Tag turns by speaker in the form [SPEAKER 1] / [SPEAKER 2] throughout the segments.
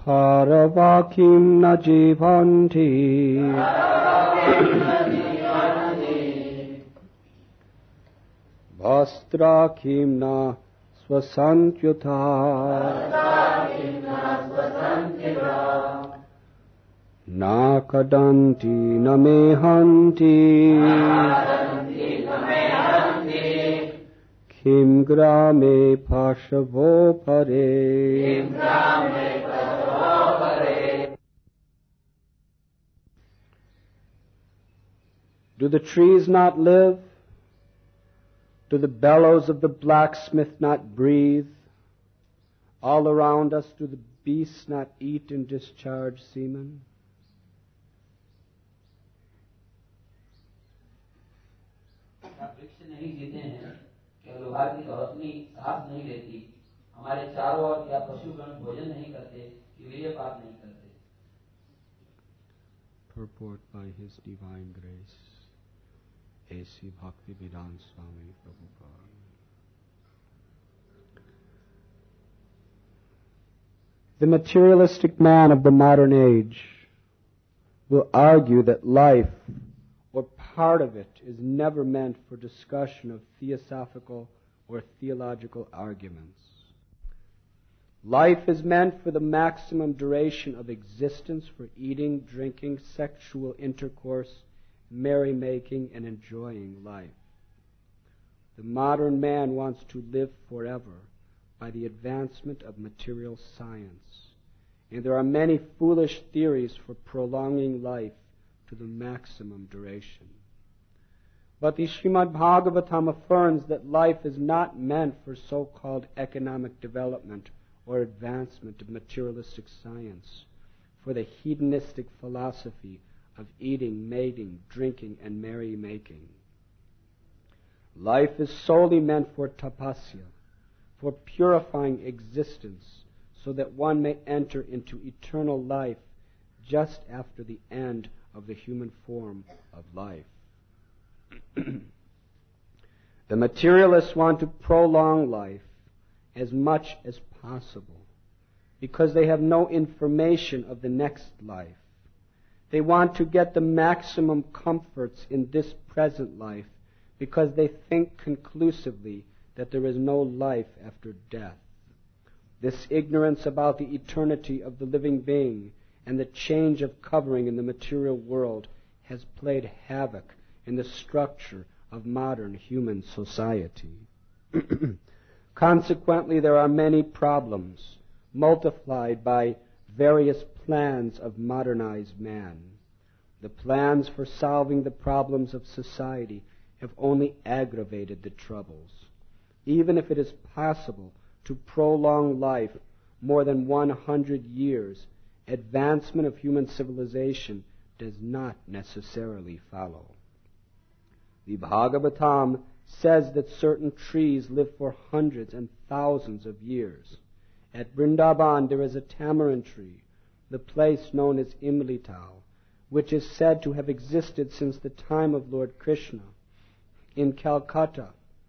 [SPEAKER 1] Paravakim na jivanti Vastrakim na swasantyuta Na kadanti na mehanti Kim grame pashavo pare Do the trees not live? Do the bellows of the blacksmith not breathe? All around us do the beasts not eat and discharge semen?
[SPEAKER 2] वृक्ष नहीं जीते हैं, क्या लोहा की रोशनी सांस नहीं लेती, हमारे चारों ओर क्या पशुगण भोजन नहीं करते, कि वीर्यपात नहीं करते?
[SPEAKER 1] Purport by His Divine Grace, A.C. Bhaktivedanta Swami Prabhupada. The materialistic man of the modern age will argue that life, or part of it, is never meant for discussion of theosophical or theological arguments. Life is meant for the maximum duration of existence, for eating, drinking, sexual intercourse, merrymaking, and enjoying life. The modern man wants to live forever by the advancement of material science, and there are many foolish theories for prolonging life to the maximum duration. But the Srimad Bhagavatam affirms that life is not meant for so-called economic development or advancement of materialistic science, for the hedonistic philosophy of eating, mating, drinking, and merrymaking. Life is solely meant for tapasya, for purifying existence, so that one may enter into eternal life just after the end of the human form of life. The materialists want to prolong life as much as possible because they have no information of the next life. They want to get the maximum comforts in this present life because they think conclusively that there is no life after death. This ignorance about the eternity of the living being and the change of covering in the material world has played havoc in the structure of modern human society. Consequently, there are many problems multiplied by various plans of modernized man. The plans for solving the problems of society have only aggravated the troubles. Even if it is possible to prolong life more than 100 years, advancement of human civilization does not necessarily follow. The Bhagavatam says that certain trees live for hundreds and thousands of years. At Vrindavan there is a tamarind tree, the place known as Imlitau, which is said to have existed since the time of Lord Krishna. In Calcutta,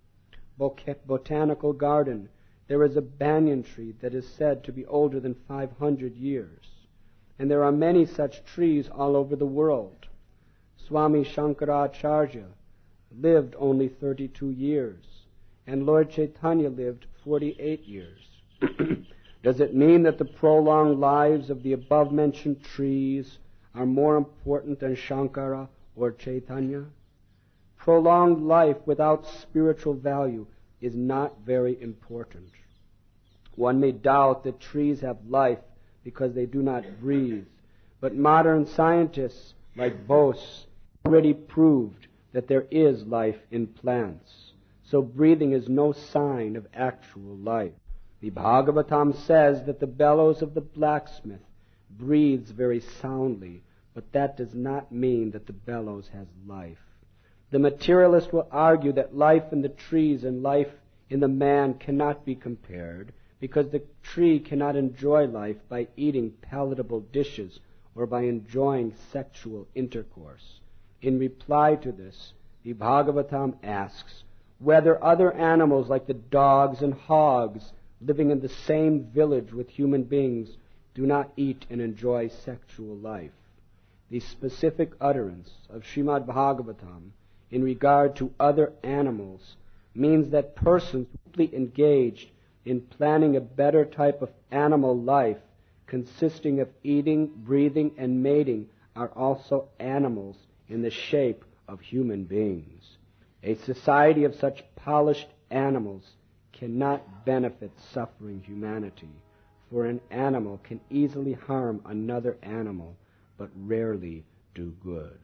[SPEAKER 1] Botanical Garden, there is a banyan tree that is said to be older than 500 years. And there are many such trees all over the world. Swami Shankaracharya lived only 32 years, and Lord Chaitanya lived 48 years. Does it mean that the prolonged lives of the above-mentioned trees are more important than Shankara or Chaitanya? Prolonged life without spiritual value is not very important. One may doubt that trees have life because they do not breathe, but modern scientists like Bose already proved that there is life in plants. So breathing is no sign of actual life. The Bhagavatam says that the bellows of the blacksmith breathes very soundly, but that does not mean that the bellows has life. The materialist will argue that life in the trees and life in the man cannot be compared because the tree cannot enjoy life by eating palatable dishes or by enjoying sexual intercourse. In reply to this, the Bhagavatam asks whether other animals like the dogs and hogs living in the same village with human beings do not eat and enjoy sexual life. The specific utterance of Srimad Bhagavatam in regard to other animals means that persons simply engaged in planning a better type of animal life consisting of eating, breathing, and mating are also animals in the shape of human beings. A society of such polished animals cannot benefit suffering humanity, for an animal can easily harm another animal, but rarely do good.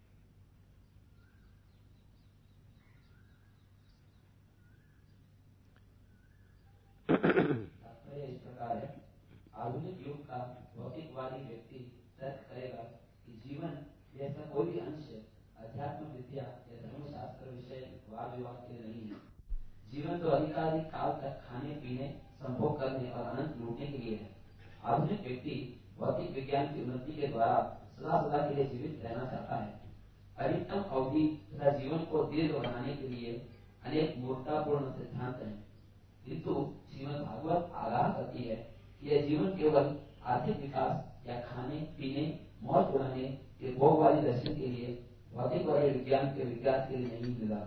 [SPEAKER 2] इस प्रकार है, आधुनिक युग का भौतिकवादी व्यक्ति तर्क करेगा कि जीवन जैसा कोई भी अंश अध्यात्म विद्या या धर्मशास्त्र विषय वाद विवाद के लिए नहीं है। जीवन तो अधिकाधिक काल तक खाने पीने संभोग करने और अनंत लूटने के लिए है। आधुनिक व्यक्ति भौतिक विज्ञान की उन्नति के द्वारा सदा सदा के लिए जीवित रहना चाहता है। अधिकतम अवधि तथा जीवन को दीर्घ बनाने के लिए अनेक मूर्खतापूर्ण सिद्धांत हैं, किंतु श्रीमद् भागवत आगाह करती है कि यह जीवन केवल आर्थिक विकास या खाने पीने मौज उड़ाने के भोग वाली दर्शन के लिए भौतिक वाले विज्ञान के विकास के लिए नहीं मिला।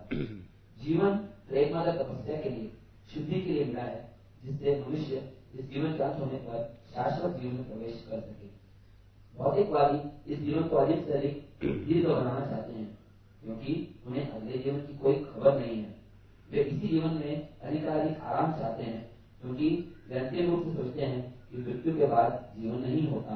[SPEAKER 2] जीवन तो एकमात्र तपस्या के लिए शुद्धि के लिए मिला है, जिससे मनुष्य इस जीवन का अंत होने पर शाश्वत जीवन में प्रवेश कर सके। भौतिकवादी इस जीवन को अधिक से अधिक दीर्घ बनाना चाहते हैं, क्योंकि उन्हें अगले जीवन की कोई खबर नहीं है। वे इसी जीवन में अधिकाधिक आराम चाहते हैं, क्योंकि वे अंतिम रूप से सोचते हैं कि मृत्यु के बाद जीवन नहीं होता।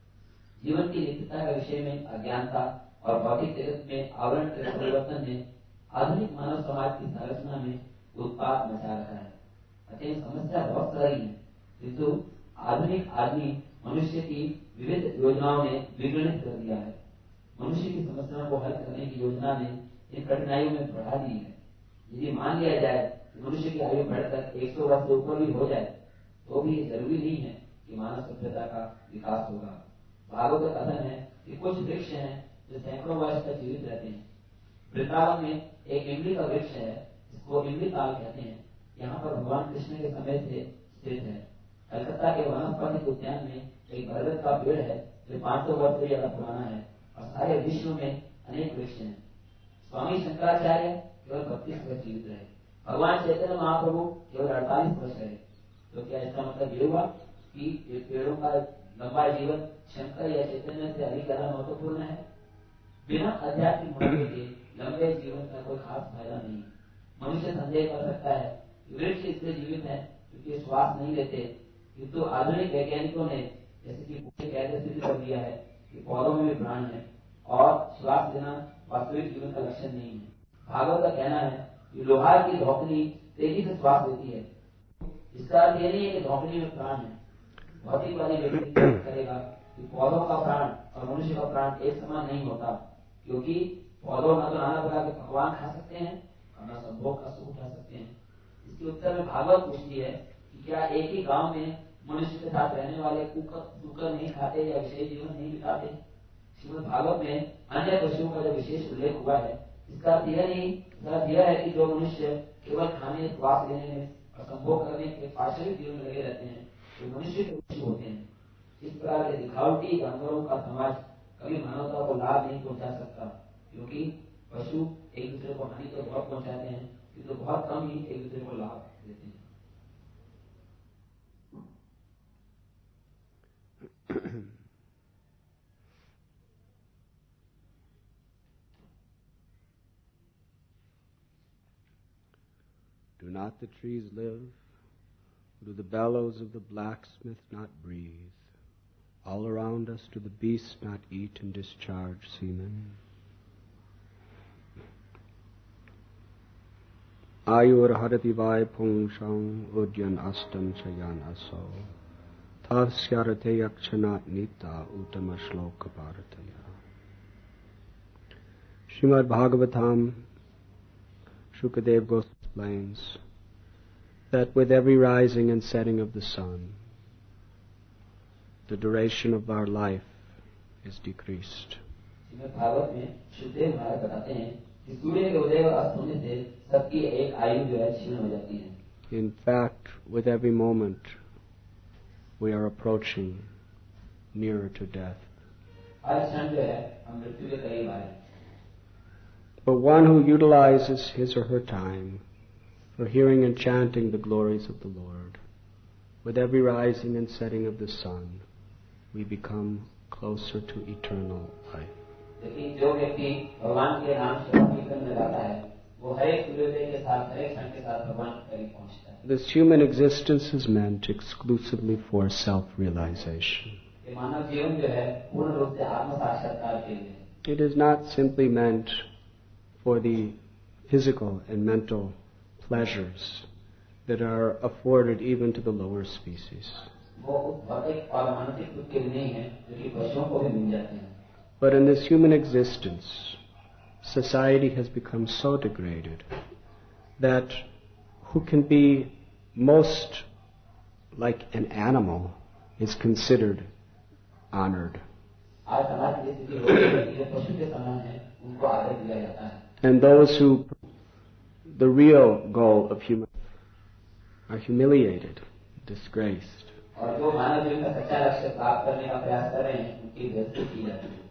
[SPEAKER 2] जीवन की नित्यता के विषय में अज्ञानता और भौतिक जगत में आवरण के परिवर्तन ने आधुनिक मानव समाज की संरचना में उत्पात मचा रखा है। अतः समस्या बहुत सारी है, किंतु आधुनिक आदमी मनुष्य की विविध योजनाओं ने विघटित कर दिया है। मनुष्य की समस्याओं को हल करने की योजना ने इन कठिनाइयों में बढ़ा दी है। यदि मान लिया जाए कि मनुष्य की आयु बढ़कर 100 वर्ष से ऊपर भी हो जाए, तो भी जरूरी नहीं है कि मानव सभ्यता का विकास होगा। भागवत का कथन है कि कुछ वृक्ष हैं जो सैकड़ों वर्ष तक जीवित रहते हैं। वृंदावन में एक इमली का वृक्ष है, जिसको इमली ताल कहते हैं। यहाँ पर भगवान कृष्ण के समय से स्थित है। कलकत्ता के वनस्पति उद्यान में एक बरगद का पेड़ है जो 500 वर्ष से ज्यादा पुराना है, और सारे विश्व में अनेक वृक्ष हैं। स्वामी शंकराचार्य केवल 32 वर्ष जीवित रहे। भगवान चैतन्य महाप्रभु केवल 48 वर्ष रहे। तो क्या इसका मतलब ये हुआ कि पेड़ों का लंबा जीवन शंकर या चैतन्य से अधिक ज्यादा महत्वपूर्ण है? बिना आध्यात्मिक महत्व के लंबे जीवन का कोई खास फायदा नहीं। मनुष्य संदेह कर सकता है कि वृक्ष इसलिए जीवित है क्योंकि श्वास नहीं लेते, किंतु आधुनिक वैज्ञानिकों ने जैसे कि कहते सिद्ध कर दिया है कि पौधों में भी प्राण है और श्वास लेना वास्तविक जीवन का लक्षण नहीं है। भागवत का कहना है कि लोहार की धौकनी तेजी से श्वास लेती है। इसका अर्थ यह नहीं है कि धौकनी में प्राण है। भौतिकवादी व्यक्ति करेगा कि पौधों का प्राण और मनुष्य का प्राण एक समान नहीं होता, क्योंकि पौधों न तो नाना प्रकार के पकवान खा सकते हैं और न संभोग का सुख उठा सकते हैं। इसके उत्तर में भागवत पूछती है कि क्या एक ही गांव में मनुष्य के साथ रहने वाले कुकर नहीं खाते या विशेष जीवन नहीं बिताते? श्रीमद् भागवत में अन्य पशुओं का जो विशेष उल्लेख हुआ है, इसका अर्थ यह नहीं, इसका अर्थ यह है कि जो मनुष्य केवल खाने, श्वास लेने में और संभोग करने के पार्श्विक जीवन में लगे रहते हैं, तो मनुष्य के पशु होते हैं। इस प्रकार के दिखावटी जानवरों का समाज कभी मानवता को लाभ नहीं पहुंचा सकता, क्योंकि पशु एक दूसरे को हानि तो बहुत पहुंचाते हैं, किंतु तो बहुत कम ही एक दूसरे को लाभ देते हैं।
[SPEAKER 1] Do not the trees live? Do the bellows of the blacksmith not breathe? All around us do the beasts not eat and discharge semen? Ayur harati vai pungshang udyan astam chayan aso tasyarate yakshanat nita uttama shloka bharataya. Srimad Bhagavatam, Shukadev Goswami explains that with every rising and setting of the sun, the duration of our life is decreased. In fact, with every moment, we are approaching nearer to death.
[SPEAKER 2] हर क्षण जो है हम मृत्यु के करीब आए.
[SPEAKER 1] But one who utilizes his or her time for hearing and chanting the glories of the Lord, with every rising and setting of the sun, we become closer to eternal life.
[SPEAKER 2] लेकिन जो व्यक्ति भगवान के नाम से कीर्तन में गाता है, वो हर एक सूर्योदय के साथ, हर एक क्षण के साथ भगवान के करीब पहुंचता है.
[SPEAKER 1] This human existence is meant exclusively for self-realization.
[SPEAKER 2] ये मानव जीवन जो है पूर्ण रूप से आत्म साक्षात्कार के लिए.
[SPEAKER 1] It is not simply meant for the physical and mental pleasures that are afforded even to the lower species.
[SPEAKER 2] वो भौतिक और मानसिक सुख के लिए नहीं है, जो कि पशुओं को भी मिल जाते हैं.
[SPEAKER 1] But in this human existence, society has become so degraded that who can be most like an animal is considered honored.
[SPEAKER 2] आज समाज की स्थिति हो गई है कि जो पशु के समान है, उनको आदर दिया जाता है.
[SPEAKER 1] And those who, the real goal of human, are humiliated, disgraced.
[SPEAKER 2] और जो मानव जीवन का सच्चा लक्ष्य प्राप्त करने का प्रयास कर रहे हैं, उनकी बेइज्जती की जाती है.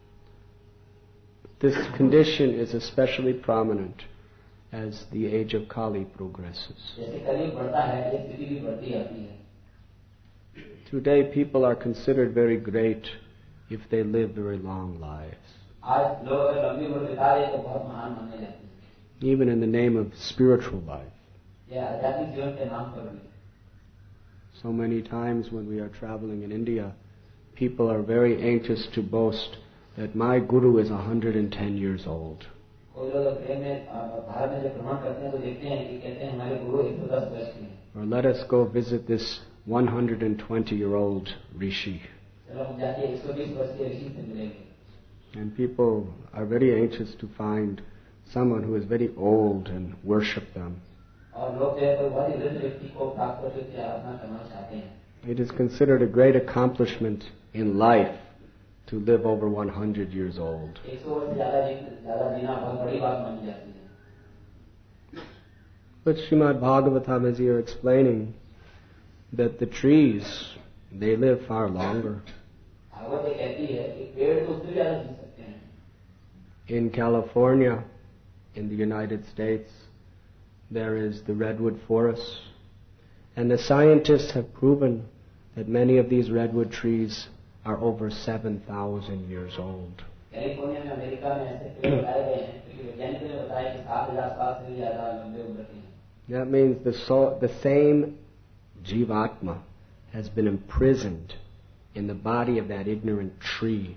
[SPEAKER 1] This condition is especially prominent as the age of Kali progresses.
[SPEAKER 2] जैसे कलयुग बढ़ता है, ये स्थिति भी बढ़ती जाती है.
[SPEAKER 1] Today people are considered very great if they live very long lives,
[SPEAKER 2] आज लोग अगर लंबी उम्र बिता रहे तो बहुत महान माने जाते हैं.
[SPEAKER 1] even in the name of spiritual life.
[SPEAKER 2] यह आध्यात्मिक जीवन के नाम पर भी.
[SPEAKER 1] So many times when we are traveling in India, people are very anxious to boast that my guru is 110 years old.
[SPEAKER 2] कोई लोग प्रेम में भारत में जब भ्रमण करते हैं तो देखते हैं कि कहते हैं हमारे गुरु 110 वर्ष के हैं.
[SPEAKER 1] Or let us go visit this 120-year-old rishi.
[SPEAKER 2] चलो हम जाके 120 वर्ष के ऋषि से मिलेंगे.
[SPEAKER 1] And people are very anxious to find someone who is very old and worship them.
[SPEAKER 2] और लोग जो है तो बहुत ही वृद्ध व्यक्ति को प्राप्त करके उसकी आराधना करना चाहते हैं.
[SPEAKER 1] It is considered a great accomplishment in life to live over 100 years old.
[SPEAKER 2] 100 वर्ष से ज़्यादा जीना बहुत बड़ी बात मानी जाती है.
[SPEAKER 1] But Srimad Bhagavatam is here explaining that the trees, they live far longer.
[SPEAKER 2] Bhagavat ये कहती है कि पेड़ तो उससे भी ज़्यादा जी सकते हैं.
[SPEAKER 1] In California, in the United States, there is the redwood forest, and the scientists have proven that many of these redwood trees are over 7,000 years old.
[SPEAKER 2] California में, अमेरिका में ऐसे पेड़ लगाए गए हैं क्योंकि वैज्ञानिकों ने बताया कि 7,000 साल से भी ज़्यादा लंबे उम्र के हैं.
[SPEAKER 1] That means the same Jivatma has been imprisoned in the body of that ignorant tree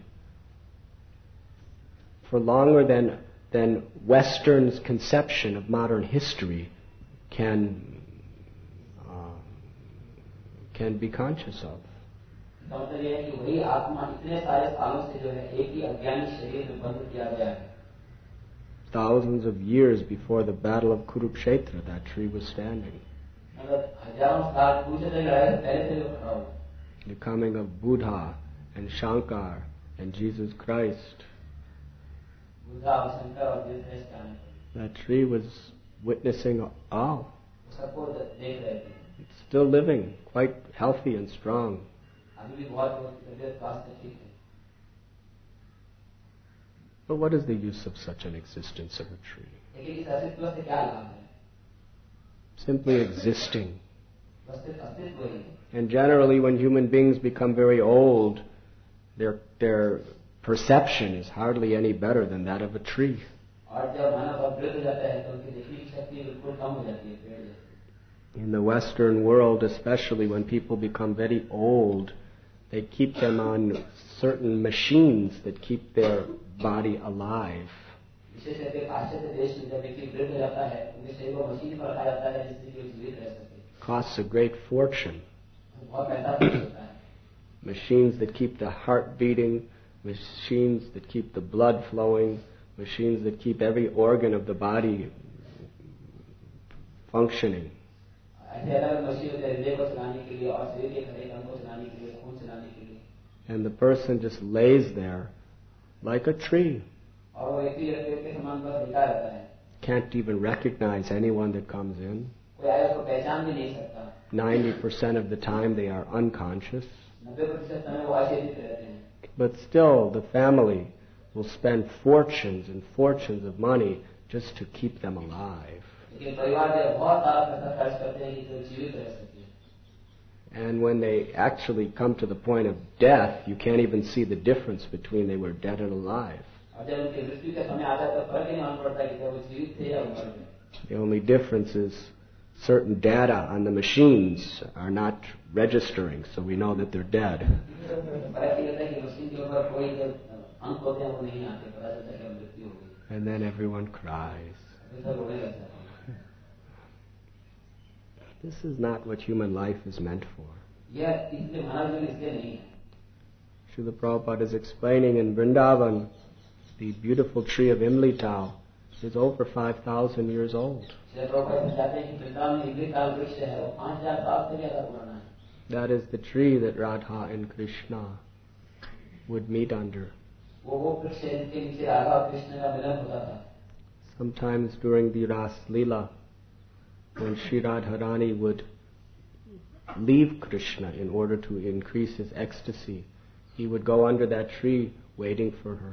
[SPEAKER 1] for longer than Western's conception of modern history can be conscious of.
[SPEAKER 2] मतलब ये है कि वही आत्मा इतने सारे सालों से जो है एक ही अज्ञानी शरीर में बंद किया गया है.
[SPEAKER 1] Thousands of years before the battle of Kurukshetra, that tree was standing.
[SPEAKER 2] मतलब हजारों साल कुरुक्षेत्र की लड़ाई से पहले से वो खड़ा हुआ.
[SPEAKER 1] The coming of Buddha and Shankar and Jesus Christ.
[SPEAKER 2] Buddha और शंकर और जीसस क्राइस्ट के आने पर
[SPEAKER 1] That tree was witnessing all.
[SPEAKER 2] सबको देख रहे थे.
[SPEAKER 1] It's still living, quite healthy and strong.
[SPEAKER 2] अभी भी बहुत तबियत स्वास्थ्य ठीक है.
[SPEAKER 1] But what is the use of such an existence of a tree?
[SPEAKER 2] लेकिन इस अस्तित्व से क्या लाभ है?
[SPEAKER 1] Simply existing.
[SPEAKER 2] बस सिर्फ अस्तित्व ही है.
[SPEAKER 1] And generally when human beings become very old, their perception is hardly any better than that of a tree.
[SPEAKER 2] और जब मानव अब वृद्ध हो जाता है तो उनकी देखने की शक्ति बिल्कुल कम हो जाती है पेड़ जैसे.
[SPEAKER 1] In the Western world, especially when people become very old, they keep them on certain machines that keep their body alive.
[SPEAKER 2] विशेष करके पाश्चात्य देश में जब व्यक्ति वृद्ध हो जाता है उनके शरीर को मशीन पर रखा जाता है जिससे कि वो जीवित रह सके.
[SPEAKER 1] Costs a great fortune.
[SPEAKER 2] बहुत पैसा खर्च होता है.
[SPEAKER 1] Machines that keep the heart beating, machines that keep the blood flowing, machines that keep every organ of the body functioning.
[SPEAKER 2] ऐसे अलग मशीन होते हैं हृदय को चलाने के लिए और शरीर के हर एक अंग को चलाने के लिए, खून चलाने के लिए.
[SPEAKER 1] And the person just lays there like a tree.
[SPEAKER 2] और वो व्यक्ति पेड़ के समान बस लेटा रहता है.
[SPEAKER 1] Can't even recognize anyone that comes in.
[SPEAKER 2] कोई आया उसको पहचान भी नहीं सकता.
[SPEAKER 1] 90% of the time they are unconscious.
[SPEAKER 2] 90% समय वो अशेषित रहते हैं।
[SPEAKER 1] But still, the family will spend fortunes and fortunes of money just to keep them alive.
[SPEAKER 2] लेकिन परिवार जो बहुत सारा पैसा खर्च करते हैं कि वो जीवित रह सके।
[SPEAKER 1] And when they actually come to the point of death, you can't even see the difference between they were dead and alive.
[SPEAKER 2] और जब उनकी मृत्यु का समय आता है तो फर्क ही नहीं मालूम पड़ता कि वो जीवित थे या मर गए।
[SPEAKER 1] The only difference is certain data on the machines are not registering, so we know that they're dead. And then everyone cries. This is not what human life is meant for. Srila Prabhupada is explaining in Vrindavan, the beautiful tree of Imli is over 5,000 years old. That is the tree that Radha and Krishna would meet under. Sometimes during the Ras Leela, when Sri Radharani would leave Krishna in order to increase his ecstasy, he would go under that tree waiting for her.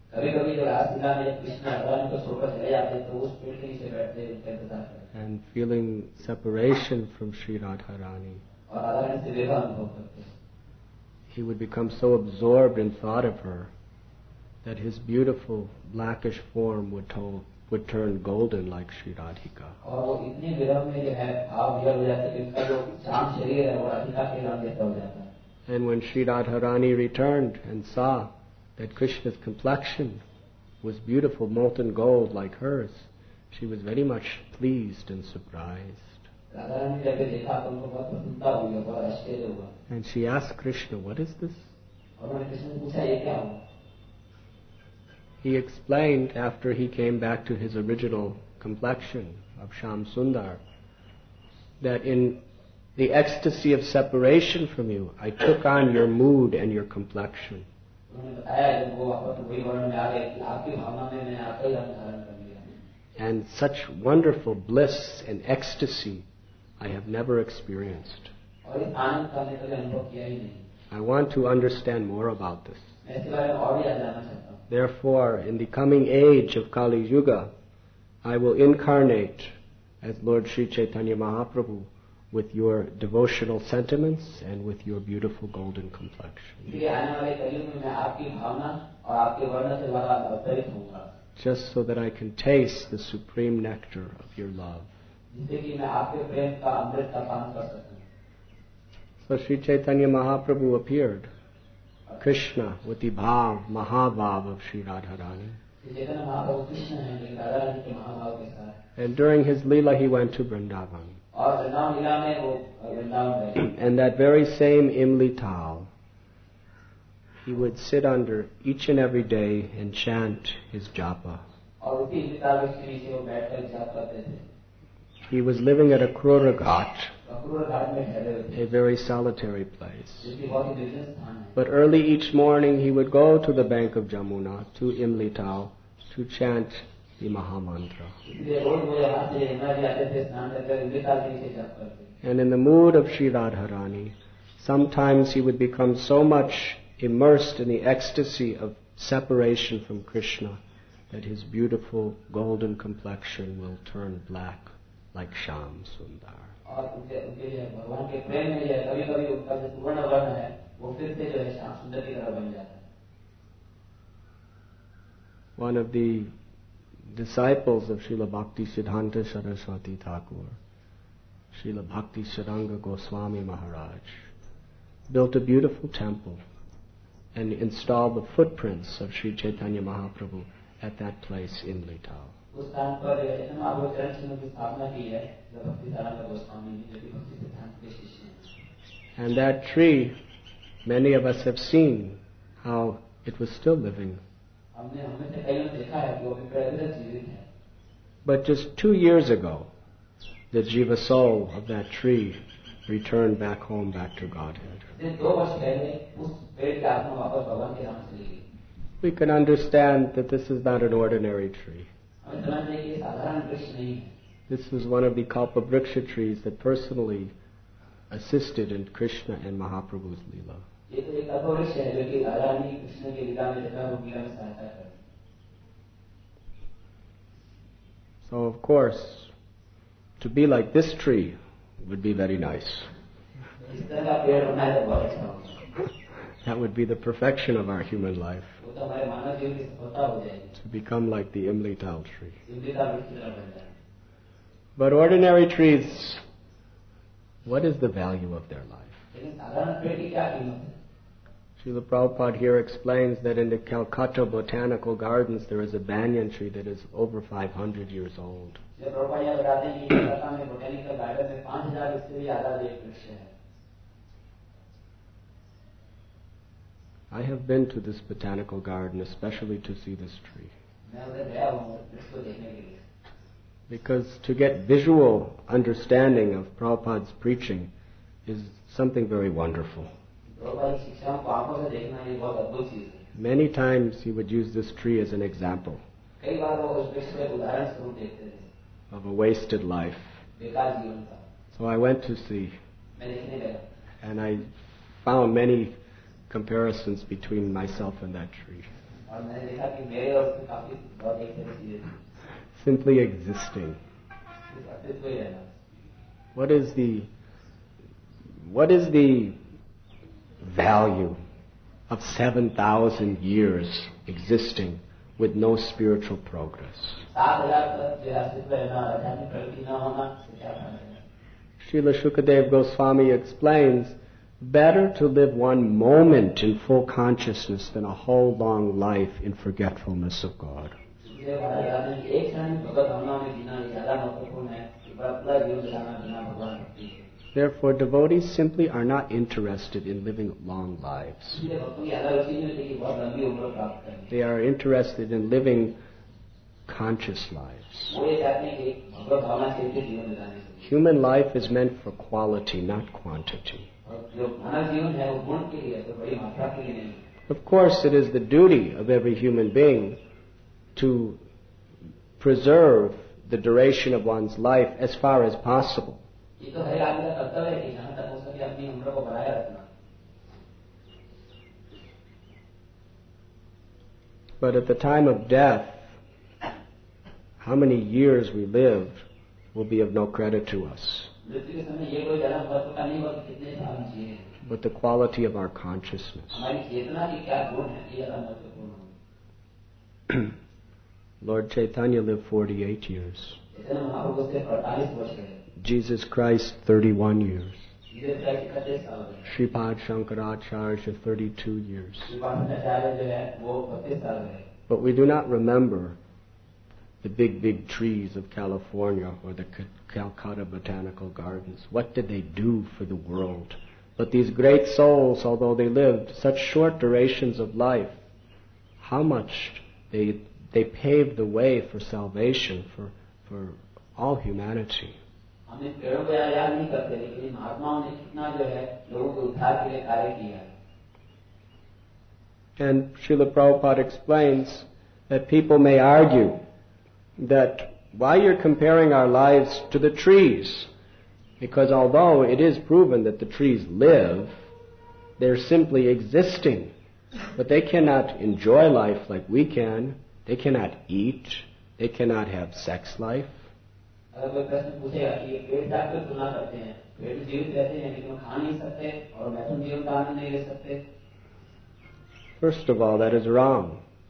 [SPEAKER 1] And feeling separation from Sri Radharani, he would become so absorbed in thought of her that his beautiful blackish form would turn golden like Sri Radhika. And when Sri Radharani returned and saw that Krishna's complexion was beautiful molten gold like hers, she was very much pleased and surprised. And she asked Krishna, "What is this?" He explained, after he came back to his original complexion of Shyam Sundar, that in the ecstasy of separation from you, I took on your mood and your complexion. And such wonderful bliss and ecstasy I have never experienced. I want to understand more about this. Therefore, in the coming age of Kali Yuga, I will incarnate as Lord Sri Chaitanya Mahaprabhu with your devotional sentiments and with your beautiful golden complexion. Just so that I can taste the supreme nectar of your love. So Sri Chaitanya Mahaprabhu appeared, Krishna with the bhav, mahabhav of Sri Radharani. And during his Leela he went to Vrindavan. And that very same Imli Tal, he would sit under each and every day and chant his japa. He was living at Akrura Ghat, a very solitary place. But early each morning he would go to the bank of Jamuna, to Imli Tal, to chant the Mahamantra. And in the mood of Sri Radharani, sometimes he would become so much immersed in the ecstasy of separation from Krishna that his beautiful golden complexion will turn black like Shyam Sundar. One of the disciples of Srila Bhakti Siddhanta Saraswati Thakur, Srila Bhakti Saranga Goswami Maharaj, built a beautiful temple and installed the footprints of Sri Chaitanya Mahaprabhu at that place in Lital. And that tree, many of us have seen how it was still living. But just 2 years ago, the Jiva soul of that tree returned back home, back to Godhead. We can understand that this is not an ordinary tree. This was one of the Kalpavriksha trees that personally assisted in Krishna and Mahaprabhu's Leela.
[SPEAKER 2] ये तो एक कल्पवृक्ष है जो कि राधा रानी कृष्ण की लीला में जटा रूप लीला में सहायता कर।
[SPEAKER 1] So of course, to be like this tree would be very nice.
[SPEAKER 2] इस तरह का पेड़ होना है तो बहुत अच्छा होगा।
[SPEAKER 1] That would be the perfection of our human life.
[SPEAKER 2] वो तो हमारे मानव जीवन की सफलता हो जाएगी।
[SPEAKER 1] To become like the Imlital tree.
[SPEAKER 2] इमलीता वृक्ष की तरह बन जाए।
[SPEAKER 1] But ordinary trees, what is the value of their life?
[SPEAKER 2] लेकिन साधारण पेड़ की क्या कीमत है?
[SPEAKER 1] Srila Prabhupada here explains that in the Calcutta Botanical Gardens there is a banyan tree that is over 500 years old.
[SPEAKER 2] जब प्रभुपाद यह बताते हैं कि कलकत्ता में बोटेनिकल गार्डन में 5000 इससे भी ज्यादा एक वृक्ष है।
[SPEAKER 1] I have been to this botanical garden especially to see this tree.
[SPEAKER 2] मैं उधर गया हूँ वृक्ष को देखने के लिए।
[SPEAKER 1] Because to get visual understanding of Prabhupada's preaching is something very wonderful.
[SPEAKER 2] Prabhupada की शिक्षाओं को आंखों से देखना ये बहुत अद्भुत चीज है।
[SPEAKER 1] Many times he would use this tree as an example
[SPEAKER 2] कई बार वो उस वृक्ष को एक उदाहरण स्वरूप देखते थे।
[SPEAKER 1] of a wasted life.
[SPEAKER 2] बेकार जीवन का।
[SPEAKER 1] So I went to see,
[SPEAKER 2] मैं देखने गया।
[SPEAKER 1] and I found many comparisons between myself and that tree.
[SPEAKER 2] और मैंने देखा कि मेरे और उसमें काफी बहुत एक तरह चीजें थी।
[SPEAKER 1] Simply existing.
[SPEAKER 2] सिर्फ अस्तित्व ही रहना।
[SPEAKER 1] What is the value of 7,000 years existing with no spiritual progress?
[SPEAKER 2] 7,000 जो अस्तित्व रहना आध्यात्मिक प्रगति न होना से क्या फायदा है?
[SPEAKER 1] Srila Shukadev Goswami explains, better to live one moment in full consciousness than a whole long life in forgetfulness of God.
[SPEAKER 2] एक क्षण भगवत भावना में जीना ज्यादा महत्वपूर्ण है कि पूरा जीवन बिताना बिना भगवान भक्ति के।
[SPEAKER 1] Therefore, devotees simply are not interested in living long lives. They are interested in living conscious lives. Human life is meant for quality, not quantity. Of course, it is the duty of every human being to preserve the duration of one's life as far as possible.
[SPEAKER 2] ये तो हर आदमी का कर्तव्य है कि जहाँ तक हो सके अपनी उम्र को बनाए रखना।
[SPEAKER 1] But at the time of death, how many years we lived will be of no credit to us.
[SPEAKER 2] मृत्यु के समय ये कोई ज्यादा महत्व का नहीं होगा कि कितने साल जिए।
[SPEAKER 1] But the quality of our consciousness.
[SPEAKER 2] हमारी चेतना की क्या गुण है ये ज्यादा महत्वपूर्ण है।
[SPEAKER 1] Lord Chaitanya lived 48 years.
[SPEAKER 2] Chaitanya Mahaprabhu से 48 वर्ष रहे।
[SPEAKER 1] Jesus Christ 31 years.
[SPEAKER 2] Jesus Christ 31 साल रहे।
[SPEAKER 1] Sripad Shankaracharya 32 years.
[SPEAKER 2] Shripad Shankaracharya जो है वो 32 साल रहे।
[SPEAKER 1] But we do not remember the big trees of California or the Calcutta Botanical Gardens. What did they do for the world? But these great souls, although they lived such short durations of life, how much they paved the way for salvation for all humanity.
[SPEAKER 2] हम इन पेड़ों को याद नहीं करते लेकिन इन महात्माओं ने कितना जो है लोगों के उद्धार के लिए कार्य किया है।
[SPEAKER 1] And Srila Prabhupada explains that people may argue that why you're comparing our lives to the trees, because although it is proven that the trees live, they're simply existing, but they cannot enjoy life like we can. They cannot eat. They cannot have sex life.
[SPEAKER 2] अगर कोई प्रश्न पूछेगा कि ये पेड़ जाकर तुलना करते हैं, पेड़ जीवित रहते हैं लेकिन वो खा नहीं सकते और मैथुन जीवन का आनंद नहीं ले सकते।
[SPEAKER 1] First of all, that is wrong.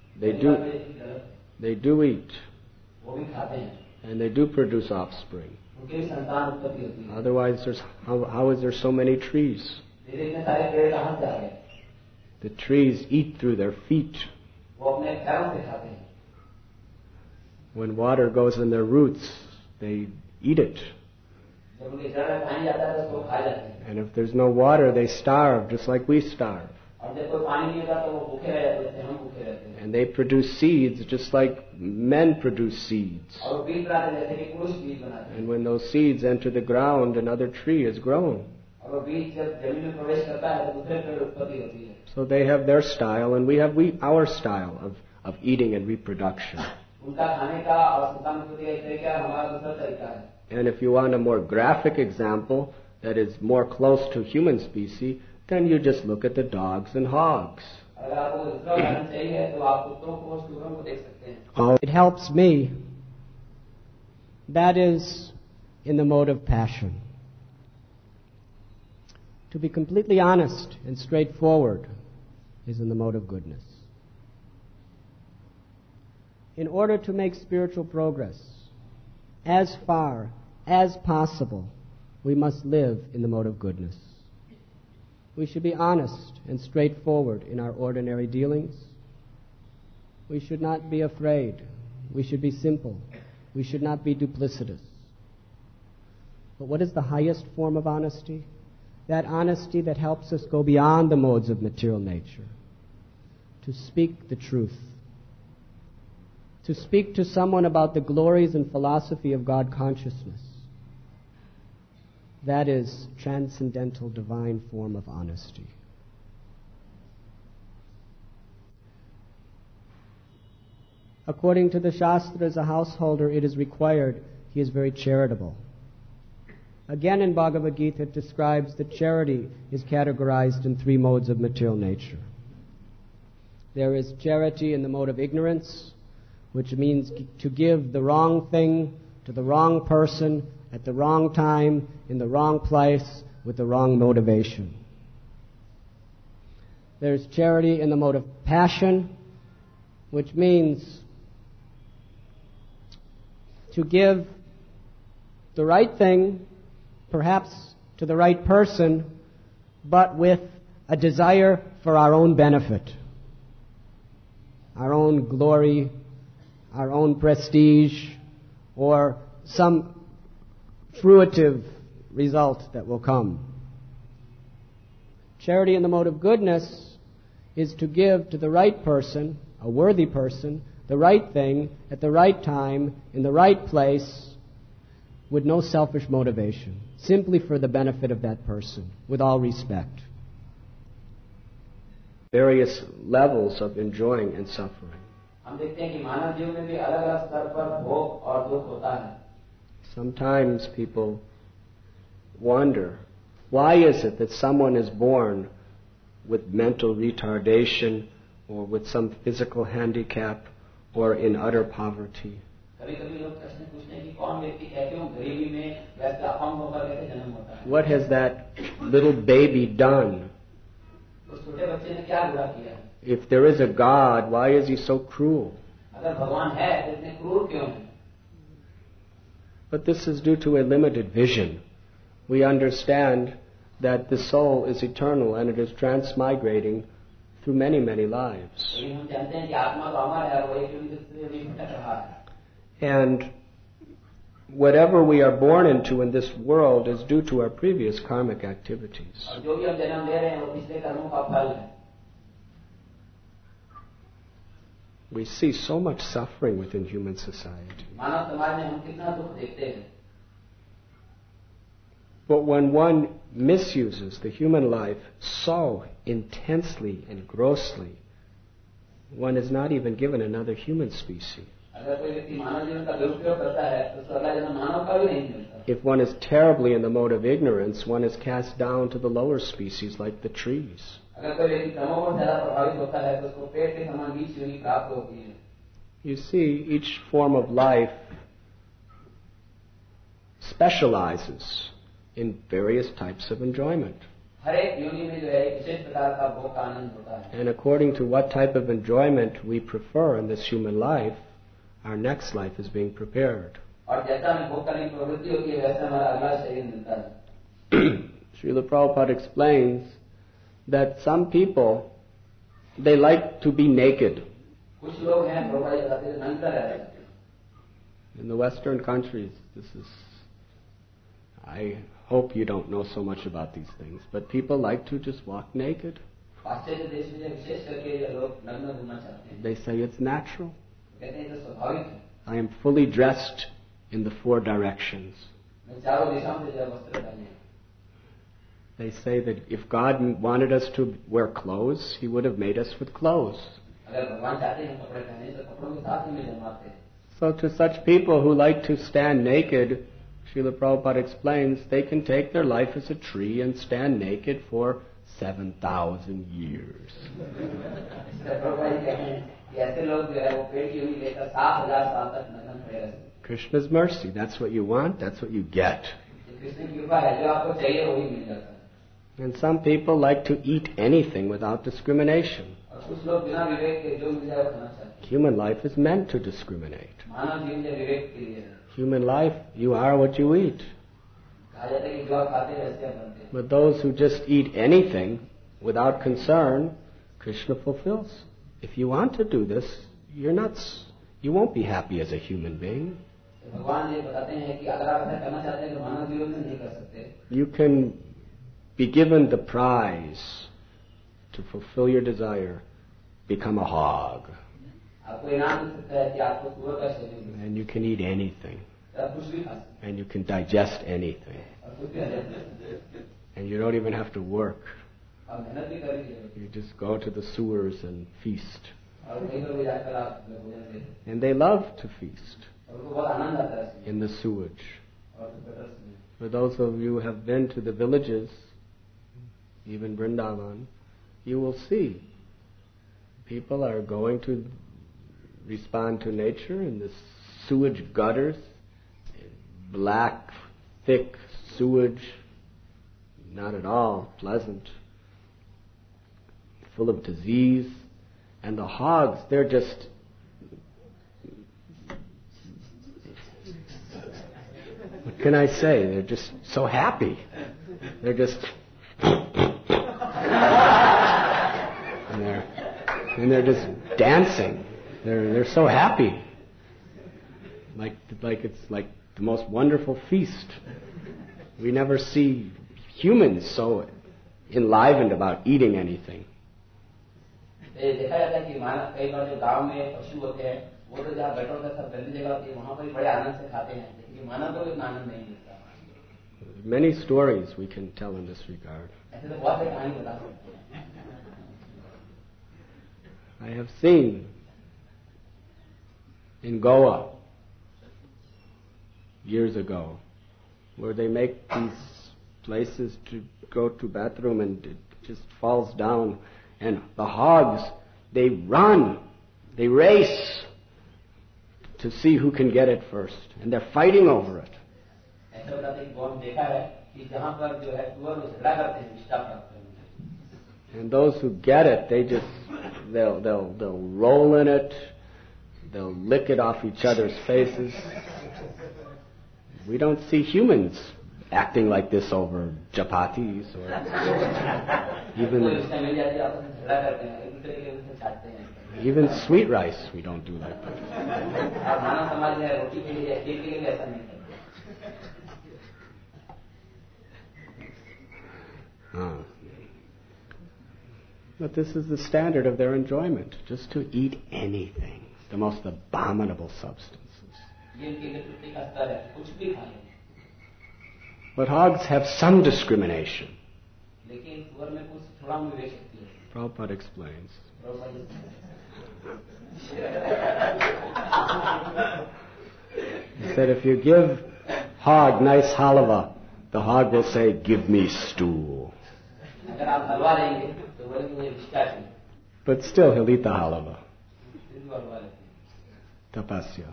[SPEAKER 1] They do eat.
[SPEAKER 2] वो भी खाते हैं।
[SPEAKER 1] And they do produce offspring.
[SPEAKER 2] उनके भी संतान उत्पत्ति होती है।
[SPEAKER 1] Otherwise, how is there so many trees?
[SPEAKER 2] इतने सारे पेड़ कहाँ से आ गए?
[SPEAKER 1] The trees eat through their feet.
[SPEAKER 2] वो अपने पैरों से खाते हैं।
[SPEAKER 1] When water goes in their roots, they eat it.
[SPEAKER 2] जब उनके जड़ में पानी जाता है तो उसको खा जाते हैं।
[SPEAKER 1] And if there's no water, they starve, just like we starve.
[SPEAKER 2] और जब कोई पानी नहीं होता तो वो भूखे रह जाते हैं, हम भूखे रहते हैं।
[SPEAKER 1] And they produce seeds, just like men produce seeds.
[SPEAKER 2] और वो बीज बनाते हैं जैसे कि पुरुष बीज बनाते हैं।
[SPEAKER 1] And when those seeds enter the ground, another tree is grown.
[SPEAKER 2] और वो बीज जब जमीन में प्रवेश करता है तो दूसरे पेड़ उत्पत्ति होती है।
[SPEAKER 1] So they have their style, and we have our style of eating and reproduction.
[SPEAKER 2] उनका खाने का और संतान उत्पत्ति का एक तरीका है, हमारा दूसरा तरीका है।
[SPEAKER 1] And if you want a more graphic example that is more close to human species, then you just look at the dogs and hogs.
[SPEAKER 2] अगर आपको दूसरा उदाहरण चाहिए तो आप कुत्तों को और सूअरों को देख सकते हैं.
[SPEAKER 1] It helps me. That is in the mode of passion. To be completely honest and straightforward is in the mode of goodness. In order to make spiritual progress, as far as possible, we must live in the mode of goodness. We should be honest and straightforward in our ordinary dealings. We should not be afraid. We should be simple. We should not be duplicitous. But what is the highest form of honesty? That honesty that helps us go beyond the modes of material nature. To speak the truth. To speak to someone about the glories and philosophy of God consciousness. That is transcendental divine form of honesty. According to the Shastras, a householder, it is required he is very charitable. Again in Bhagavad Gita it describes that charity is categorized in 3 modes of material nature. There is charity in the mode of ignorance, which means to give the wrong thing to the wrong person at the wrong time, in the wrong place, with the wrong motivation. There's charity in the mode of passion, which means to give the right thing, perhaps to the right person, but with a desire for our own benefit, our own glory, our own prestige, or some fruitive result that will come. Charity in the mode of goodness is to give to the right person, a worthy person, the right thing at the right time, in the right place, with no selfish motivation, simply for the benefit of that person, with all respect. Various levels of enjoying and suffering.
[SPEAKER 2] हम देखते हैं कि मानव जीवन में भी अलग-अलग स्तर पर भोग और दुख होता है.
[SPEAKER 1] Sometimes people wonder, why is it that someone is born with mental retardation or with some physical handicap or in utter poverty? What has that little baby done? If there is a God, why is he so cruel? But this is due to a limited vision. We understand that the soul is eternal and it is transmigrating through many, many lives. And whatever we are born into in this world is due to our previous karmic activities. We see so much suffering within human society. But when one misuses the human life so intensely and grossly, one is not even given another human species. If one is terribly in the mode of ignorance, one is cast down to the lower species like the trees. You see, each form of life specializes in various types of enjoyment. And according to what type of enjoyment we prefer in this human life, our next life is being prepared. Srila Prabhupada explains that some people, they like to be naked. In the Western countries, I hope you don't know so much about these things, but people like to just walk naked. They say it's natural. I am fully dressed in the 4 directions. They say that if God wanted us to wear clothes, He would have made us with clothes. So to such people who like to stand naked, Srila Prabhupada explains, they can take their life as a tree and stand naked for 7,000 years. Krishna's mercy, that's what you want, that's what you get. And some people like to eat anything without discrimination. Human life is meant to discriminate. Human life, you are what you eat. But those who just eat anything without concern, Krishna fulfills. If you want to do this, you won't be happy as a human being. You can be given the prize to fulfill your desire. Become a hog. And you can eat anything. And you can digest anything. And you don't even have to work. You just go to the sewers and feast. And they love to feast in the sewage. For those of you who have been to the villages, even Vrindavan, you will see people are going to respond to nature in the sewage gutters, black, thick sewage, not at all pleasant, full of disease. And the hogs, they're just... What can I say? They're just so happy. They're just... and they're just dancing. They're so happy. Like it's like the most wonderful feast. We never see humans so enlivened about eating anything.
[SPEAKER 2] देखा जाता है कि मानव कई बार जो गांव में पशु होते हैं वो तो जहाँ गटर होता है सब गंदी जगह होती है वहाँ पर बड़े आनंद से खाते हैं लेकिन मानव को इतना आनंद नहीं मिलता.
[SPEAKER 1] Many stories we can tell in this regard.
[SPEAKER 2] ऐसे तो बहुत से कहानी बता सकते हैं.
[SPEAKER 1] I have seen in Goa years ago where they make these places to go to bathroom and it just falls down. And the hogs, they run, they race to see who can get it first. And they're fighting over it. And those who get it, they'll roll in it, they'll lick it off each other's faces. We don't see humans acting like this over chapatis or even sweet rice we don't do like that. But this is the standard of their enjoyment, just to eat anything, the most abominable substances. But hogs have some discrimination. Prabhupada explains. He said if you give hog nice halava, the hog will say, "Give me stool." But still he'll eat the halava. Tapasya.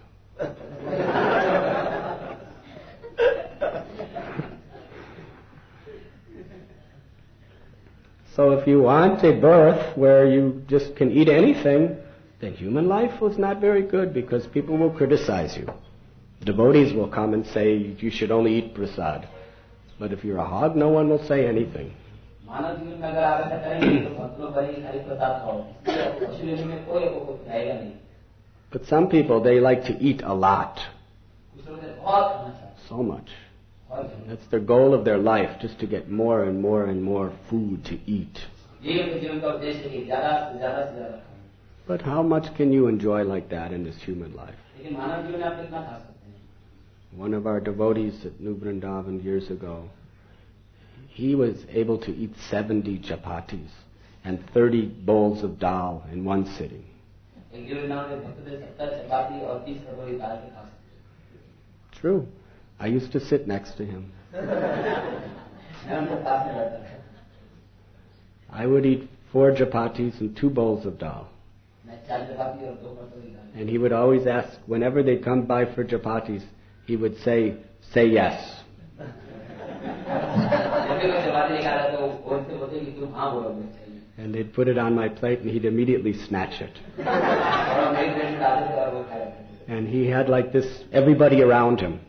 [SPEAKER 1] So if you want a birth where you just can eat anything, then human life was not very good because people will criticize you. Devotees will come and say you should only eat prasad. But if you're a hog, no one will say anything. But some people, they like to eat a lot. So much. That's their goal of their life, just to get more and more and more food to eat. But how much can you enjoy like that in this human life? One of our devotees at New Vrindavan years ago, he was able to eat 70 chapatis and 30 bowls of dal in one sitting. True. I used to sit next to him. I would eat 4 chapatis and 2 bowls of dal. And he would always ask, whenever they'd come by for chapatis, he would say yes. And they'd put it on my plate and he'd immediately snatch it. And he had like this, everybody around him.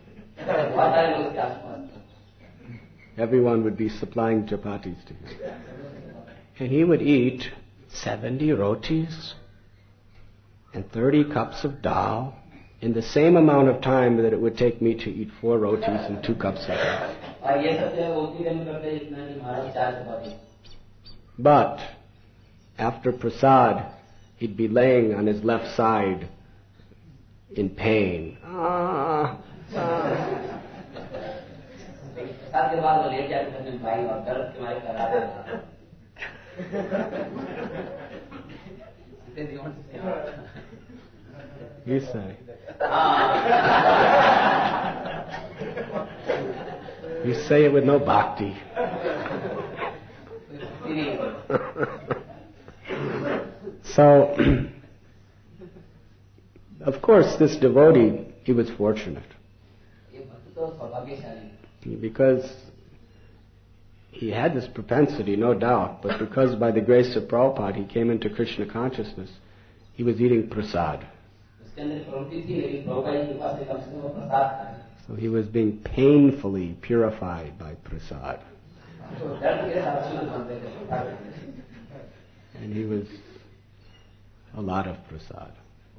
[SPEAKER 1] Everyone would be supplying chapatis to him. And he would eat 70 rotis and 30 cups of dal in the same amount of time that it would take me to eat 4 rotis and 2 cups of dal. But after prasad, he'd be laying on his left side in pain. You say. You say it with no bhakti. So, of course, this devotee, he was fortunate. Because he had this propensity, no doubt, but because by the grace of Prabhupada he came into Krishna consciousness, he was eating prasad. So he was being painfully purified by prasad. And he was a lot of prasad.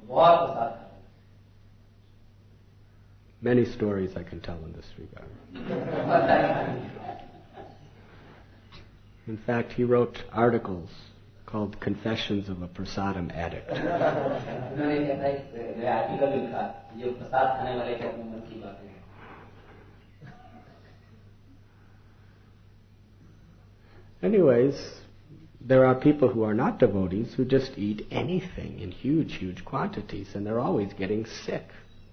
[SPEAKER 1] Many stories I can tell in this regard. In fact, he wrote articles called Confessions of a Prasadam Addict. Anyways, there are people who are not devotees who just eat anything in huge, huge quantities, and they're always getting sick.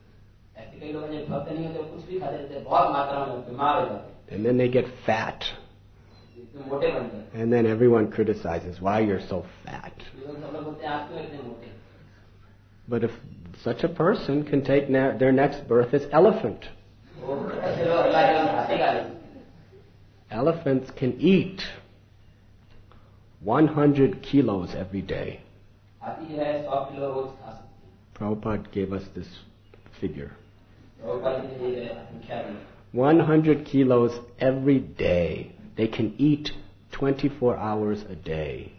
[SPEAKER 1] And then they get fat. And then everyone criticizes, why you're so fat. But if such a person can take their next birth as elephant. Elephants can eat 100 kilos every day. Prabhupada gave us this figure. 100 kilos every day. They can eat 24 hours a day.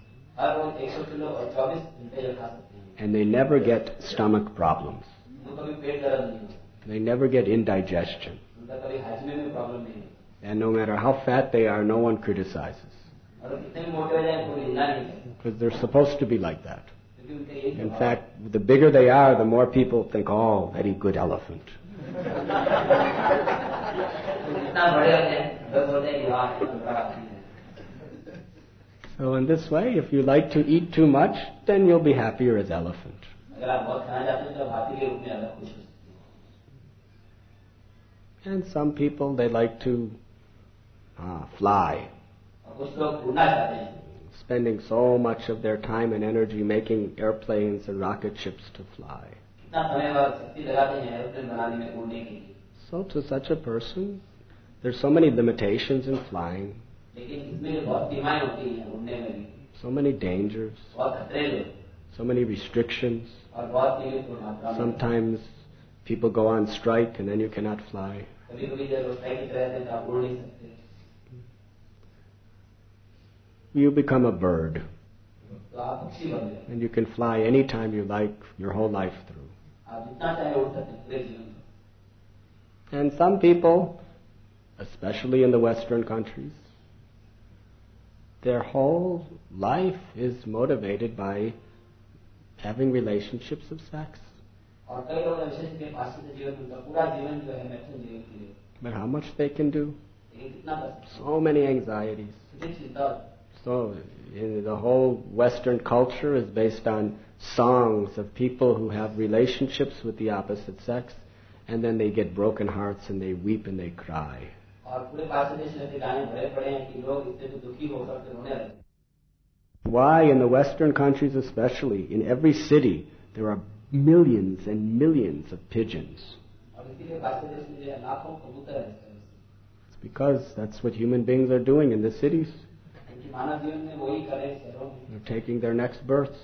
[SPEAKER 1] And they never get stomach problems. They never get indigestion. And no matter how fat they are, no one criticizes. Because they're supposed to be like that. In fact, the bigger they are, the more people think, oh, very good elephant. So in this way, if you like to eat too much, then you'll be happier as elephant. And some people, they like to fly. Spending so much of their time and energy making airplanes and rocket ships to fly. So to such a person, there's so many limitations in flying. So many dangers. So many restrictions. Sometimes people go on strike and then you cannot fly. You become a bird. And you can fly anytime you like, your whole life through. And some people, especially in the Western countries, their whole life is motivated by having relationships of sex. But how much they can do? So many anxieties. So the whole Western culture is based on songs of people who have relationships with the opposite sex, and then they get broken hearts and they weep and they cry. Why in the Western countries especially, in every city, there are millions and millions of pigeons? It's because that's what human beings are doing in the cities. They're taking their next births.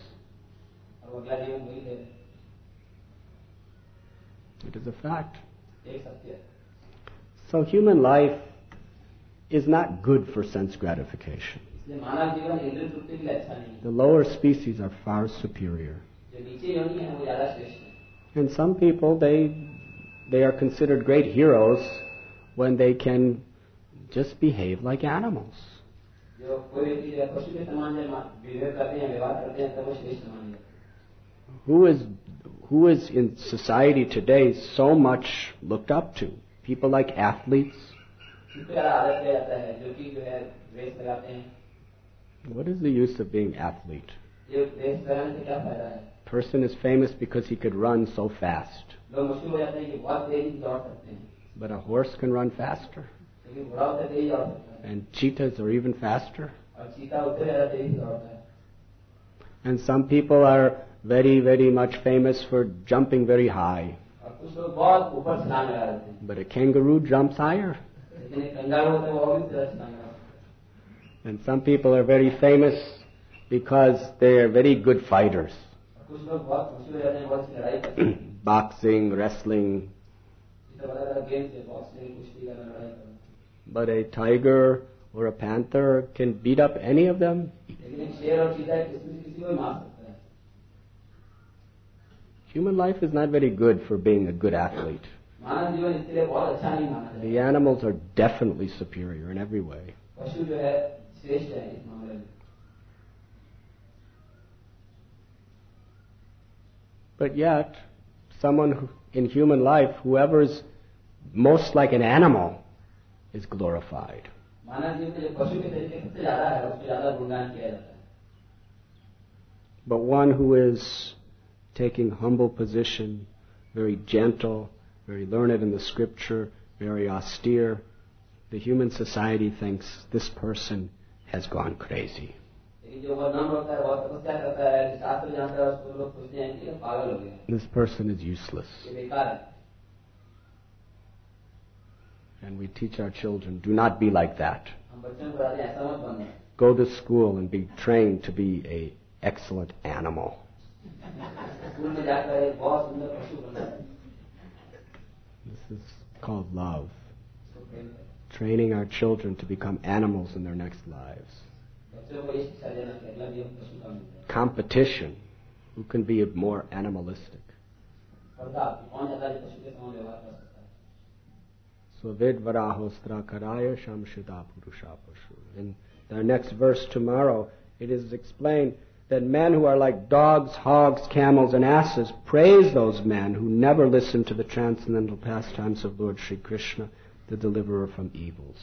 [SPEAKER 1] It is a fact. So human life is not good for sense gratification. The lower species are far superior. And some people, they are considered great heroes when they can just behave like animals. Who is in society today so much looked up to? People like athletes. What is the use of being athlete? Person is famous because he could run so fast. But a horse can run faster. And cheetahs are even faster. And some people are very, very much famous for jumping very high. But a kangaroo jumps higher. And some people are very famous because they are very good fighters. Boxing, wrestling. But a tiger or a panther can beat up any of them. Human life is not very good for being a good athlete. The animals are definitely superior in every way. But yet, in human life, whoever is most like an animal is glorified. But one who is taking humble position, very gentle, very learned in the scripture, very austere, the human society thinks this person has gone crazy. This person is useless. And we teach our children, do not be like that. Go to school and be trained to be an excellent animal. This is called love. Training our children to become animals in their next lives. Competition. Who can be more animalistic? Svavidvarahostra karaya shamshita purusha pashu. In the next verse tomorrow, it is explained that men who are like dogs, hogs, camels, and asses praise those men who never listen to the transcendental pastimes of Lord Sri Krishna, the deliverer from evils.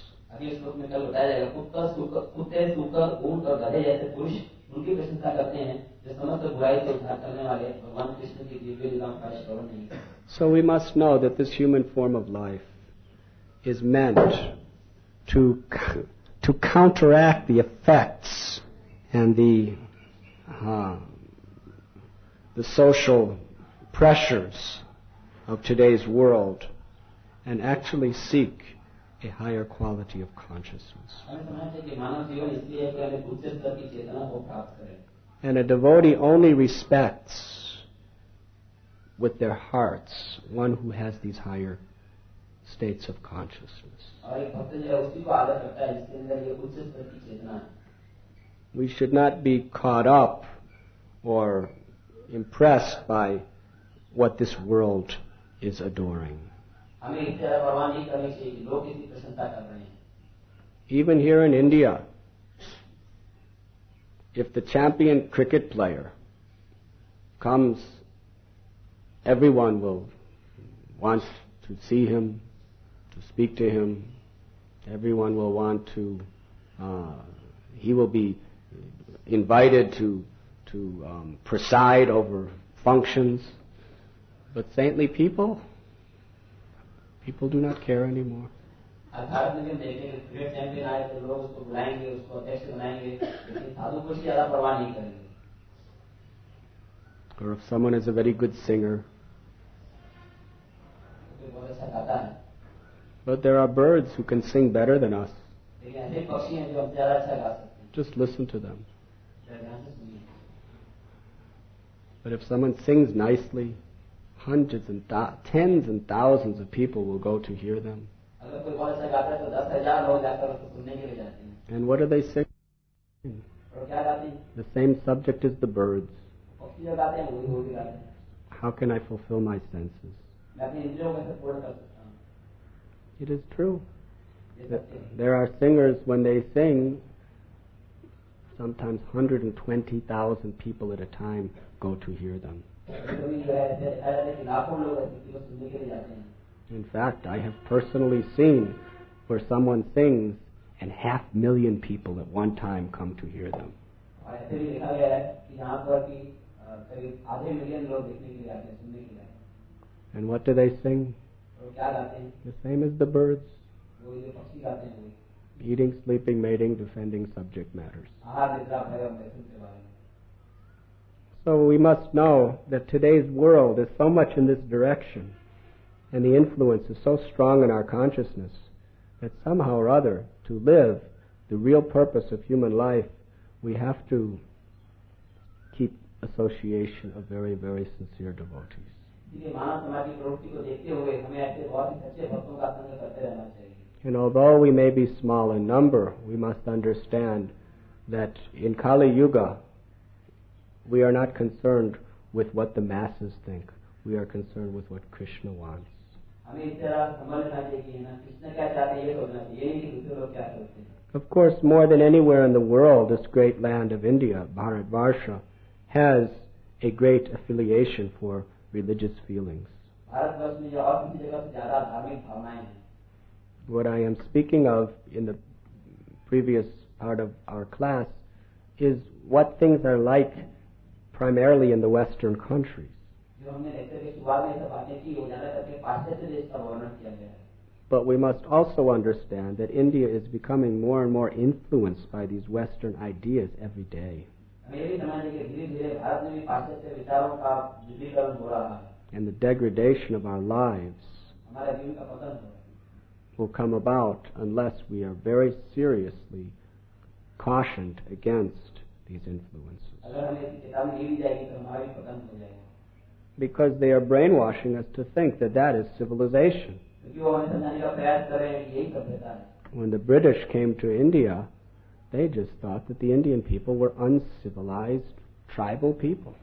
[SPEAKER 1] So we must know that this human form of life is meant to counteract the effects and the social pressures of today's world and actually seek a higher quality of consciousness. And a devotee only respects with their hearts one who has these higher states of consciousness. We should not be caught up or impressed by what this world is adoring. Even here in India, if the champion cricket player comes, everyone will want to see him, to speak to him. Everyone will want to, he will be invited to preside over functions. But saintly people do not care anymore.
[SPEAKER 2] आज भारत में भी हम देखेंगे cricket champion आए तो लोग उसको बुलाएंगे, उसको अध्यक्ष बनाएंगे, लेकिन साधु को ज्यादा परवाह नहीं करेंगे.
[SPEAKER 1] Or if someone is a very good singer.
[SPEAKER 2] कोई बहुत अच्छा गाता है.
[SPEAKER 1] But there are birds who can sing better than us.
[SPEAKER 2] लेकिन ऐसे पक्षी हैं जो ज्यादा अच्छा गा सकते हैं.
[SPEAKER 1] Just listen to them.
[SPEAKER 2] ध्यान से सुनिए.
[SPEAKER 1] But if someone sings nicely, hundreds and tens and thousands of people will go to hear them.
[SPEAKER 2] अगर कोई बहुत अच्छा गाता है तो 10,000 लोग जाकर उसको सुनने के लिए जाते हैं.
[SPEAKER 1] And what do they sing?
[SPEAKER 2] और क्या गाते हैं?
[SPEAKER 1] The same subject as the birds.
[SPEAKER 2] पक्षी जो गाते हैं वही गाते हैं.
[SPEAKER 1] How can I fulfill my senses?
[SPEAKER 2] मैं अपने इंद्रियों को कैसे पूर्ण कर सकता हूँ?
[SPEAKER 1] It is true. There are singers, when they sing, sometimes 120,000 people at a time go to hear them. In fact, I have personally seen where someone sings and 500,000 people at one time come to hear them. And what do they sing? The same as the birds. Eating, sleeping, mating, defending subject matters. So we must know that today's world is so much in this direction, and the influence is so strong in our consciousness, that somehow or other, to live the real purpose of human life, we have to keep association of very, very sincere devotees. And although we may be small in number, we must understand that in Kali Yuga, we are not concerned with what the masses think. We are concerned with what Krishna wants. Of course, more than anywhere in the world, this great land of India, Bharatvarsha, has a great affiliation for religious feelings. What I am speaking of in the previous part of our class is what things are like primarily in the Western countries. But we must also understand that India is becoming more and more influenced by these Western ideas every day. And the degradation of our lives will come about unless we are very seriously cautioned against these influences. Because they are brainwashing us to think that that is civilization. When the British came to India, they just thought that the Indian people were uncivilized tribal people.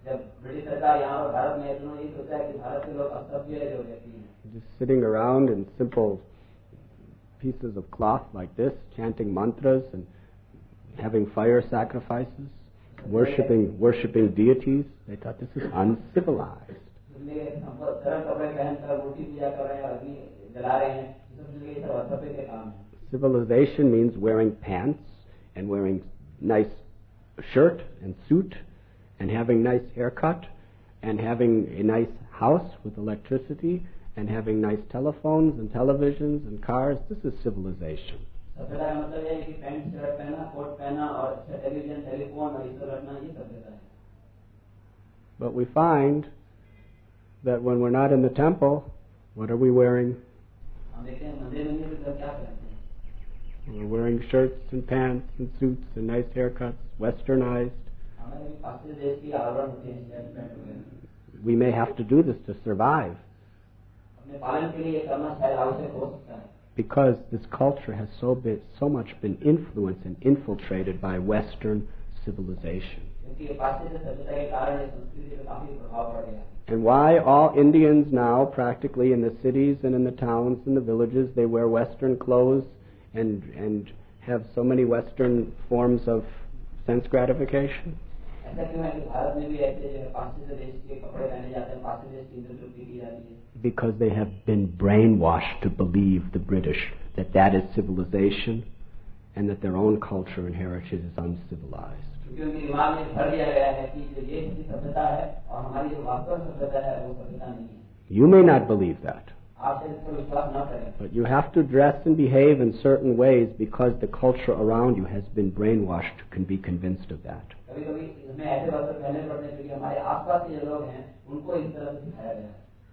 [SPEAKER 1] Just sitting around in simple pieces of cloth like this, chanting mantras and having fire sacrifices, worshipping deities. They thought this is uncivilized. Civilization means wearing pants and wearing nice shirt and suit and having nice haircut and having a nice house with electricity and having nice telephones and televisions and cars. This is civilization. But we find that when we're not in the temple, what are we wearing? We're wearing shirts and pants and suits and nice haircuts, westernized. We may have to do this to survive. Because this culture has so much been influenced and infiltrated by Western civilization. And why all Indians now, practically in the cities and in the towns and the villages, they wear Western clothes and have so many Western forms of sense gratification? Because they have been brainwashed to believe, the British, that that is civilization and that their own culture and heritage is uncivilized. You may not believe that.
[SPEAKER 2] आप इस पर विश्वास न करें।
[SPEAKER 1] But you have to dress and behave in certain ways because the culture around you has been brainwashed to be convinced of that.
[SPEAKER 2] कभी-कभी हमें ऐसे वस्त्र पहनने पड़ते हैं क्योंकि हमारे आसपास के जो लोग हैं उनको इस तरह से सिखाया गया है।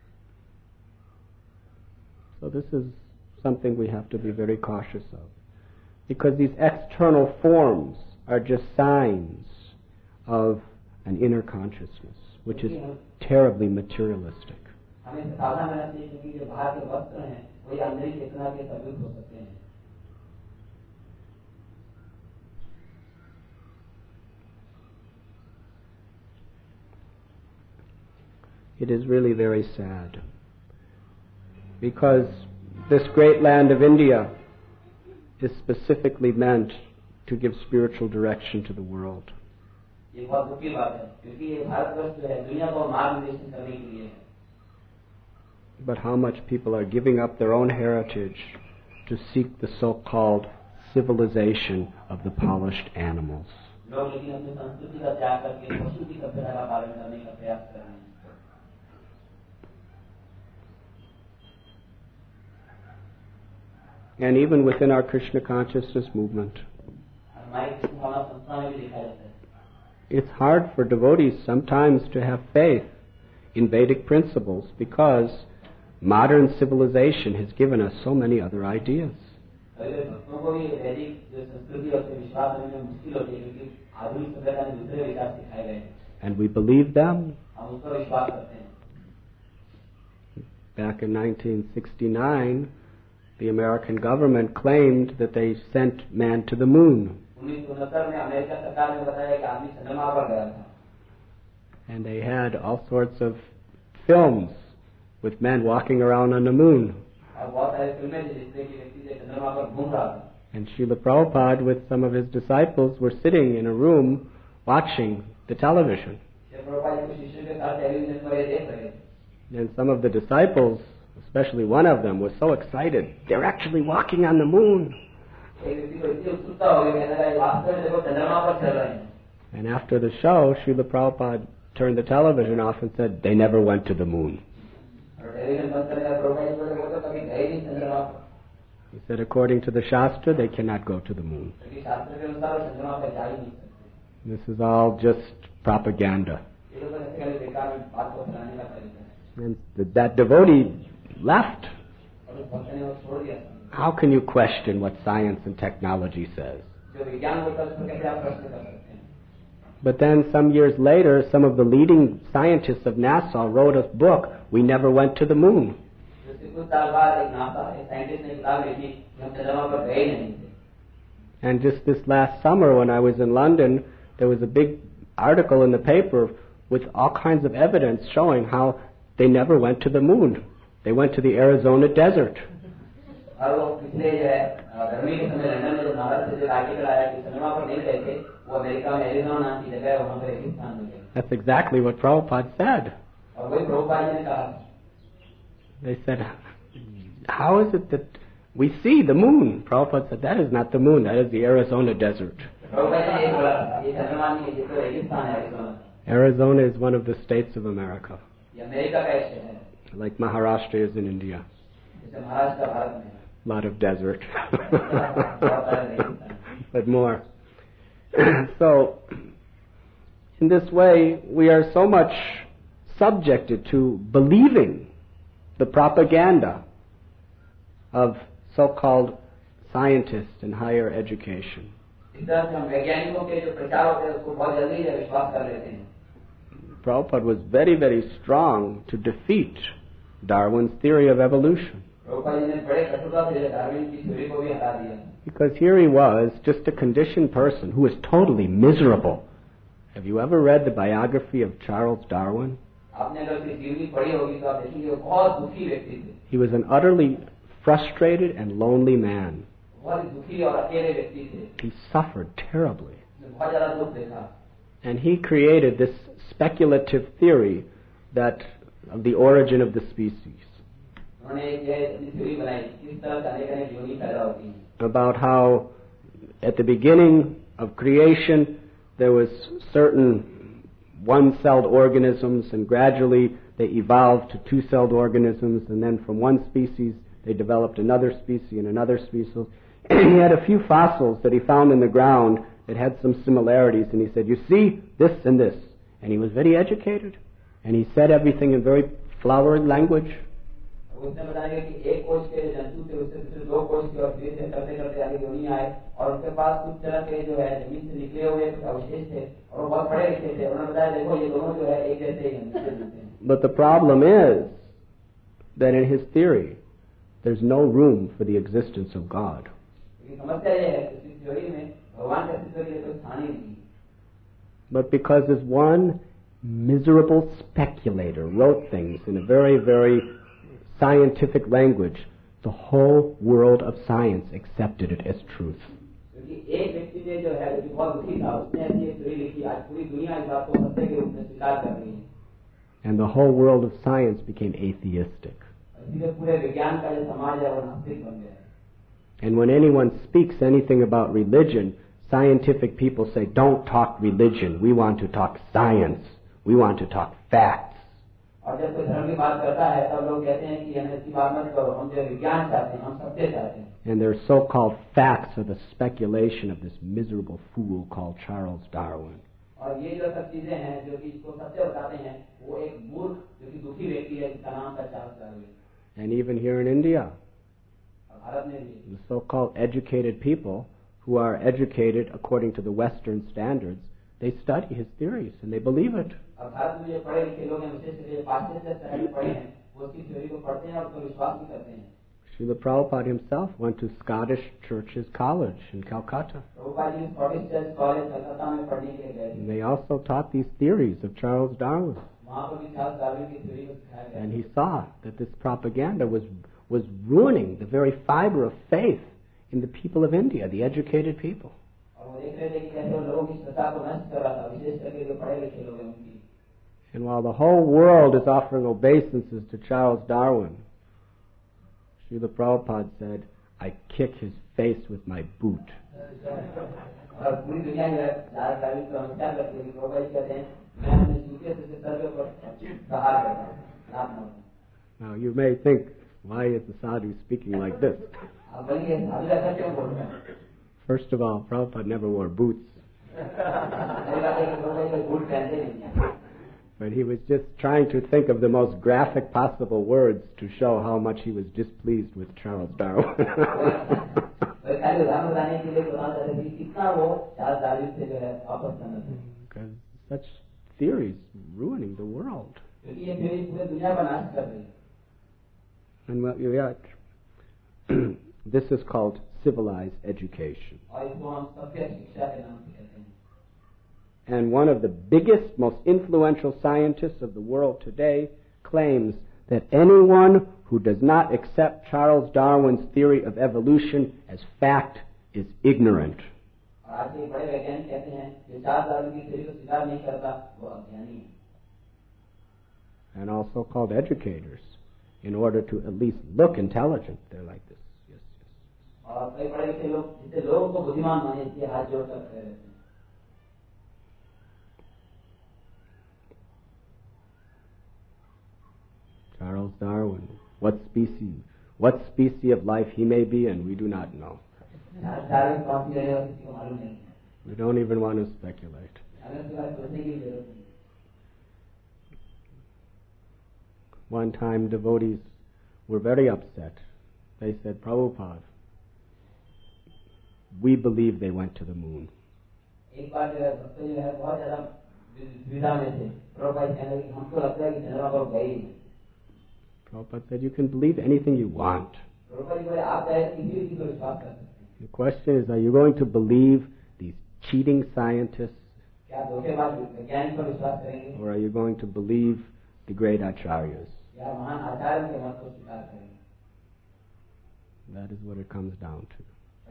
[SPEAKER 1] So this is something we have to be very cautious of, because these external forms are just signs of an inner consciousness, which is terribly materialistic.
[SPEAKER 2] हमें सावधान रहना चाहिए क्योंकि जो बाहर के वस्त्र हैं वही अंदर की चेतना के सबूत हो सकते हैं।
[SPEAKER 1] It is really very sad, because this great land of India is specifically meant to give spiritual direction to the world.
[SPEAKER 2] ये बहुत दुखी बात है क्योंकि ये भारतवर्ष जो है दुनिया को मार्गदर्शन करने के लिए है।
[SPEAKER 1] But how much people are giving up their own heritage to seek the so-called civilization of the polished animals.
[SPEAKER 2] लोग लेकिन अपनी संस्कृति का त्याग करके पशु की सभ्यता का पालन करने का प्रयास कर रहे हैं।
[SPEAKER 1] And even within our Krishna consciousness movement, it's hard for devotees sometimes to have faith in Vedic principles because modern civilization has given us so many other ideas. And we believe them. Back in 1969, the American government claimed that they sent man to the moon. And they had all sorts of films with men walking around on the moon. And Srila Prabhupada with some of his disciples were sitting in a room watching the television. And some of the disciples, especially one of them, was so excited. They're actually walking on the moon. And after the show, Srila Prabhupada turned the television off and said, they never went to the moon. He said, according to the Shastra, they cannot go to the moon. This is all just propaganda. And that devotee left. How can you question what science and technology says? But then some years later, some of the leading scientists of Nassau wrote a book, We Never Went to the Moon. And just this last summer when I was in London, there was a big article in the paper with all kinds of evidence showing how they never went to the moon. They went to the Arizona desert. That's exactly what Prabhupada said. They said, how is it that we see the moon? Prabhupada said, that is not the moon, that is the Arizona desert. Arizona is one of the states of America. Like Maharashtra is in India. A lot of desert. But more. So, in this way, we are so much subjected to believing the propaganda of so-called scientists in higher education. Prabhupada was very, very strong to defeat Darwin's theory of evolution. Because here he was, just a conditioned person who was totally miserable. Have you ever read the biography of Charles Darwin? He was an utterly frustrated and lonely man. He suffered terribly. And he created this speculative theory that of the origin of the species. About how at the beginning of creation there was certain one-celled organisms, and gradually they evolved to two-celled organisms, and then from one species they developed another species and another species. And he had a few fossils that he found in the ground that had some similarities, and he said, you see, this and this. And he was very educated, and he said everything in very flowery language.
[SPEAKER 2] उसने बताया कि एक कोष के जंतु थे, उससे दूसरे दो कोष के, और धीरे धीरे करते करते आगे दुनिया आए, और उनके पास कुछ तरह के जो है जमीन से निकले हुए कुछ अवशेष थे, और वो बहुत पढ़े लिखे थे। उन्होंने बताया देखो ये दोनों जो है एक जैसे ही हैं।
[SPEAKER 1] But the problem is that in his theory there's no room for the existence of God.
[SPEAKER 2] समस्या ये है कि इस थ्योरी में भगवान के अस्तित्व के लिए कोई स्थान ही नहीं।
[SPEAKER 1] But because this one miserable speculator wrote things in a very, very scientific language, the whole world of science accepted it as truth.
[SPEAKER 2] एक व्यक्ति ने जो है जो बहुत दुखी था, उसने ऐसी एक थ्योरी लिखी, आज पूरी दुनिया इस बात को सत्य के रूप में स्वीकार कर रही है।
[SPEAKER 1] And the whole world of science became atheistic.
[SPEAKER 2] इसलिए पूरे विज्ञान का जो समाज है वो नास्तिक बन गया है।
[SPEAKER 1] And when anyone speaks anything about religion, scientific people say, don't talk religion, we want to talk science, we want to talk facts.
[SPEAKER 2] और जब कोई धर्म की बात करता है तब लोग कहते हैं कि हमें इसकी बात मत करो, हम जो विज्ञान चाहते हैं, हम सत्य चाहते हैं।
[SPEAKER 1] And their so-called facts are the speculation of this miserable fool called Charles Darwin.
[SPEAKER 2] और ये जो सब चीजें हैं जो कि इसको सत्य बताते हैं, वो एक मूर्ख जो कि दुखी व्यक्ति है जिसका नाम था Charles Darwin.
[SPEAKER 1] And even here in India,
[SPEAKER 2] Bharat में भी
[SPEAKER 1] the so-called educated people who are educated according to the Western standards, they study his theories and they believe it.
[SPEAKER 2] अब भारत में जो पढ़े लिखे लोग हैं, विशेष पाश्चात्य तरह के पढ़े हैं, वो उसकी थ्योरी को पढ़ते हैं और उसको विश्वास भी करते हैं।
[SPEAKER 1] Srila Prabhupada himself went to Scottish Churches College in Calcutta.
[SPEAKER 2] Prabhupada ji Scottish Church College Calcutta में पढ़ने के लिए गए थे।
[SPEAKER 1] And they also taught these theories of Charles Darwin.
[SPEAKER 2] वहाँ पर भी चार्ल्स डार्विन की थ्योरी को सिखाया गया।
[SPEAKER 1] And he saw that this propaganda was ruining the very fiber of faith in the people of India, the educated people.
[SPEAKER 2] और वो देख रहे थे कि कैसे लोगों की श्रद्धा को नष्ट कर रहा था, विशेष करके जो पढ़े लिखे लोग हैं उनकी।
[SPEAKER 1] And while the whole world is offering obeisances to Charles Darwin, Srila Prabhupada said, I kick his face with my boot.
[SPEAKER 2] और पूरी दुनिया में चार्ल्स डार्विन को नमस्कार करते हैं, प्रभुपाद जी कहते हैं, मैं अपने जूते से सर के ऊपर प्रहार करता हूँ, लात मारता हूँ।
[SPEAKER 1] Now you may think, why is the sadhu speaking like this?
[SPEAKER 2] अब बोलिए साधु ऐसा क्यों बोल रहे हैं?
[SPEAKER 1] First of all, Prabhupada never wore boots.
[SPEAKER 2] पहली बात है कि प्रभुपाद जी बूट पहनते नहीं हैं।
[SPEAKER 1] But he was just trying to think of the most graphic possible words to show how much he was displeased with Charles Darwin. Because such theories ruining the world. And what you got, this is called civilized education. And one of the biggest, most influential scientists of the world today claims that anyone who does not accept Charles Darwin's theory of evolution as fact is ignorant. And also called educators, in order to at least look intelligent. They're like this. Yes, yes. Charles Darwin, what species of life he may be in, we do not know. We don't even want to speculate. One time devotees were very upset. They said, Prabhupada, we believe they went to the moon. Prabhupada said, you can believe anything you want. The question is, are you going to believe these cheating scientists? Or are you going to believe the great acharyas? That is what it comes down to.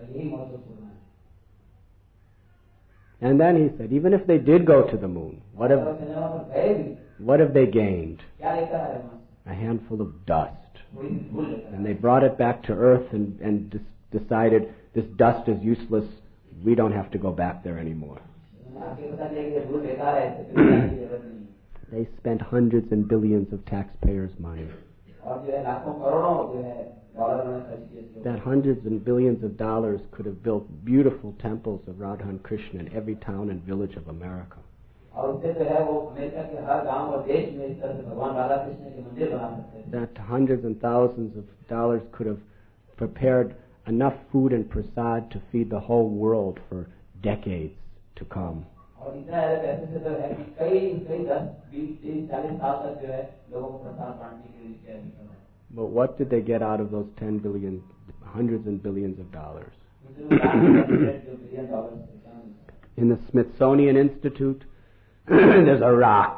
[SPEAKER 1] And then he said, even if they did go to the moon, what have they gained? A handful of dust. And they brought it back to earth and decided this dust is useless, we don't have to go back there anymore. They spent hundreds and billions of taxpayers' money. That hundreds and billions of dollars could have built beautiful temples of Radha and Krishna in every town and village of America. That hundreds and thousands of dollars could have prepared enough food and prasad to feed the whole world for decades to come. But what did they get out of those 10 billion, hundreds and billions of dollars? In the Smithsonian Institute, there's a rock.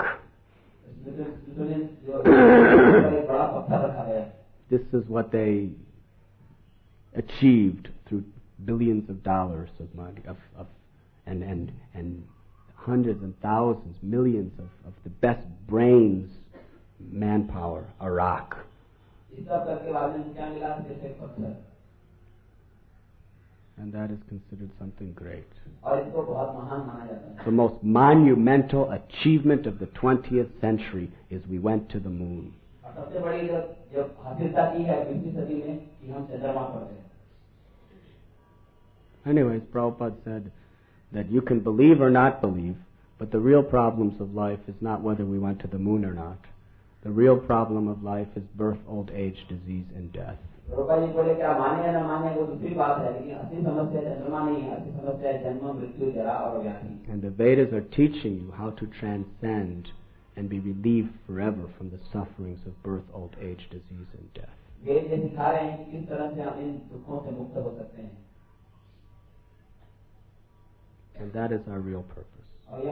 [SPEAKER 1] This is what they achieved through billions of dollars of money, and hundreds and thousands, millions of the best brains, manpower, a rock. And that is considered something great. The most monumental achievement of the 20th century is we went to the moon. Anyways, Prabhupada said that you can believe or not believe, but the real problems of life is not whether we went to the moon or not. The real problem of life is birth, old age, disease, and death. And the Vedas are teaching you how to transcend and be relieved forever from the sufferings of birth, old age, disease, and death. And that is our real purpose.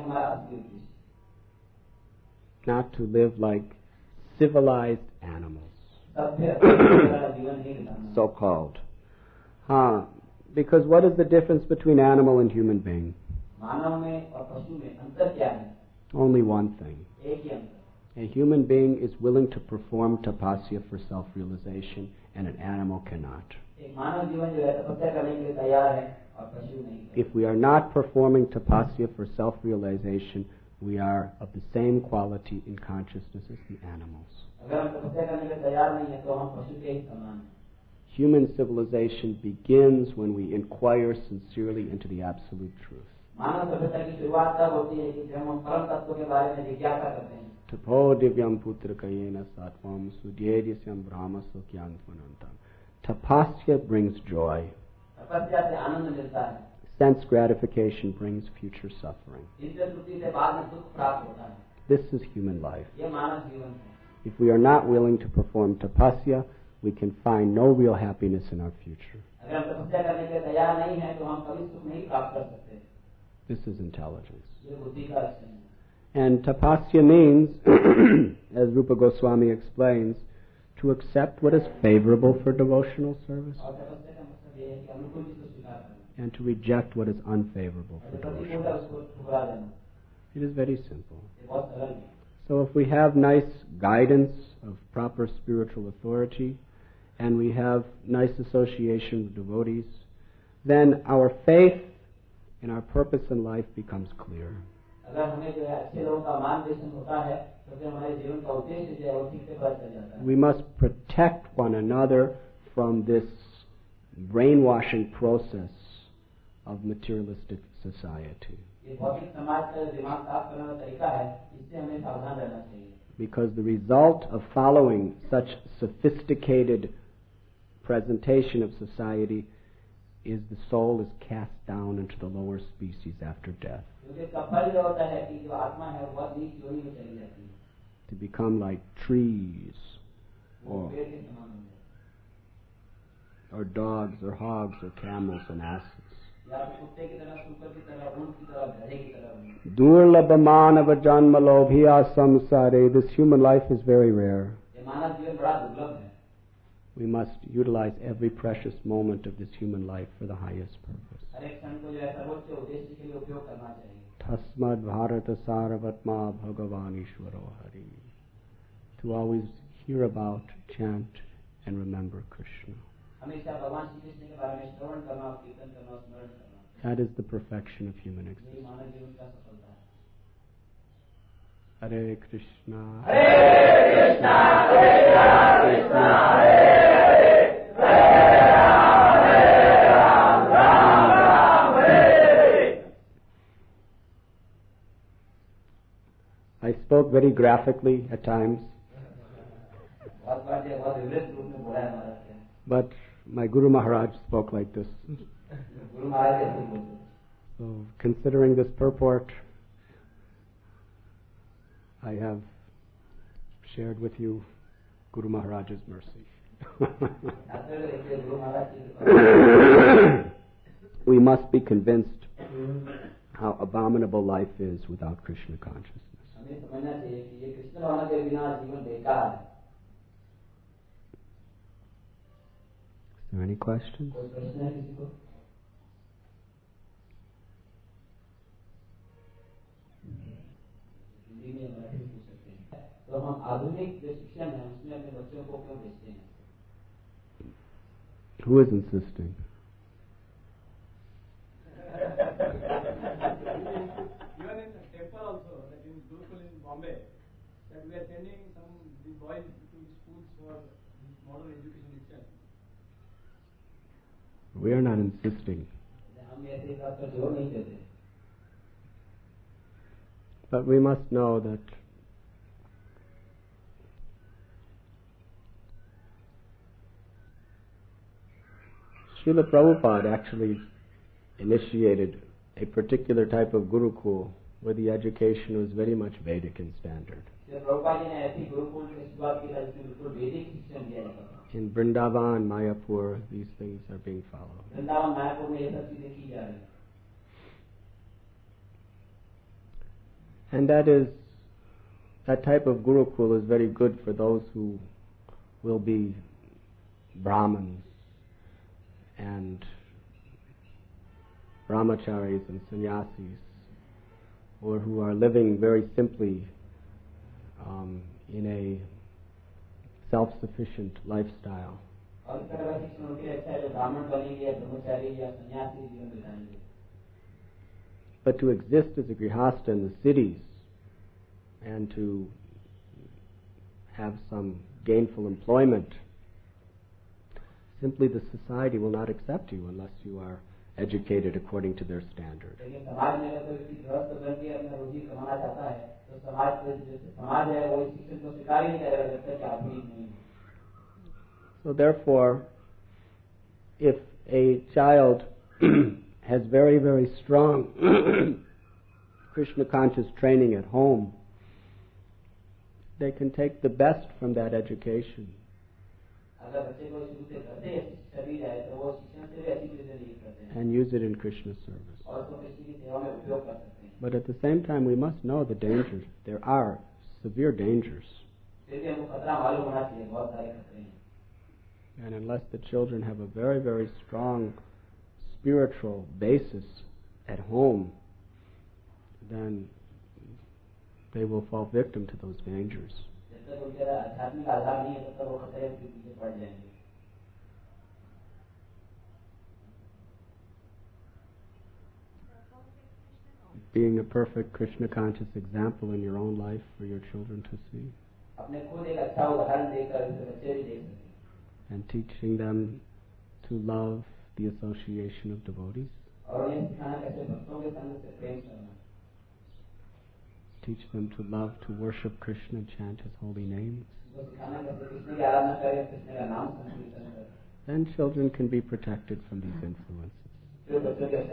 [SPEAKER 1] Not to live like civilized animals. So-called. Because what is the difference between animal and human being? Only one thing. A human being is willing to perform tapasya for self-realization, and an animal cannot. If we are not performing tapasya for self-realization, we are of the same quality in consciousness as the animals. Human civilization begins when we inquire sincerely into the absolute truth. Tapo divyam putra kayena satvam sudyedyasam brahma sokyantvanantam. Tapasya brings joy. Sense gratification brings future suffering. This is human life. If we are not willing to perform tapasya, we can find no real happiness in our future. This is intelligence. And tapasya means, as Rupa Goswami explains, to accept what is favorable for devotional service and to reject what is unfavorable for devotional service. It is very simple. So if we have nice guidance of proper spiritual authority and we have nice association with devotees, then our faith and our purpose in life becomes clear. We must protect one another from this brainwashing process of materialistic society. Because the result of following such sophisticated presentation of society is the soul is cast down into the lower species after death, to become like trees or dogs or hogs or camels and asses. Durlabha manava janma lobhiya samsare. This human life is very rare. We must utilize every precious moment of this human life for the highest purpose. Tasmad bharata saravatma bhagavan ishvaro hari. To always hear about, chant, and remember Krishna. That is the perfection of human existence. Hare Krishna.
[SPEAKER 3] Hare Krishna, Krishna Krishna, Hare Hare, Hare Ram, Ram Ram, Hare.
[SPEAKER 1] I spoke very graphically at times, but my Guru Maharaj spoke like this. So, considering this purport, I have shared with you Guru Maharaj's mercy. We must be convinced how abominable life is without Krishna consciousness. Is there any questions?
[SPEAKER 2] तो हम आधुनिक जो शिक्षण है उसमें अपने बच्चों को क्यों भेजते हैं?
[SPEAKER 1] Who is insisting?
[SPEAKER 3] Even in temple also, like in Gurukul in Bombay, that we are sending some the boys to schools for modern education itself.
[SPEAKER 1] We are not insisting.
[SPEAKER 2] हम ऐसे बात पर जोर नहीं देते.
[SPEAKER 1] But we must know that Srila Prabhupada actually initiated a particular type of Gurukul where the education was very much Vedic in standard. In Vrindavan, Mayapur, these things are being followed. And that type of Gurukul is very good for those who will be Brahmins and brahmacharis and sannyasis, or who are living very simply in a self-sufficient lifestyle. But to exist as a grihastha in the cities and to have some gainful employment, simply the society will not accept you unless you are educated according to their standard. So therefore, if a child has very, very strong Krishna conscious training at home, they can take the best from that education and use it in Krishna service. But at the same time, we must know the dangers. There are severe dangers. And unless the children have a very, very strong spiritual basis at home, then they will fall victim to those dangers. Being a perfect Krishna conscious example in your own life for your children to see. And teaching them to love the association of devotees. Teach them to love, to worship Krishna and chant His holy names. Then children can be protected from these influences.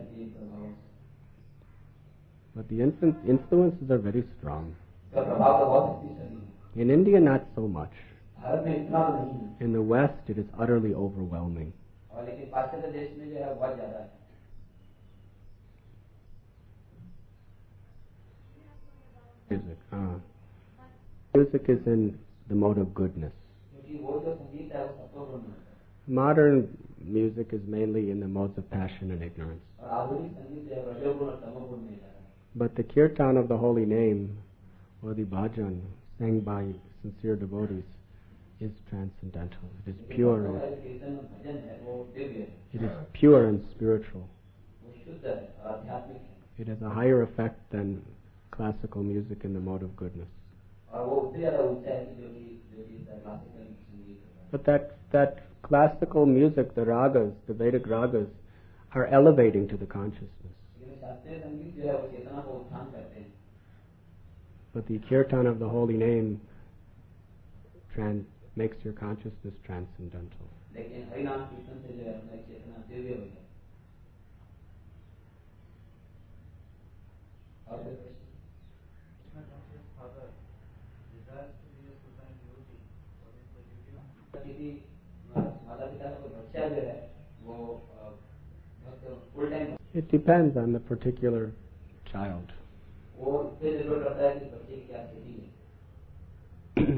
[SPEAKER 1] But the influences are very strong. In India, not so much. In the West, it is utterly overwhelming. Music. Music is in the mode of goodness. Modern music is mainly in the modes of passion and ignorance. But the kirtan of the holy name, or the bhajan, sang by sincere devotees, is transcendental. It is pure. It is pure and spiritual. It has a higher effect than classical music in the mode of goodness.
[SPEAKER 2] और वो उससे ज़्यादा ऊंचा है कि जो भी classical संगीत होता है।
[SPEAKER 1] But that classical music, the ragas, the Vedic ragas, are elevating to the consciousness.
[SPEAKER 2] लेकिन शास्त्रीय संगीत जो है वो चेतना को उत्थान करते हैं।
[SPEAKER 1] But the kirtan of the holy name makes your consciousness transcendental.
[SPEAKER 2] लेकिन हरिनाम कीर्तन से जो है हमारी चेतना दिव्य हो जाए। और कोई प्रश्न? किसी माता पिता का कोई बच्चा जो है वो full time.
[SPEAKER 1] It depends on the particular child.
[SPEAKER 2] वो पे निर्भर करता है कि बच्चे की क्या स्थिति है।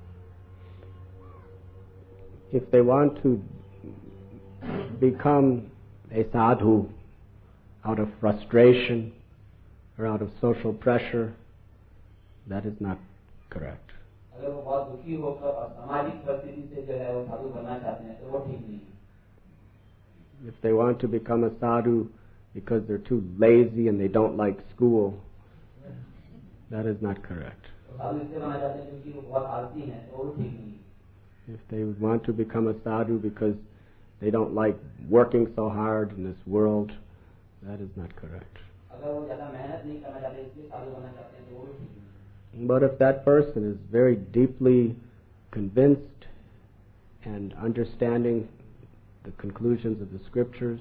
[SPEAKER 1] If they want to become a sadhu out of frustration or out of social pressure, that is not correct.
[SPEAKER 2] अगर वो बहुत दुखी होकर और सामाजिक परिस्थिति से जो है वो साधु बनना चाहते हैं तो वो ठीक नहीं है।
[SPEAKER 1] If they want to become a sadhu because they're too lazy and they don't like school, that is not correct.
[SPEAKER 2] तो साधु इसलिए बनना चाहते हैं क्योंकि वो बहुत आलसी हैं तो वो ठीक नहीं है।
[SPEAKER 1] If they want to become a sadhu because they don't like working so hard in this world, that is not correct.
[SPEAKER 2] अगर वो ज़्यादा मेहनत नहीं करना चाहते इसलिए साधु बनना चाहते हैं तो वो भी ठीक नहीं है।
[SPEAKER 1] But if that person is very deeply convinced and understanding the conclusions of the scriptures,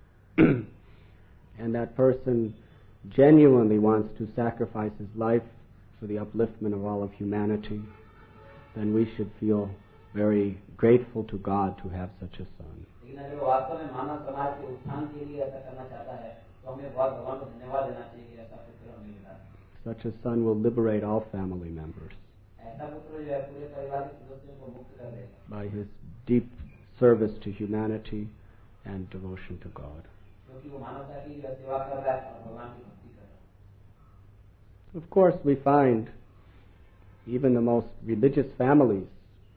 [SPEAKER 1] and that person genuinely wants to sacrifice his life for the upliftment of all of humanity, then we should feel very grateful to God to have such a son.
[SPEAKER 2] लेकिन अगर वो वास्तव में मानव समाज के उत्थान के लिए ऐसा करना चाहता है तो हमें बहुत भगवान को धन्यवाद देना चाहिए कि ऐसा पुत्र हमें मिला।
[SPEAKER 1] Such a son will liberate all family members
[SPEAKER 2] ऐसा पुत्र जो है पूरे परिवार के सदस्यों को मुक्त कर देगा
[SPEAKER 1] by his deep service to humanity and devotion to God.
[SPEAKER 2] क्योंकि वो मानवता की सेवा कर रहा है और भगवान की भक्ति कर रहा है।
[SPEAKER 1] Of course, we find even the most religious families,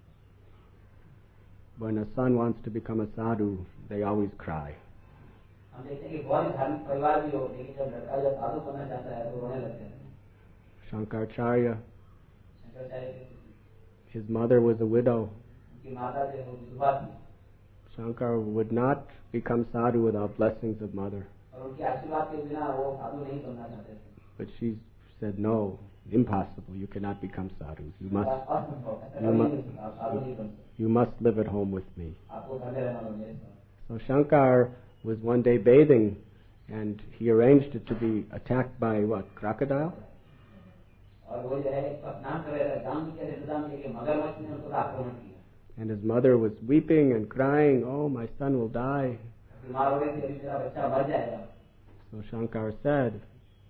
[SPEAKER 1] when a son wants to become a sadhu, they always cry.
[SPEAKER 2] हम देखते हैं कि बहुत ही धार्मिक परिवार भी हो लेकिन जब लड़का जब साधु बनना चाहता है तो रोने लगते हैं।
[SPEAKER 1] Shankaracharya,
[SPEAKER 2] शंकराचार्य की स्थिति,
[SPEAKER 1] his mother was a widow.
[SPEAKER 2] उनकी माता जो है वो विधवा थी
[SPEAKER 1] Shankar would not become sadhu without blessings of mother.
[SPEAKER 2] और उनके आशीर्वाद के बिना वो साधु नहीं बनना चाहते थे।
[SPEAKER 1] But she said, no, impossible, you cannot become sadhu. You must
[SPEAKER 2] असंभव, ऐसा कभी नहीं हो सकता, आप साधु नहीं बन सकते।
[SPEAKER 1] you must live at home with me.
[SPEAKER 2] आपको घर में रहना होगा मेरे साथ।
[SPEAKER 1] So Shankar was one day bathing and he arranged it to be attacked by what, crocodile?
[SPEAKER 2] और वो जो है स्नान कर रहे थे जान के इंतजाम किया कि मगरमच्छ ने उनको आक्रमण किया।
[SPEAKER 1] And his mother was weeping and crying, oh, my son will die.
[SPEAKER 2] बीमार हो गई थी अभी मेरा बच्चा मर जाएगा।
[SPEAKER 1] So Shankar said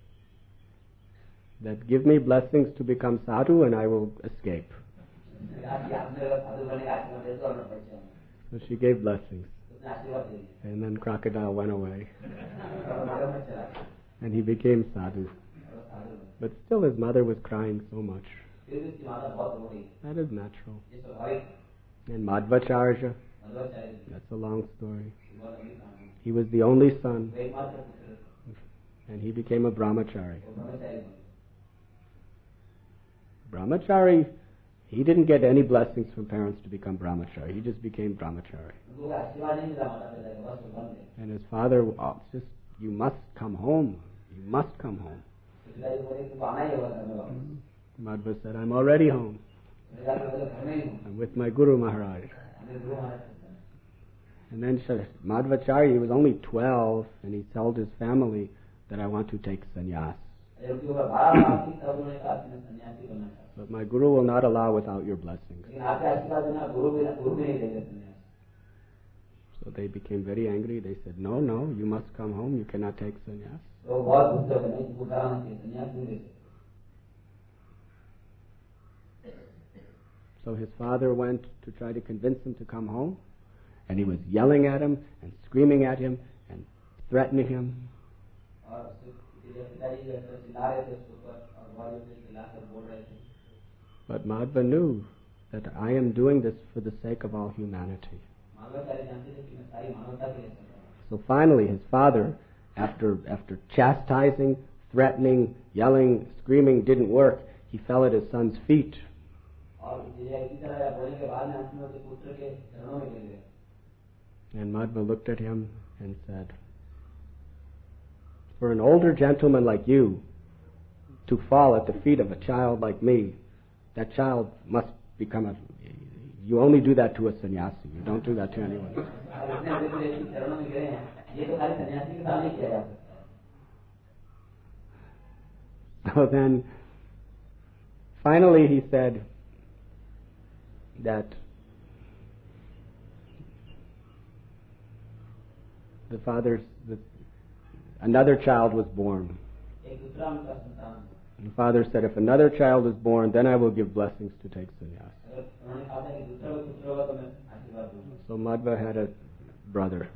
[SPEAKER 1] that give me blessings to become sadhu and I will escape. So she gave blessings. And then crocodile went away. And he became sadhu. But still his mother was crying so much. That is natural. And Madhvacharya, that's a long story. He was the only son. And he became a brahmachari. Brahmachari, he didn't get any blessings from parents to become brahmachari. He just became brahmachari. And his father, just, you must come home. You must come home. Madhva said, I'm already home. I'm with my Guru Maharaj. And then Madhvacharya, he was only 12, and he told his family that I want to take sannyas. But my Guru will not allow without your blessings. So they became very angry. They said, no, you must come home. You cannot take sannyas. So his father went to try to convince him to come home, and he was yelling at him and screaming at him and threatening him. But Madhva knew that I am doing this for the sake of all humanity. So finally his father, after chastising threatening, yelling, screaming didn't work. He fell at his son's feet. And Madhva looked at him and said, for an older gentleman like you to fall at the feet of a child like me, that child must become a... You only do that to a sannyasi. You don't do that to anyone else. So then, finally he said that another child was born. The father said, if another child is born, then I will give blessings to take sannyas. So Madhva had a brother.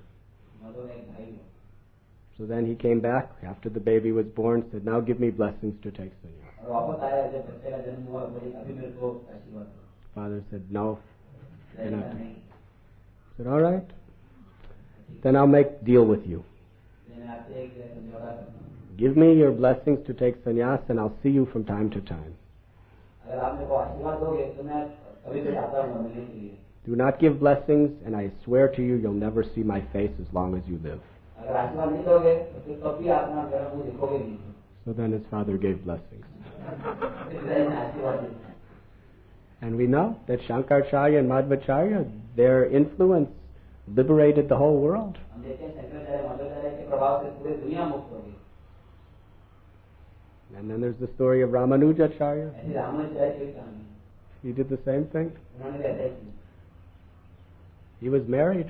[SPEAKER 1] So then he came back after the baby was born, said, now give me blessings to take sannyas. Father said, no. Said, all right. Then I'll make deal with you. Give me your blessings to take sannyas and I'll see you from time to time. Do not give blessings and I swear to you, you'll never see my face as long as you live. So then his father gave blessings. And we know that Shankaracharya and Madhvacharya, their influence liberated the whole world. And then there's the story of Ramanujacharya. He did the same thing. He was married.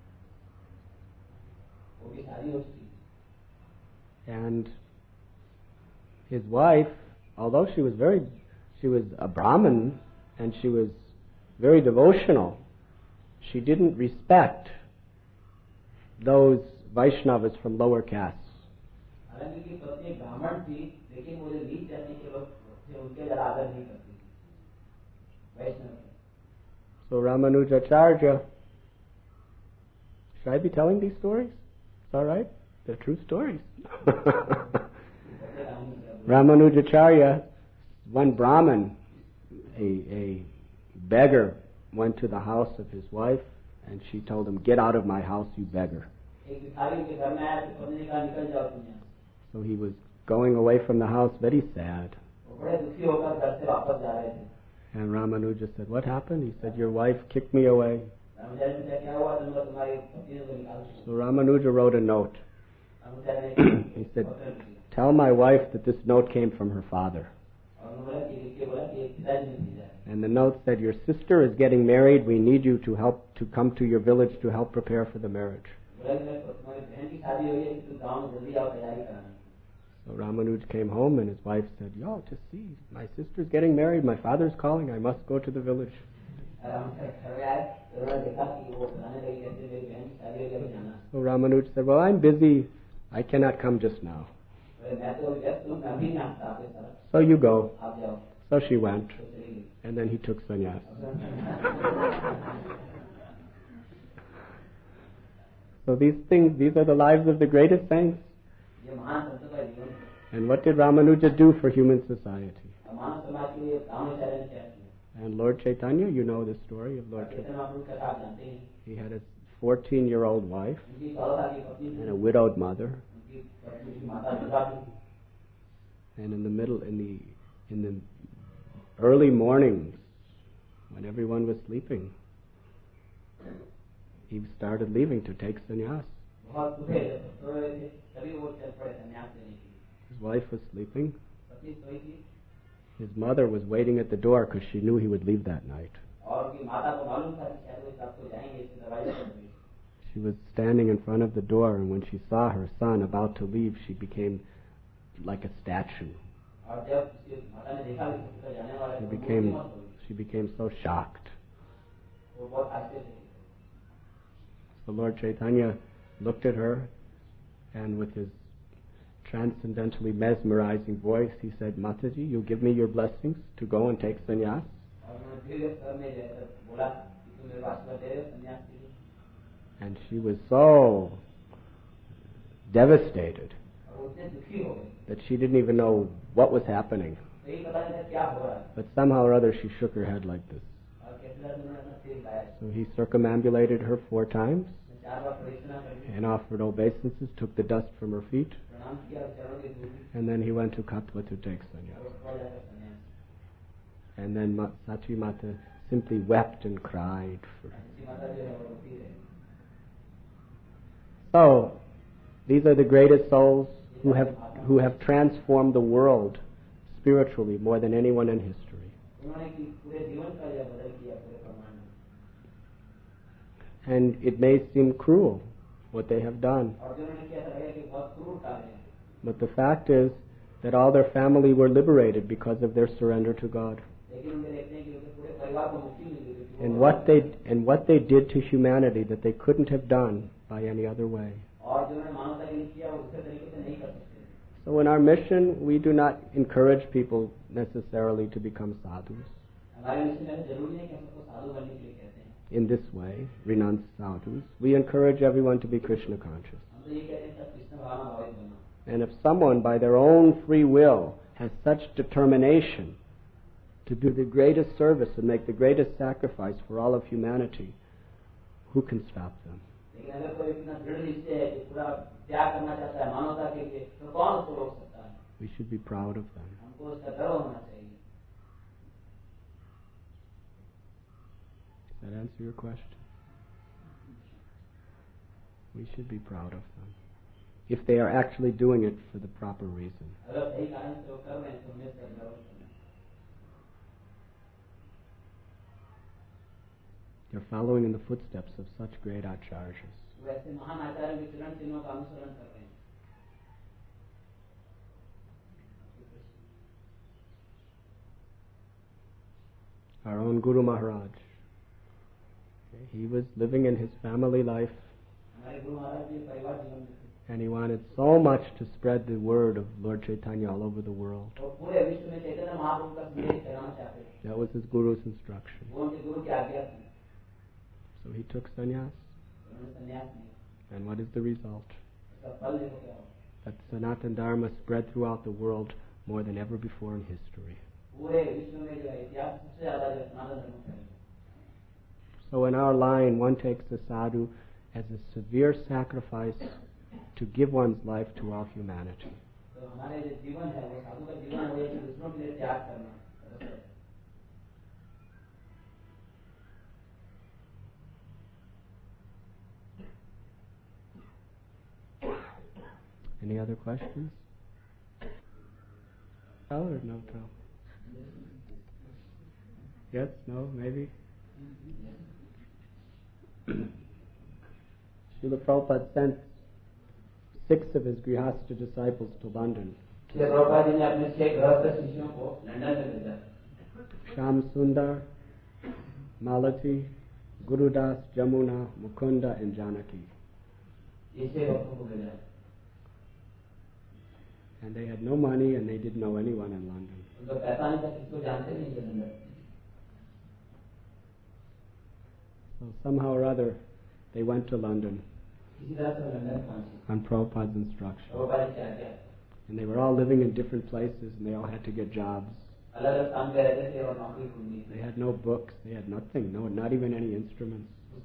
[SPEAKER 1] And his wife, although she was a Brahmin and she was very devotional, she didn't respect those Vaishnavas from lower castes. So Ramanujacharya, should I be telling these stories? It's all right. They're true stories. Ramanujacharya, one Brahmin, a beggar, went to the house of his wife and she told him, get out of my house, you beggar. So he was going away from the house very sad. And Ramanuja said, what happened? He said, your wife kicked me away. So Ramanuja wrote a note. He said, tell my wife that this note came from her father. And the note said, your sister is getting married. We need you to come to your village to help prepare for the marriage. So Ramanuj came home and his wife said, yo, just see, my sister's getting married. My father's calling. I must go to the village. So Ramanuj said, well, I'm busy. I cannot come just now. So you go. So she went. And then he took sannyas. So these are the lives of the greatest saints. And what did Ramanuja do for human society? And Lord Chaitanya, you know the story of Lord Chaitanya. He had a 14-year-old wife and a widowed mother. And in the early mornings, when everyone was sleeping, he started leaving to take sannyas. His wife was sleeping. His mother was waiting at the door because she knew he would leave that night. She was standing in front of the door, and when she saw her son about to leave, she became like a statue. She became so shocked. So Lord Chaitanya looked at her, and with his transcendentally mesmerizing voice, he said, Mataji, you give me your blessings to go and take sannyas? And she was so devastated that she didn't even know what was happening. But somehow or other she shook her head like this. So he circumambulated her 4 times and offered obeisances, took the dust from her feet, and then he went to Katwa to take sannyas. And then Sachi Mata simply wept and cried for him. So, these are the greatest souls who have transformed the world spiritually more than anyone in history. And it may seem cruel what they have done, but the fact is that all their family were liberated because of their surrender to God. And what they did to humanity that they couldn't have done by any other way. So in our mission, we do not encourage people necessarily to become sadhus. In this way, renounced sadhus, we encourage everyone to be Krishna conscious. And if someone by their own free will has such determination to do the greatest service and make the greatest sacrifice for all of humanity, who can stop them? We should be proud of them. Does that answer your question? We should be proud of them, if they are actually doing it for the proper reason. They're following in the footsteps of such great acharyas. Our own Guru Maharaj, he was living in his family life, and he wanted so much to spread the word of Lord Chaitanya all over the world. That was his Guru's instruction. So he took sannyas. And what is the result? That Sanatana Dharma spread throughout the world more than ever before in history. So in our line, one takes the sadhu as a severe sacrifice to give one's life to all humanity. Any other questions? Tell or no tell? Yes? No? Maybe? Srila Prabhupada sent 6 of his Grihastha disciples to London. Sham Sundar, Malati, Gurudas, Jamuna, Mukunda, and Janaki. And they had no money and they didn't know anyone in London. So somehow or other, they went to London on Prabhupada's instruction. And they were all living in different places and they all had to get jobs. They had no books, they had nothing, not even any instruments.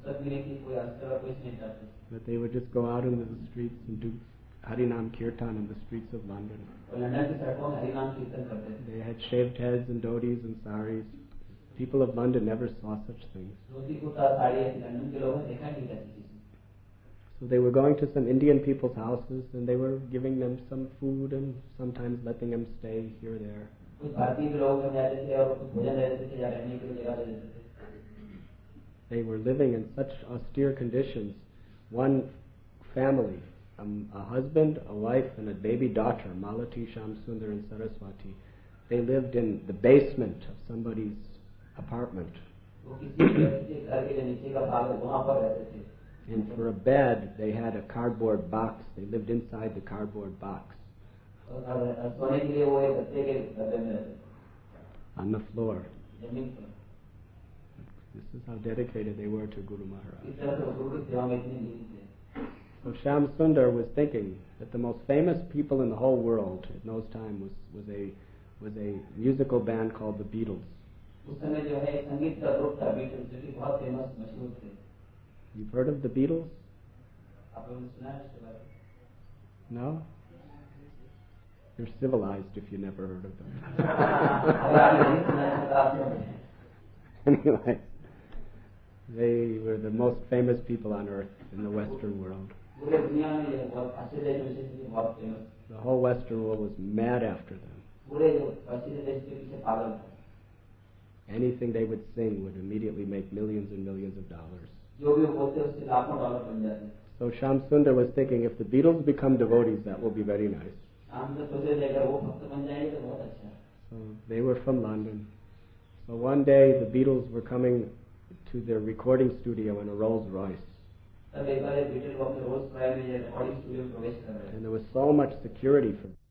[SPEAKER 1] But they would just go out into the streets and do Harinam Kirtan in the streets of London. They had shaved heads and dhotis and saris. People of London never saw such things. So they were going to some Indian people's houses and they were giving them some food and sometimes letting them stay here or there. They were living in such austere conditions. One family, a husband, a wife, and a baby daughter, Malati, Shamsundar, and Saraswati, they lived in the basement of somebody's apartment. And for a bed, they had a cardboard box. They lived inside the cardboard box. On the floor. This is how dedicated they were to Guru Maharaj. So Shyam Sundar was thinking that the most famous people in the whole world at those time was a musical band called the Beatles.
[SPEAKER 2] उस समय जो है संगीत का group था Beatles जो कि बहुत फेमस मशहूर थे.
[SPEAKER 1] You've heard of the Beatles?
[SPEAKER 2] आप लोगों ने सुना है इसके बारे में?
[SPEAKER 1] No? You're civilized if you never heard of them.
[SPEAKER 2] अगर आपने नहीं सुना है तो आप लोग
[SPEAKER 1] Anyway, they were the most famous people on earth in the Western world.
[SPEAKER 2] पूरे दुनिया में ये बहुत ऑस्ट्रेलिया जो है बहुत famous.
[SPEAKER 1] The whole Western world was mad after them.
[SPEAKER 2] पूरे जो ऑस्ट्रेलिया देश के पीछे पागल थे.
[SPEAKER 1] Anything they would sing would immediately make millions and millions of dollars.
[SPEAKER 2] जो भी वो बोलते उससे लाखों डॉलर बन जाते.
[SPEAKER 1] So Shyam Sundar was thinking, if the Beatles become devotees, that will be very nice.
[SPEAKER 2] हम तो सोचे थे अगर वो भक्त बन जाएंगे तो बहुत अच्छा.
[SPEAKER 1] So they were from London. So one day the Beatles were coming to their recording studio in a Rolls Royce.
[SPEAKER 2] तब एक बार बीटल वो अपने रोल्स रॉयस में रिकॉर्डिंग स्टूडियो में प्रवेश कर रहे थे.
[SPEAKER 1] And there was so much security for them.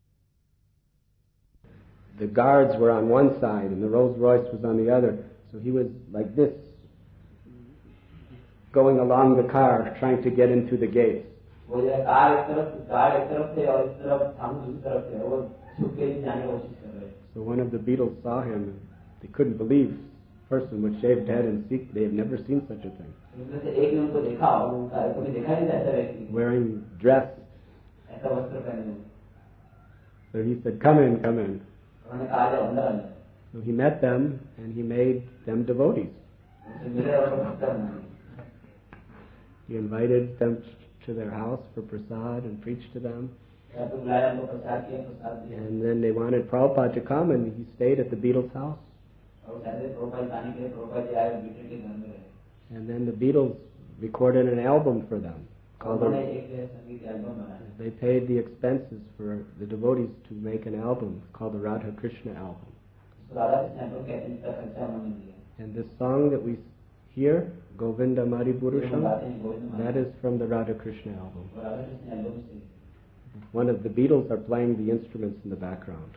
[SPEAKER 1] The guards were on one side and the Rolls Royce was on the other. So he was like this, going along the car, trying to get into the gates.
[SPEAKER 2] वो जो car एक तरफ थे और इस तरफ हम दूसरी तरफ थे. वो छुप के जाने की कोशिश कर रहे थे.
[SPEAKER 1] So one of the Beatles saw him and they couldn't believe a person with shaved head and seek. They had never seen such a thing.
[SPEAKER 2] उनमें से एक ने उनको देखा और उनका कभी देखा नहीं था ऐसा व्यक्ति.
[SPEAKER 1] Wearing dress.
[SPEAKER 2] ऐसा वस्त्र पहने हुए.
[SPEAKER 1] So he said, come in, come in.
[SPEAKER 2] उन्होंने कहा जो अंदर अंदर.
[SPEAKER 1] So he met them and he made them devotees.
[SPEAKER 2] उनसे मिले और भक्त बना दिए.
[SPEAKER 1] He invited them to their house for prasad and preached to them. And then they wanted Prabhupada to come and he stayed at the Beatles' house. And then the Beatles recorded an album for them. They paid the expenses for the devotees to make an album called the Radha Krishna album. And this song that we hear, Govinda Mari Purusham, that is from the Radha Krishna album. One of the Beatles are playing the instruments in the background.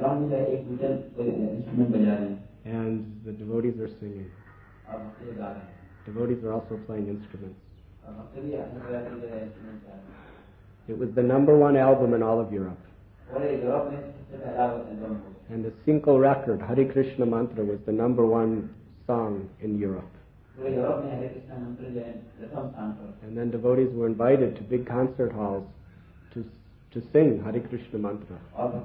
[SPEAKER 1] And the devotees are singing. Devotees are also playing instruments. It was the #1 album in all of Europe. And the Cinco record, Hare Krishna Mantra, was the #1 song in Europe. And then devotees were invited to big concert halls to sing Hare Krishna Mantra.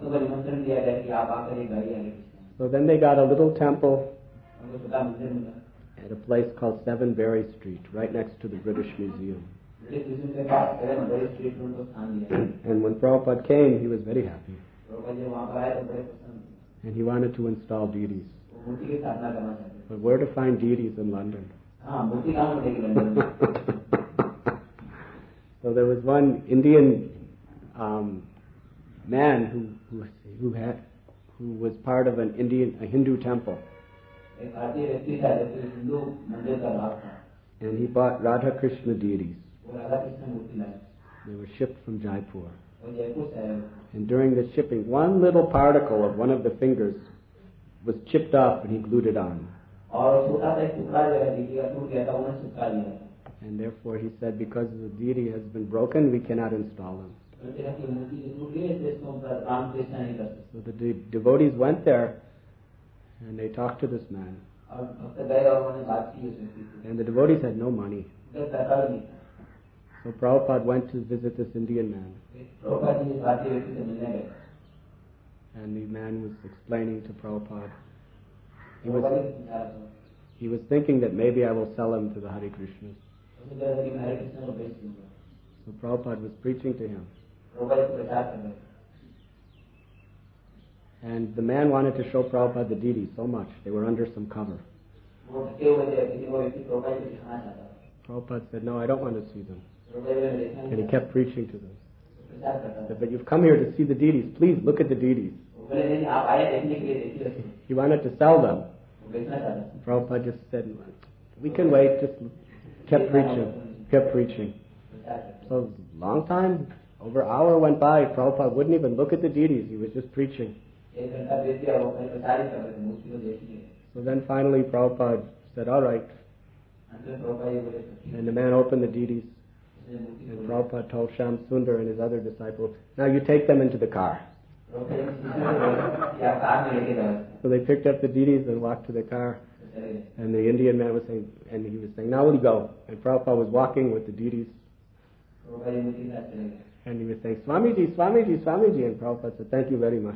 [SPEAKER 1] So then they got a little temple at a place called 7 Berry Street, right next to the British Museum. And when Prabhupada came, he was very happy. And he wanted to install deities. But where to find deities in London? So there was one Indian man who was part of a Hindu temple. And he bought Radha Krishna deities. They were shipped from Jaipur. And during the shipping, one little particle of one of the fingers was chipped off and he glued it on. And therefore he said, because the deity has been broken, we cannot install them. So the devotees went there and they talked to this man. And the devotees had no money. So Prabhupada went to visit this Indian man. And the man was explaining to Prabhupada. He was thinking that maybe I will sell him to the Hare Krishnas. So Prabhupada was preaching to him. And the man wanted to show Prabhupada the deities so much. They were under some cover. Prabhupada said, no, I don't want to see them. And he kept preaching to them. He said, but you've come here to see the deities. Please look at the deities. He wanted to sell them. Prabhupada just said, we can wait. Just kept preaching. So long time, over an hour went by. Prabhupada wouldn't even look at the deities. He was just preaching. So then finally Prabhupada said, all right. And the man opened the deities. And Prabhupada told Shyam Sundar and his other disciples, now you take them into the car. So they picked up the deities and walked to the car. And the Indian man was saying, and he was saying, now will you go? And Prabhupada was walking with the deities. And he was saying, Swamiji, Swamiji, Swamiji. And Prabhupada said, thank you very much.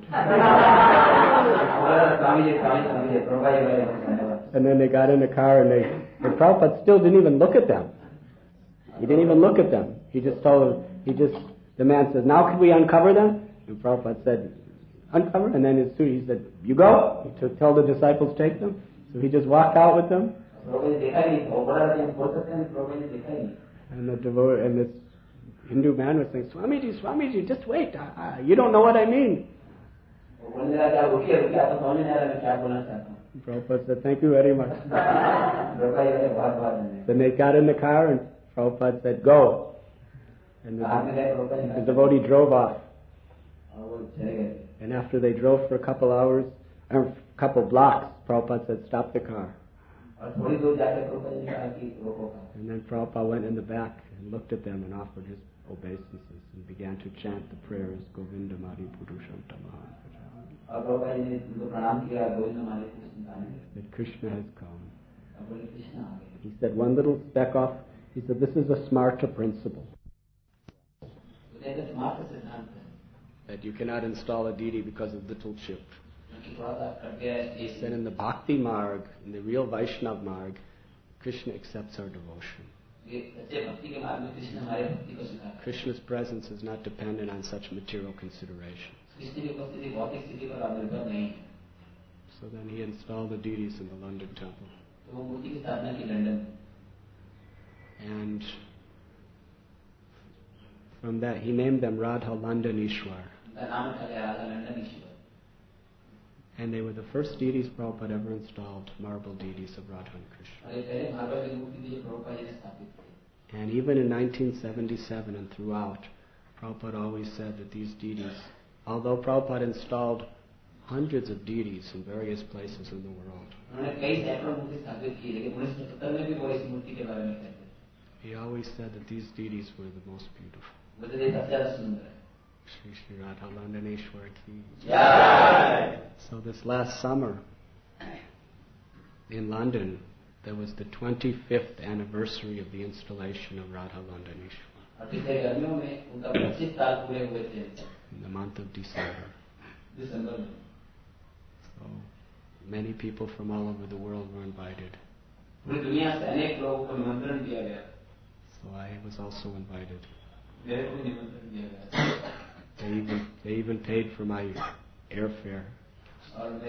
[SPEAKER 1] And then they got in the car and Prabhupada still didn't even look at them. He didn't even look at them. He just told them, the man says, now can we uncover them? And Prabhupada said, uncover? And then he said, you go. To tell the disciples, take them. So he just walked out with them. And this Hindu man was saying, Swamiji, Swamiji, just wait. You don't know what I mean. Prabhupada said, thank you very much. Then they got in the car and Prabhupada said, go. And the devotee drove off. And after they drove for a couple blocks, Prabhupada said, stop the car. And then Prabhupada went in the back and looked at them and offered his obeisances and began to chant the prayers, Govindam Adi Purusham Tamaha. That Krishna has come. He said, one little speck off. He said, this is a smarta principle. That you cannot install a deity because of little chip. He said in the Bhakti Marg, in the real Vaishnav Marg, Krishna accepts our devotion. Krishna's presence is not dependent on such material considerations. So then he installed the deities in the London temple. And from that he named them Radha Landanishwar. And they were the first deities Prabhupada ever installed, marble deities of Radha and Krishna. And even in 1977 and throughout, Prabhupada always said that these deities, although Prabhupada installed hundreds of deities in various places in the world, he always said that these deities were the most beautiful. Shri Shri Radha Landaneshwar ki. So this last summer in London, there was the 25th anniversary of the installation of Radha Landaneshwar. In the month of December. So many people from all over the world were invited. So I was also invited. They even paid for my airfare. So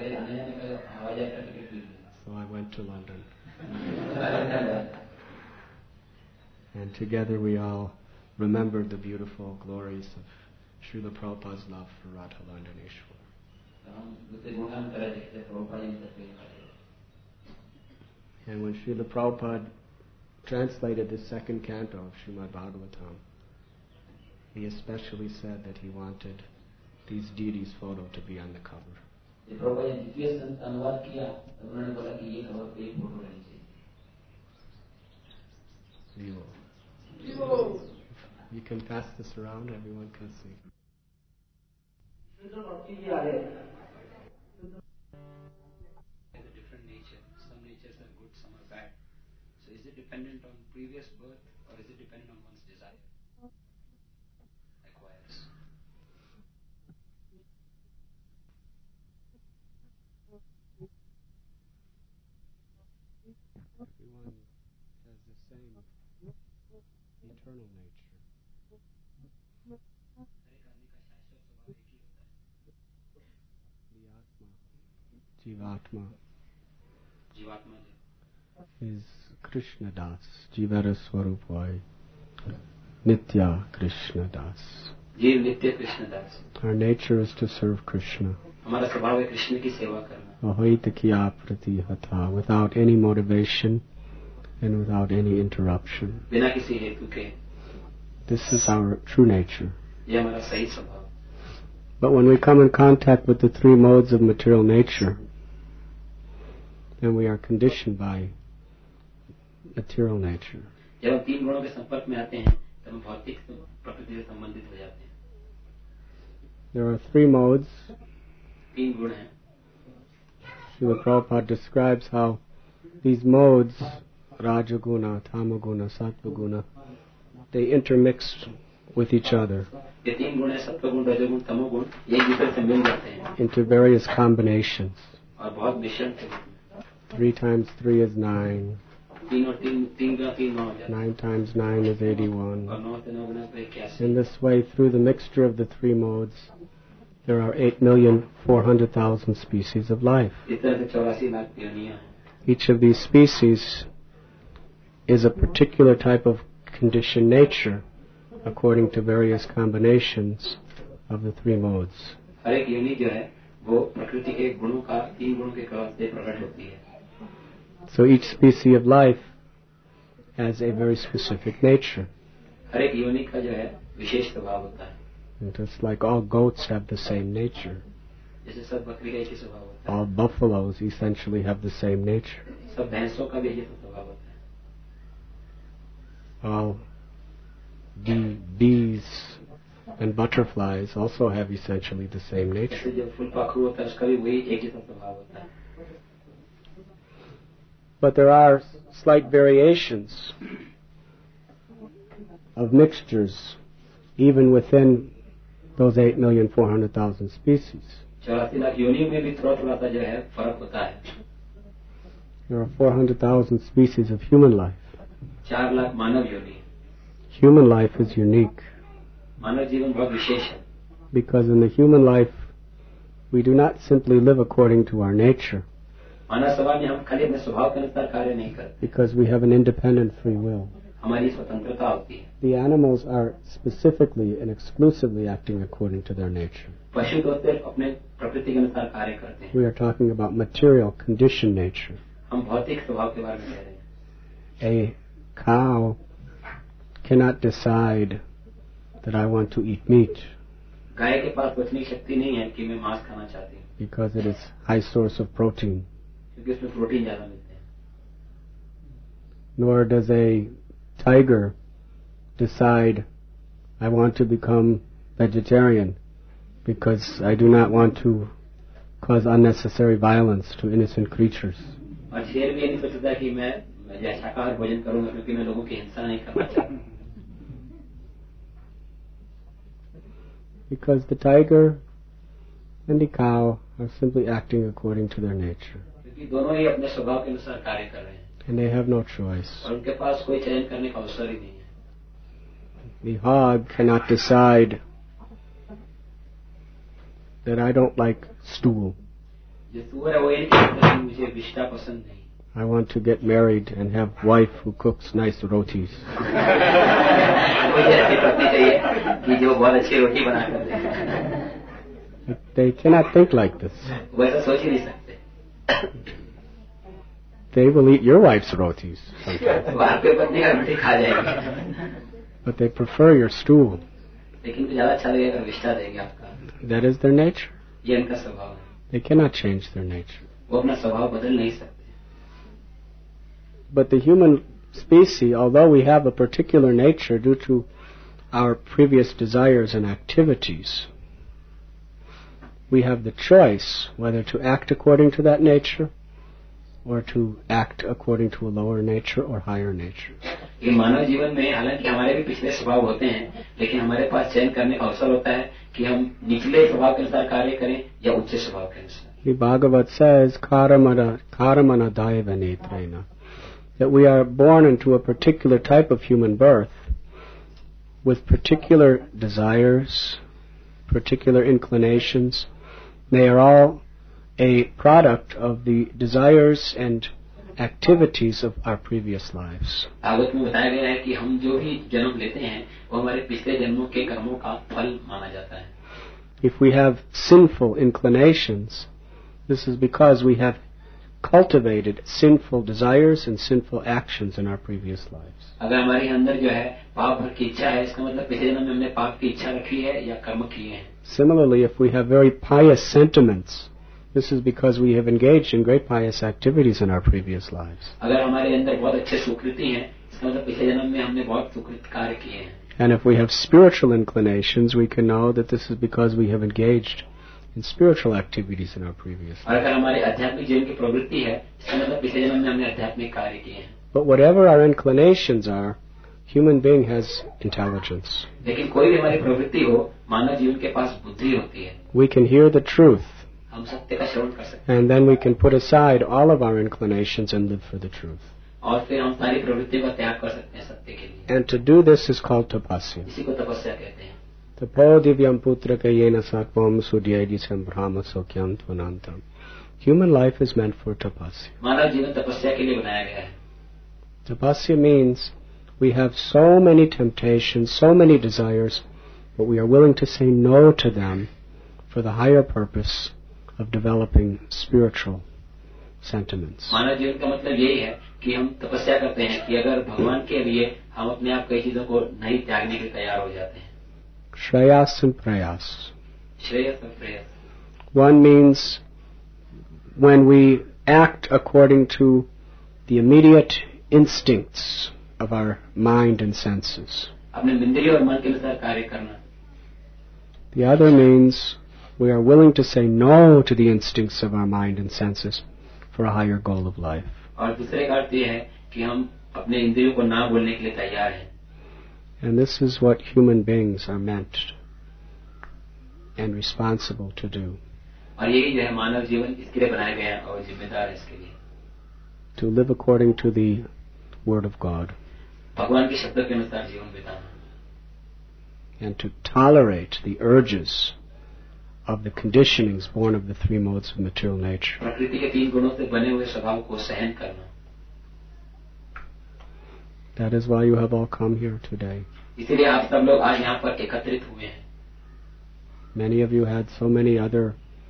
[SPEAKER 1] I went to London. And together we all remembered the beautiful glories of Srila Prabhupada's love for Radha Landaneshwar. And when Srila Prabhupada translated the second canto of Srimad Bhagavatam, he especially said that he wanted these deities' photo to be on the cover. You can pass this around, everyone can see.
[SPEAKER 2] Has a different nature. Some natures are good, some are bad. So is it dependent on previous birth or is it dependent on one's desire? Acquires.
[SPEAKER 1] Everyone has the same eternal nature. The Atma, Jivatma, is Krishna Das, Jivara Swarupvai, Nitya Krishna Das.
[SPEAKER 2] Jeev Nitya Krishna Das.
[SPEAKER 1] Our nature is to serve Krishna.
[SPEAKER 2] हमारा स्वभाव है कृष्ण की सेवा करना.
[SPEAKER 1] Ahaitakya pratihata, without any motivation and without any interruption.
[SPEAKER 2] बिना किसी हेतु के.
[SPEAKER 1] This is our true nature.
[SPEAKER 2] ये हमारा सही स्वभाव.
[SPEAKER 1] But when we come in contact with the three modes of material nature, then we are conditioned by material nature.
[SPEAKER 2] जब हम तीन गुणों के संपर्क में आते हैं, तब हम भौतिक प्रकृति से संबंधित हो जाते हैं।
[SPEAKER 1] There are three modes.
[SPEAKER 2] 3 गुण हैं।
[SPEAKER 1] Srila Prabhupada describes how these modes, Rajaguna, Tamaguna, Sattvaguna, they intermix with each other
[SPEAKER 2] ये 3 गुण है, सत्वगुण, रजोगुण, तमोगुण, एक दूसरे से मिल जाते हैं
[SPEAKER 1] into various combinations.
[SPEAKER 2] और बहुत मिश्रण से
[SPEAKER 1] 3 times 3 is 9.
[SPEAKER 2] 3 और 3 गुणा 3 9 हो जाता है
[SPEAKER 1] 9 times 9 is 81.
[SPEAKER 2] और 9 से 9 गुणा तो 81।
[SPEAKER 1] In this way, through the mixture of the three modes, there are 8,400,000 species of life.
[SPEAKER 2] इस तरह से 84 लाख योनियां हैं।
[SPEAKER 1] Each of these species is a particular type of conditioned nature according to various combinations of the three modes.
[SPEAKER 2] हर एक योनि जो है वो प्रकृति के गुणों का 3 गुणों के क्रम से प्रकट होती है।
[SPEAKER 1] So each species of life has a very specific nature.
[SPEAKER 2] हर एक योनि का जो है विशेष स्वभाव होता है।
[SPEAKER 1] And just like all goats have the same nature,
[SPEAKER 2] जैसे सब बकरी का एक ही स्वभाव होता है,
[SPEAKER 1] all buffaloes essentially have the same nature.
[SPEAKER 2] सब भैंसों का भी यही स्वभाव होता है।
[SPEAKER 1] All bees and butterflies also have essentially the same nature.
[SPEAKER 2] जैसे जो फूल पाखरू होता है उसका भी वही एक ही स्वभाव होता है।
[SPEAKER 1] But there are slight variations of mixtures even within those 8,400,000 species.
[SPEAKER 2] 84 lakh योनियों में भी थोड़ा सा जो है फर्क होता है।
[SPEAKER 1] There are 400,000 species of human life.
[SPEAKER 2] 4 lakh मानव योनि।
[SPEAKER 1] Human life is unique
[SPEAKER 2] मानव जीवन बहुत विशेष है
[SPEAKER 1] because in the human life we do not simply live according to our nature
[SPEAKER 2] मानव स्वभाव में हम खाली अपने स्वभाव के अनुसार कार्य नहीं करते,
[SPEAKER 1] because we have an independent free will.
[SPEAKER 2] हमारी स्वतंत्रता होती है।
[SPEAKER 1] The animals are specifically and exclusively acting according to their nature.
[SPEAKER 2] पशु तो सिर्फ अपने प्रकृति के अनुसार कार्य करते हैं।
[SPEAKER 1] We are talking about material conditioned nature.
[SPEAKER 2] हम भौतिक स्वभाव के बारे में कह रहे हैं।
[SPEAKER 1] A cow cannot decide that I want to eat meat
[SPEAKER 2] गाय के पास उतनी शक्ति नहीं है कि मैं मांस खाना चाहती हूँ,
[SPEAKER 1] because it is high source of protein.
[SPEAKER 2] क्योंकि उसमें प्रोटीन ज्यादा मिलते हैं।
[SPEAKER 1] Nor does a tiger decide I want to become vegetarian because I do not want to cause unnecessary violence to innocent creatures.
[SPEAKER 2] और शेर भी ये नहीं सोचता कि मैं शाकाहार भोजन करूंगा क्योंकि मैं लोगों की हिंसा नहीं करना चाहता।
[SPEAKER 1] Because the tiger and the cow are simply acting according to their nature.
[SPEAKER 2] क्योंकि दोनों ही अपने स्वभाव के अनुसार कार्य कर रहे हैं
[SPEAKER 1] And they have no choice.
[SPEAKER 2] और उनके पास कोई चयन करने का अवसर ही नहीं है।
[SPEAKER 1] The hog cannot decide that I don't like stool.
[SPEAKER 2] जो सुअर है वो ये नहीं कहता कि मुझे विष्ठा पसंद नहीं,
[SPEAKER 1] I want to get married and have wife who cooks nice rotis.
[SPEAKER 2] मुझे ऐसी पत्नी चाहिए कि जो बहुत अच्छी रोटी बना कर दे।
[SPEAKER 1] They cannot think like this.
[SPEAKER 2] वो ऐसा सोच ही नहीं सकते।
[SPEAKER 1] They will eat your wife's rotis sometimes,
[SPEAKER 2] वो आपके पत्नी का रोटी खा जाएंगे,
[SPEAKER 1] but they prefer your stool.
[SPEAKER 2] लेकिन तो ज्यादा अच्छा लगेगा विष्ठा देंगे आपका।
[SPEAKER 1] That is their nature.
[SPEAKER 2] ये इनका स्वभाव है,
[SPEAKER 1] They cannot change their nature.
[SPEAKER 2] वो अपना स्वभाव बदल नहीं सकते।
[SPEAKER 1] But the human species, although we have a particular nature due to our previous desires and activities, we have the choice whether to act according to that nature or to act according to a lower nature or higher nature.
[SPEAKER 2] ये मानव जीवन में हालांकि हमारे भी पिछले स्वभाव होते हैं, लेकिन हमारे पास चयन करने का अवसर होता है कि हम निचले स्वभाव के अनुसार कार्य करें या उच्च स्वभाव के अनुसार।
[SPEAKER 1] The Bhagavad says, karamana daiva netrena, that we are born into a particular type of human birth with particular desires, particular inclinations. They are all a product of the desires and activities of our previous lives.
[SPEAKER 2] Bhagavat में बताया गया है कि हम जो भी जन्म लेते हैं वो हमारे पिछले जन्मों के कर्मों का फल माना जाता है।
[SPEAKER 1] If we have sinful inclinations, this is because we have cultivated sinful desires and sinful actions in our previous lives.
[SPEAKER 2] अगर हमारे अंदर जो है पाप भर की इच्छा है, इसका मतलब पिछले जन्म में हमने पाप की इच्छा रखी है या कर्म किए हैं।
[SPEAKER 1] Similarly, if we have very pious sentiments, this is because we have engaged in great pious activities in our previous lives.
[SPEAKER 2] अगर हमारे अंदर बहुत अच्छे सुकृति हैं, इसका मतलब पिछले जन्म में हमने बहुत सुकृत कार्य किए हैं।
[SPEAKER 1] And if we have spiritual inclinations, we can know that this is because we have engaged in spiritual activities in our previous life.
[SPEAKER 2] और अगर हमारे आध्यात्मिक जीवन की प्रवृत्ति है, इसका मतलब पिछले जन्म में हमने आध्यात्मिक कार्य किए हैं.
[SPEAKER 1] But whatever our inclinations are, human being has intelligence.
[SPEAKER 2] लेकिन कोई भी हमारी प्रवृत्ति हो, मानव जीवन के पास बुद्धि होती है.
[SPEAKER 1] We can hear the truth,
[SPEAKER 2] हम सत्य का श्रवण कर सकते हैं.
[SPEAKER 1] and then we can put aside all of our inclinations and live for the truth.
[SPEAKER 2] और फिर हम सारी प्रवृत्तियों का त्याग कर सकते हैं सत्य के लिए.
[SPEAKER 1] And to do this is called tapasya.
[SPEAKER 2] इसी को तपस्या कहते हैं.
[SPEAKER 1] Tapo divyam putraka yena sakvam sudyayadisam brahma sokyam tvanantam. Human life is meant for tapasya.
[SPEAKER 2] मानव जीवन तपस्या के लिए बनाया गया है.
[SPEAKER 1] Tapasya means we have so many temptations, so many desires, but we are willing to say no to them for the higher purpose of developing spiritual sentiments.
[SPEAKER 2] मानव जीवन का मतलब यही है कि हम तपस्या करते हैं कि अगर भगवान के लिए हम अपने आप कई चीजों को नहीं त्यागने के लिए तैयार हो जाते हैं.
[SPEAKER 1] Shreyas and prayas.
[SPEAKER 2] श्रेयस और प्रेयस.
[SPEAKER 1] One means when we act according to the immediate instincts of our mind and senses.
[SPEAKER 2] अपने इंद्रियों और मन के अनुसार कार्य करना.
[SPEAKER 1] The other means we are willing to say no to the instincts of our mind and senses for a higher goal of life.
[SPEAKER 2] और दूसरे का अर्थ यह है कि हम अपने इंद्रियों को ना बोलने के लिए तैयार हैं.
[SPEAKER 1] And this is what human beings are meant and responsible to do.
[SPEAKER 2] और यही जो है मानव जीवन इसके लिए बनाया गया है और जिम्मेदार है इसके लिए.
[SPEAKER 1] To live according to the Word of God.
[SPEAKER 2] भगवान के शब्दों के अनुसार जीवन बिताना.
[SPEAKER 1] And to tolerate the urges of the conditionings born of the three modes of material nature.
[SPEAKER 2] प्रकृति के 3 गुणों से बने हुए स्वभाव को सहन करना.
[SPEAKER 1] That is why you have all come here today.
[SPEAKER 2] इसीलिए आप सब लोग आज यहाँ पर एकत्रित हुए हैं.
[SPEAKER 1] Many of you had so many other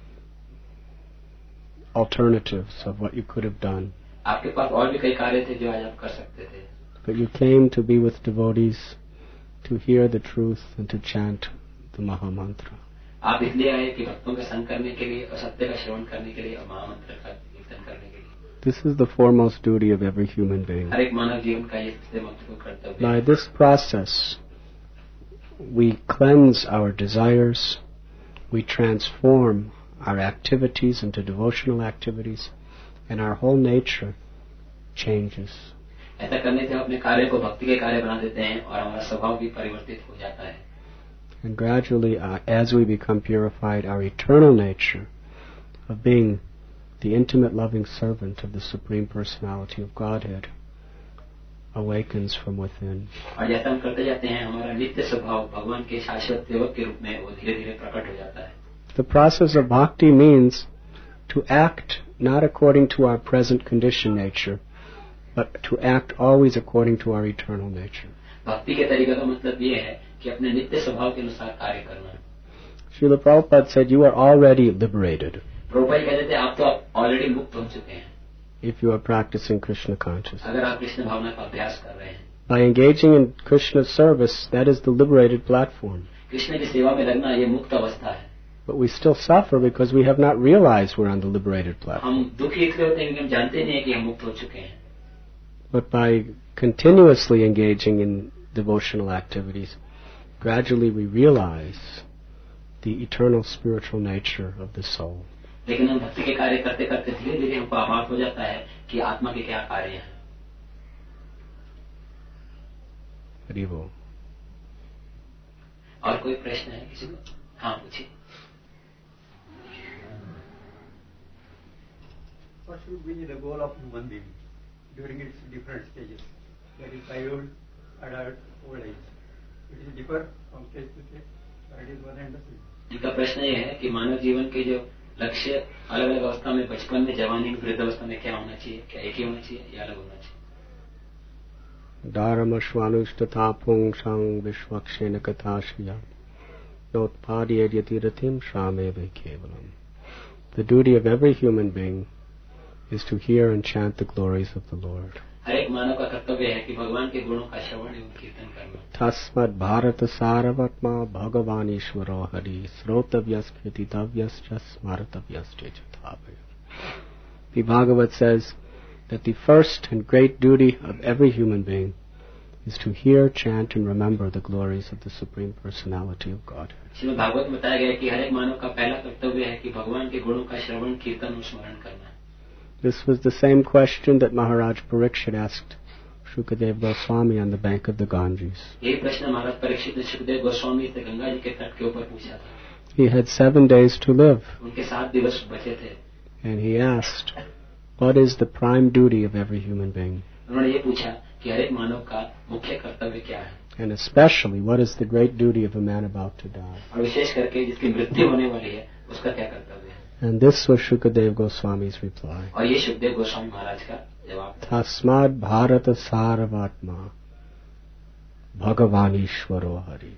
[SPEAKER 1] alternatives of what you could have done.
[SPEAKER 2] आपके पास और भी कई कार्य थे जो आज आप कर सकते थे.
[SPEAKER 1] But you came to be with devotees, to hear the truth and to chant the Mahamantra.
[SPEAKER 2] आप इसलिए आए कि भक्तों का संग करने के लिए और सत्य का श्रवण करने के लिए और महामंत्र का कीर्तन करने के लिए.
[SPEAKER 1] This is the foremost duty of every human being.
[SPEAKER 2] हर एक मानव जीवन का ये सबसे महत्वपूर्ण कर्तव्य
[SPEAKER 1] By
[SPEAKER 2] है.
[SPEAKER 1] this process, we cleanse our desires, we transform our activities into devotional activities, and our whole nature changes.
[SPEAKER 2] ऐसा करने से हम अपने कार्य को भक्ति के कार्य बना देते हैं और हमारा स्वभाव भी परिवर्तित हो जाता है.
[SPEAKER 1] And gradually, as we become purified, our eternal nature of being the intimate loving servant of the Supreme Personality of Godhead awakens from within.
[SPEAKER 2] और जैसा हम करते जाते हैं हमारा नित्य स्वभाव भगवान के शाश्वत सेवक के रूप में वो धीरे धीरे प्रकट हो जाता है.
[SPEAKER 1] The process of bhakti means to act not according to our present conditioned nature, but to act always according to our eternal nature.
[SPEAKER 2] भक्ति के तरीके का मतलब ये है कि अपने नित्य स्वभाव के अनुसार कार्य करना.
[SPEAKER 1] Srila Prabhupada said, you are already liberated
[SPEAKER 2] Prabhupada कहते थे आप तो ऑलरेडी मुक्त हो चुके हैं
[SPEAKER 1] if you are practicing Krishna consciousness.
[SPEAKER 2] अगर आप कृष्ण भावना का अभ्यास कर रहे हैं.
[SPEAKER 1] By engaging in Krishna's service, that is the liberated platform.
[SPEAKER 2] Krishna की सेवा में लगना ये मुक्त अवस्था है.
[SPEAKER 1] But we still suffer because we have not realized we're on the liberated platform.
[SPEAKER 2] हम दुखी इसलिए होते हैं क्योंकि हम जानते नहीं है कि हम मुक्त हो चुके हैं.
[SPEAKER 1] But by continuously engaging in devotional activities, gradually we realize the eternal spiritual nature of the soul.
[SPEAKER 2] लेकिन हम भक्ति के कार्य करते करते धीरे धीरे हमको आभास हो जाता है कि आत्मा के क्या कार्य हैं.
[SPEAKER 1] Hari Bol.
[SPEAKER 2] और कोई प्रश्न है किसी को? हाँ पूछिए.
[SPEAKER 4] What should be the goal of human being during its different stages? That is childhood, adult, old age. It is differ from stage to stage. That is one understanding.
[SPEAKER 2] इनका प्रश्न ये है कि मानव जीवन के जो लक्ष्य अलग अलग अवस्था में बचपन में जवानी में वृद्ध अवस्था में क्या होना चाहिए, क्या एक ही होना चाहिए या अलग होना चाहिए.
[SPEAKER 1] Dharmasvanushtatha pungsang vishwakshena kathashriya notpadyati ratim shrameve kevalam. The duty of every human being is to hear and chant the glories of the Lord.
[SPEAKER 2] हर एक मानव का कर्तव्य है कि भगवान के गुणों का श्रवण एवं कीर्तन करना.
[SPEAKER 1] Tasmad bharata saravatma bhagavan ishvaro hari srotavyas krititavyas smaratavyas chetavaya. The Bhagavad says that the first and great duty of every human being is to hear, chant, and remember the glories of the Supreme Personality of Godhead.
[SPEAKER 2] Shrimad Bhagavat में बताया गया कि हर एक मानव का पहला कर्तव्य है कि भगवान के गुणों का श्रवण, कीर्तन और स्मरण करना.
[SPEAKER 1] This was the same question that Maharaj Parikshit asked Shukadev Goswami on the bank of the Ganges.
[SPEAKER 2] यही प्रश्न महाराज परीक्षित ने सुखदेव गोस्वामी से गंगा जी के तट के ऊपर पूछा था.
[SPEAKER 1] He had 7 days to live,
[SPEAKER 2] उनके 7 दिवस बचे थे.
[SPEAKER 1] and he asked, what is the prime duty of every human being?
[SPEAKER 2] उन्होंने ये पूछा कि हर एक मानव का मुख्य कर्तव्य क्या है,
[SPEAKER 1] And especially, what is the great duty of a man about to die?
[SPEAKER 2] और विशेष करके जिसकी मृत्यु होने वाली है उसका क्या कर्तव्य है.
[SPEAKER 1] And this was Shukadev Goswami's reply.
[SPEAKER 2] और ये सुखदेव गोस्वामी महाराज का जवाब था.
[SPEAKER 1] Tasmad Bharata Saravatma Bhagavanishwaro Hari.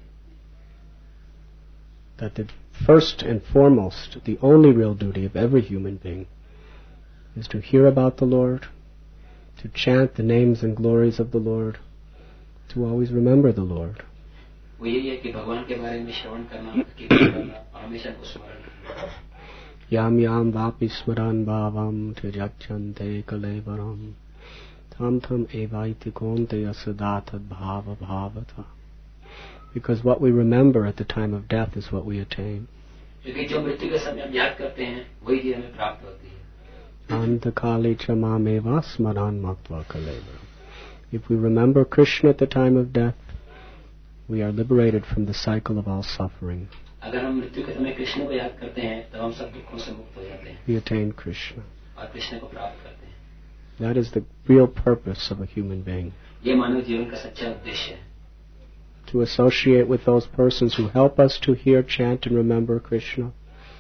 [SPEAKER 1] That the first and foremost, the only real duty of every human being is to hear about the Lord, to chant the names and glories of the Lord, to always remember the Lord.
[SPEAKER 2] वो यही है कि भगवान के बारे में श्रवण करना, कीर्तन करना और हमेशा को स्मरण करना.
[SPEAKER 1] Yam yam vapi smaran bhavam tirjachante kalevaram tam tam evaiti konte asadatad bhava bhavata. Because what we remember at the time of death is what we attain.
[SPEAKER 2] क्योंकि जो मृत्यु के समय हम याद करते हैं वही चीज हमें प्राप्त होती है.
[SPEAKER 1] Antakali chamameva smaran maktva kalevaram. If we remember Krishna at the time of death, we are liberated from the cycle of all suffering.
[SPEAKER 2] अगर हम मृत्यु के समय कृष्ण को याद करते हैं तो हम सब दुखों से मुक्त हो जाते हैं
[SPEAKER 1] We attain Krishna.
[SPEAKER 2] और कृष्ण को प्राप्त करते हैं.
[SPEAKER 1] That is the real purpose of a human being.
[SPEAKER 2] ये मानव जीवन का सच्चा उद्देश्य है.
[SPEAKER 1] To associate with those persons who help us to hear, chant, and remember Krishna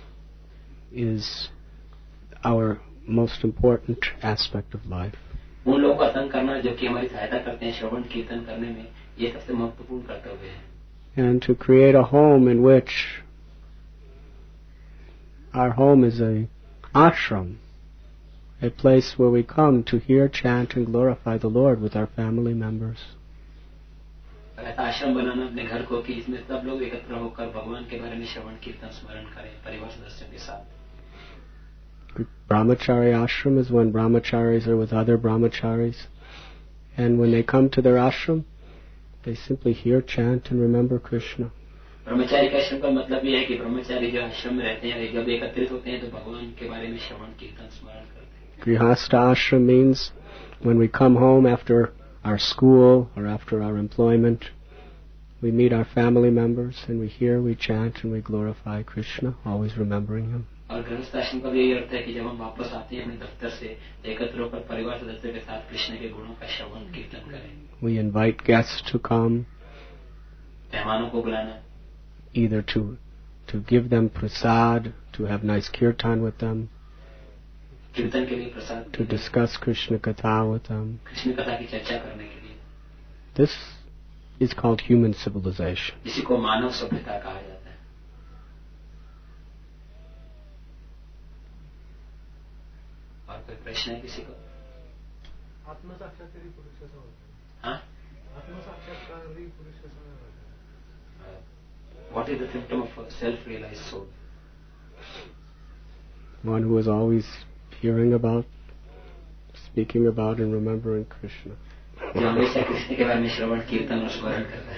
[SPEAKER 1] is our most important aspect of life.
[SPEAKER 2] उन लोगों का संग करना जो कि हमारी सहायता करते हैं श्रवण कीर्तन करने में, ये सबसे महत्वपूर्ण कर्तव्य है.
[SPEAKER 1] And to create a home in which our home is a ashram, a place where we come to hear, chant, and glorify the Lord with our family members.
[SPEAKER 2] ऐसा आश्रम बनाना अपने घर को कि जिसमें सब लोग एकत्र होकर भगवान के बारे में श्रवण कीर्तन स्मरण करें परिवार सदस्यों के साथ.
[SPEAKER 1] Brahmachari ashram is when brahmacharis are with other brahmacharis, and when they come to their ashram, they simply hear, chant, and remember Krishna.
[SPEAKER 2] ब्रह्मचारी का आश्रम का मतलब ये है कि ब्रह्मचारी जो आश्रम में रहते हैं जब एकत्रित होते हैं तो भगवान के बारे में श्रवण कीर्तन स्मरण करते हैं.
[SPEAKER 1] Grihastha ashram means when we come home after our school or after our employment, we meet our family members and we hear, we chant, and we glorify Krishna, always remembering Him.
[SPEAKER 2] और गृहस्थ आश्रम का भी यही अर्थ है कि जब हम वापस आते हैं अपने दफ्तर से एकत्र होकर परिवार सदस्यों के साथ कृष्ण के गुणों का श्रवण कीर्तन करें.
[SPEAKER 1] We invite guests to come,
[SPEAKER 2] मेहमानों को बुलाना,
[SPEAKER 1] either to give them prasad, to have nice kirtan with them,
[SPEAKER 2] कीर्तन के लिए प्रसाद,
[SPEAKER 1] to discuss Krishna Katha with them.
[SPEAKER 2] Krishna कथा की चर्चा करने के लिए.
[SPEAKER 1] This is called human civilization.
[SPEAKER 2] इसी को मानव सभ्यता कहा जाता है. और कोई प्रश्न है किसी को?
[SPEAKER 3] आत्म साक्षात्कार पुरुष कैसा होता है?
[SPEAKER 2] हाँ?
[SPEAKER 3] आत्म साक्षात्कार पुरुष कैसा होता है?
[SPEAKER 2] What is the symptom of a self-realized soul?
[SPEAKER 1] One who is always hearing about, speaking about, and remembering Krishna.
[SPEAKER 2] जो हमेशा कृष्ण के बारे में श्रवण कीर्तन और स्मरण करता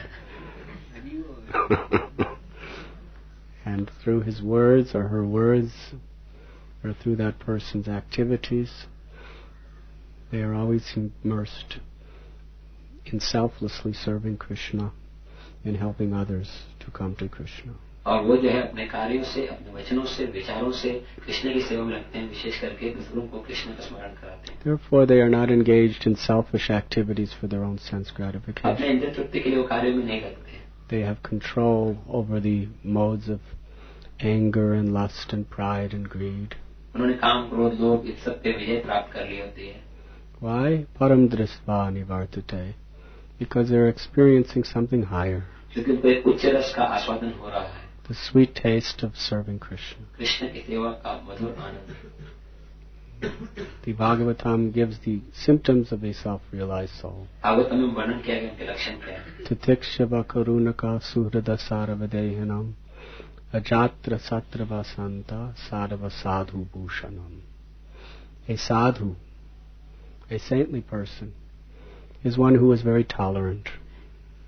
[SPEAKER 2] है.
[SPEAKER 1] And through his words or her words, or through that person's activities, they are always immersed in selflessly serving Krishna and helping others to come to Krishna.
[SPEAKER 2] और वो जो है अपने कार्यों से, अपने वचनों से, विचारों से कृष्ण की सेवा में लगते हैं, विशेष करके दूसरों को कृष्ण का स्मरण कराते हैं.
[SPEAKER 1] Therefore, they are not engaged in selfish activities for their own sense
[SPEAKER 2] अपने
[SPEAKER 1] gratification.
[SPEAKER 2] इंद्रिय तृप्ति के लिए वो कार्यों में नहीं लगते.
[SPEAKER 1] They have control over the modes of anger and lust and pride and greed.
[SPEAKER 2] उन्होंने काम, क्रोध, लोभ इस सब पे विजय प्राप्त कर ली होती है.
[SPEAKER 1] Why? Param drisva nivartate. Because they're experiencing something higher.
[SPEAKER 2] क्योंकि उनको एक उच्च रस का आस्वादन हो रहा है.
[SPEAKER 1] The sweet taste of serving Krishna.
[SPEAKER 2] Krishna की सेवा का मधुर आनंद.
[SPEAKER 1] The Bhagavatam gives the symptoms of a self-realized soul.
[SPEAKER 2] Bhagavat में वर्णन किया गया उनके लक्षण क्या है.
[SPEAKER 1] Titikshava karunaka suhrada saravadehanam ajatra satra vasanta sadhava sadhu bhushanam. A sadhu, a saintly person, is one who is very tolerant.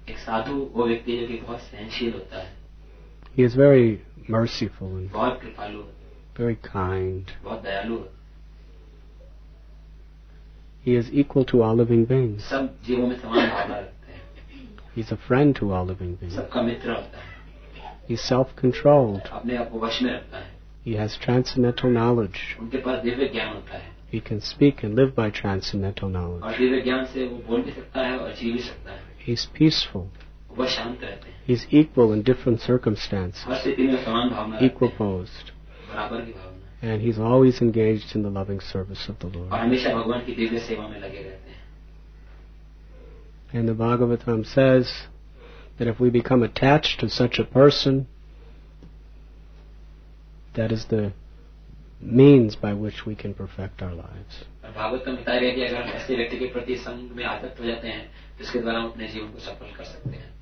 [SPEAKER 2] एक साधु वो व्यक्ति जो कि बहुत सहनशील होता है,
[SPEAKER 1] He is very merciful and
[SPEAKER 2] बहुत कृपालु,
[SPEAKER 1] very kind.
[SPEAKER 2] बहुत दयालु होता
[SPEAKER 1] He is equal to all living beings.
[SPEAKER 2] है, सब जीवों में समान भावना रखते हैं,
[SPEAKER 1] He's a friend to all living beings.
[SPEAKER 2] सबका मित्र होता है,
[SPEAKER 1] He's self-controlled.
[SPEAKER 2] अपने आप को वश में रखता है,
[SPEAKER 1] He has transcendental knowledge.
[SPEAKER 2] उनके पास दिव्य ज्ञान होता है,
[SPEAKER 1] He can speak and live by transcendental
[SPEAKER 2] और
[SPEAKER 1] knowledge.
[SPEAKER 2] दिव्य ज्ञान से वो बोल भी सकता है और जी भी सकता है,
[SPEAKER 1] He's peaceful.
[SPEAKER 2] वह शांत रहते हैं,
[SPEAKER 1] He's equal in different circumstances,
[SPEAKER 2] हर स्थिति में समान भावना रखते हैं,
[SPEAKER 1] equiposed.
[SPEAKER 2] बराबर की भावना,
[SPEAKER 1] And he's always engaged in the loving service of the
[SPEAKER 2] और
[SPEAKER 1] Lord.
[SPEAKER 2] हमेशा भगवान की दिव्य सेवा में लगे रहते हैं.
[SPEAKER 1] And the Bhagavatam says that if we become attached to such a person, that is the means by which we can perfect our lives.
[SPEAKER 2] और भागवत में बताया गया कि अगर हम ऐसे व्यक्ति के प्रति संग में आसक्त हो जाते हैं तो इसके द्वारा हम अपने जीवन को सफल कर सकते हैं.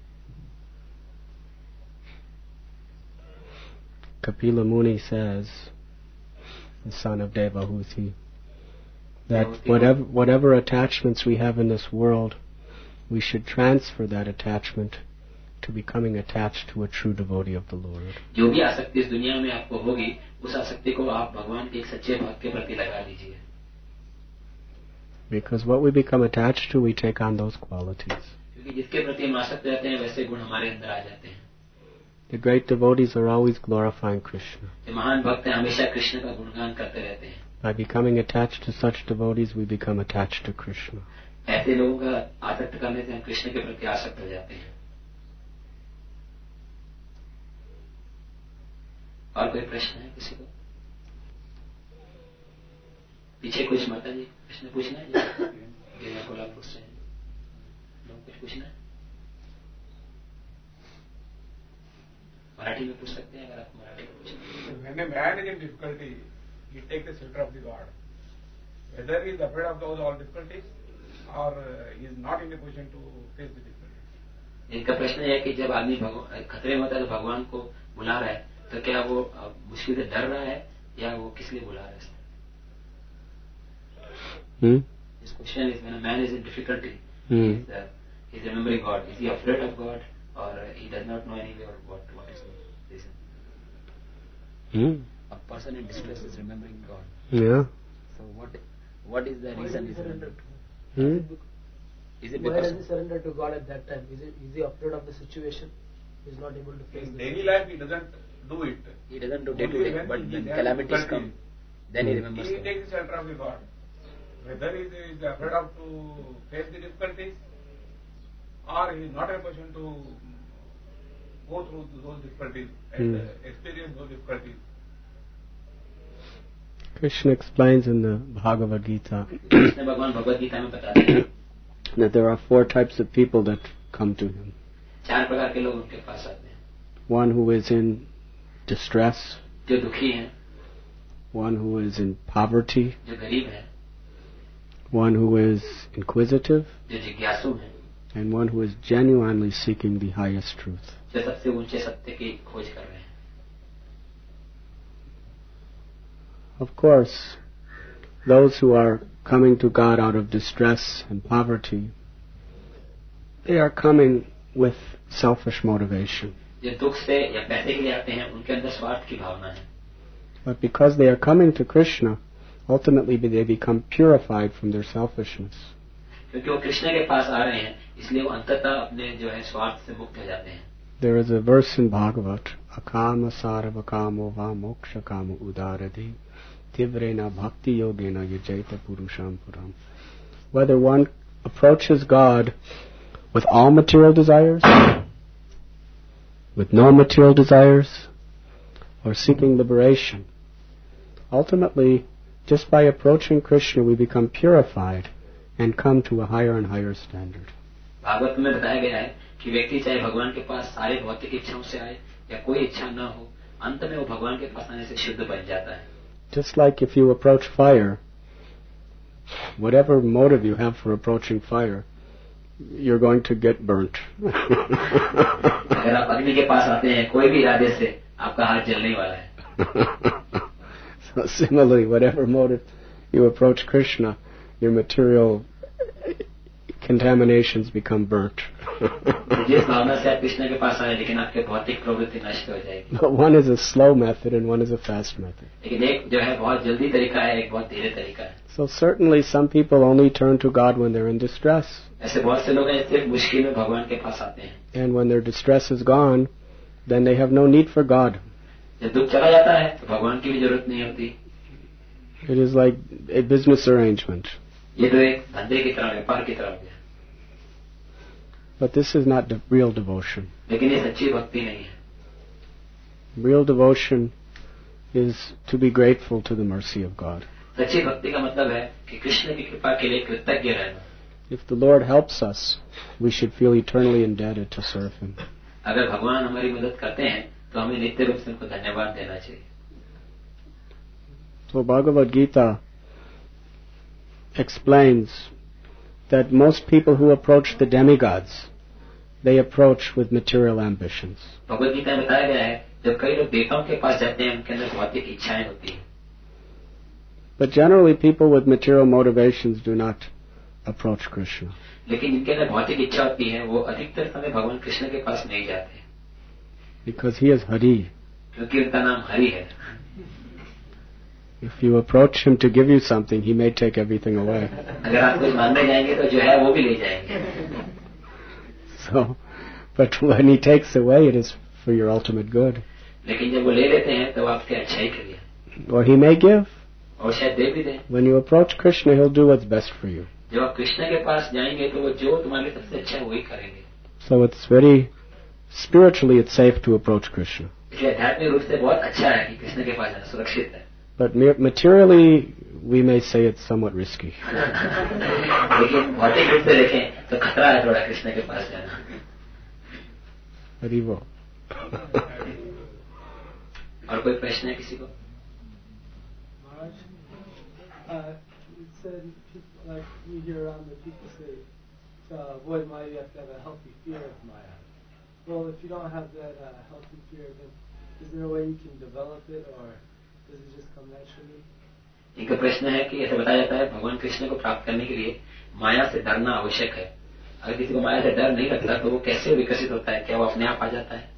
[SPEAKER 1] Kapila Muni says, the son of Devahuti, that whatever attachments we have in this world, we should transfer that attachment to becoming attached to a true devotee of the Lord.
[SPEAKER 2] जो भी आसक्ति इस दुनिया में आपको होगी, उस आसक्ति को आप भगवान के एक सच्चे भक्त के प्रति लगा लीजिए.
[SPEAKER 1] Because what we become attached to, we take on those qualities.
[SPEAKER 2] क्योंकि जिसके प्रति हम आसक्त रहते हैं वैसे गुण हमारे अंदर आ जाते हैं.
[SPEAKER 1] The great devotees are always glorifying Krishna.
[SPEAKER 2] जो महान भक्त हैं हमेशा कृष्ण का गुणगान करते रहते हैं.
[SPEAKER 1] By becoming attached to such devotees, we become attached to Krishna.
[SPEAKER 2] ऐसे लोगों का आसक्त करने से हम कृष्ण के प्रति आसक्त हो जाते हैं. और कोई प्रश्न है किसी को? पीछे कुछ माता जी प्रश्न पूछना है? गिरिया कोला पूछ रहे हैं, लोग कुछ पूछना है? मराठी में पूछ सकते हैं अगर आप मराठी में पूछना.
[SPEAKER 3] When a man is in difficulty, he takes the shelter of the God. Whether he is afraid of those all difficulties or he is not in a position to face the difficulties.
[SPEAKER 2] इनका प्रश्न है कि जब आदमी खतरे में होता है तो भगवान को बुला रहा है, तो क्या वो मुश्किल से डर रहा है या वो किस लिए बुला रहा है? This question is when a man is in difficulty, he is remembering God. Is he afraid of God or he does not know anyway or what is the reason? A person in distress is remembering God.
[SPEAKER 1] Yeah.
[SPEAKER 2] So what is the reason?
[SPEAKER 5] Is surrendered
[SPEAKER 2] Is it
[SPEAKER 5] Why
[SPEAKER 2] because
[SPEAKER 5] does he surrender to God at that time? Is he afraid of the situation? He is not able to face
[SPEAKER 3] In
[SPEAKER 5] the
[SPEAKER 3] daily life, he doesn't do it.
[SPEAKER 2] he doesn't do day to day, but when calamities come, then he remembers
[SPEAKER 3] He
[SPEAKER 2] God.
[SPEAKER 3] takes the shelter of the God. Whether he is afraid of to face the difficulties or he is not in a position to go through those difficulties and experience those difficulties.
[SPEAKER 1] Krishna explains in the Bhagavad Gita
[SPEAKER 2] Krishna भगवान भगवद गीता में बताते हैं
[SPEAKER 1] that there are 4 types of people that come to him.
[SPEAKER 2] 4 प्रकार के लोग उनके पास आते हैं.
[SPEAKER 1] One who is in distress,
[SPEAKER 2] जो दुखी हैं,
[SPEAKER 1] one who is in poverty,
[SPEAKER 2] जो गरीब हैं,
[SPEAKER 1] one who is inquisitive,
[SPEAKER 2] जो जिज्ञासु हैं,
[SPEAKER 1] and one who is genuinely seeking the highest truth.
[SPEAKER 2] जो सबसे ऊंचे सत्य की खोज कर रहे हैं.
[SPEAKER 1] Of course, those who are coming to God out of distress and poverty, they are coming with selfish motivation.
[SPEAKER 2] जो दुख से या पैसे के लिए आते हैं उनके अंदर स्वार्थ की भावना है.
[SPEAKER 1] But because they are coming to Krishna, ultimately they become purified from their selfishness.
[SPEAKER 2] क्योंकि वो कृष्ण के पास आ रहे हैं, इसलिए वो अंततः अपने जो है स्वार्थ से मुक्त हो जाते हैं.
[SPEAKER 1] There is a verse in Bhagavat, Akama sarvakamo va moksha kama udaradi tivrena bhakti yogena yajeta purusham puram. Whether one approaches God with all material desires, with no material desires, or seeking liberation, ultimately, just by approaching Krishna, we become purified and come to a higher and higher standard.
[SPEAKER 2] Bhagavat में बताया गया है कि व्यक्ति चाहे भगवान के पास सारे भौतिक इच्छाओं से आए या कोई इच्छा न हो, अंत में वो भगवान के पास आने से शुद्ध बन जाता है.
[SPEAKER 1] Just like if you approach fire, whatever motive you have for approaching fire, you're going to get burnt.
[SPEAKER 2] अगर आप अग्नि के पास आते हैं कोई भी इरादे से, आपका हाथ जलने वाला है.
[SPEAKER 1] So similarly, whatever motive you approach Krishna, your material contaminations become burnt.
[SPEAKER 2] जिस भावना से आप कृष्ण के पास आए लेकिन आपके भौतिक प्रवृत्ति नष्ट हो जाएगी.
[SPEAKER 1] But one is a slow method and one is a fast method.
[SPEAKER 2] लेकिन एक जो है बहुत जल्दी तरीका है, एक बहुत धीरे तरीका है.
[SPEAKER 1] So certainly some people only turn to God when they're in distress.
[SPEAKER 2] ऐसे बहुत से लोग हैं सिर्फ मुश्किल में भगवान के पास आते हैं.
[SPEAKER 1] And when their distress is gone, then they have no need for God.
[SPEAKER 2] जब दुख चला जाता है तो भगवान की भी जरूरत नहीं होती.
[SPEAKER 1] It is like a business arrangement.
[SPEAKER 2] ये तो एक धंधे की तरह, व्यापार की तरह हो गया.
[SPEAKER 1] But this is not real devotion.
[SPEAKER 2] लेकिन ये सच्ची भक्ति नहीं है.
[SPEAKER 1] Real devotion is to be grateful to the mercy of God.
[SPEAKER 2] सच्ची भक्ति का मतलब है कि कृष्ण की कृपा के लिए कृतज्ञ रहना.
[SPEAKER 1] If the Lord helps us, we should feel eternally indebted to serve Him.
[SPEAKER 2] अगर भगवान हमारी मदद करते हैं तो हमें नित्य रूप से उनको धन्यवाद देना चाहिए.
[SPEAKER 1] So Bhagavad Gita explains that most people who approach the demigods, they approach with material ambitions.
[SPEAKER 2] Bhagavad Gita में बताया गया है जब कई लोग देवताओं के पास जाते हैं उनके अंदर भौतिक इच्छाएं होती हैं.
[SPEAKER 1] But generally people with material motivations do not approach Krishna.
[SPEAKER 2] लेकिन जिनके अंदर भौतिक इच्छा होती है वो अधिकतर समय भगवान कृष्ण के पास नहीं जाते.
[SPEAKER 1] Because He is Hari.
[SPEAKER 2] क्योंकि उनका नाम हरि है.
[SPEAKER 1] If you approach Him to give you something, He may take everything away.
[SPEAKER 2] अगर आप कुछ मांगने जाएंगे तो जो है वो भी ले जाएंगे.
[SPEAKER 1] So, but when He takes away, it is for your ultimate good.
[SPEAKER 2] लेकिन जब वो ले लेते हैं तो आपके अच्छाई के लिए.
[SPEAKER 1] Or He may give.
[SPEAKER 2] और शायद दे भी दें.
[SPEAKER 1] When you approach Krishna, He'll do what's best for you.
[SPEAKER 2] जब आप कृष्ण के पास जाएंगे तो वो जो तुम्हारे लिए सबसे अच्छा है वही करेंगे.
[SPEAKER 1] So it's very spiritually it's safe to approach Krishna.
[SPEAKER 2] इसलिए आध्यात्मिक रूप से बहुत अच्छा है कि कृष्ण के पास जाना सुरक्षित है.
[SPEAKER 1] But materially, we may say it's somewhat risky.
[SPEAKER 2] लेकिन भौतिक रूप से देखें तो खतरा है थोड़ा कृष्ण के पास जाना.
[SPEAKER 1] Haribo.
[SPEAKER 2] और कोई प्रश्न है किसी को?
[SPEAKER 5] It said, like we hear around that people say, to avoid Maya, you have to have a healthy fear of Maya. Well, if you don't have that healthy fear, then is there a way you can develop it, or does it just come naturally?
[SPEAKER 2] इनका प्रश्न है कि ऐसा बताया जाता है भगवान कृष्ण को प्राप्त करने के लिए माया से डरना आवश्यक है. अगर किसी को माया से डर नहीं लगता तो वो कैसे विकसित होता है? क्या वो अपने आप आ जाता है?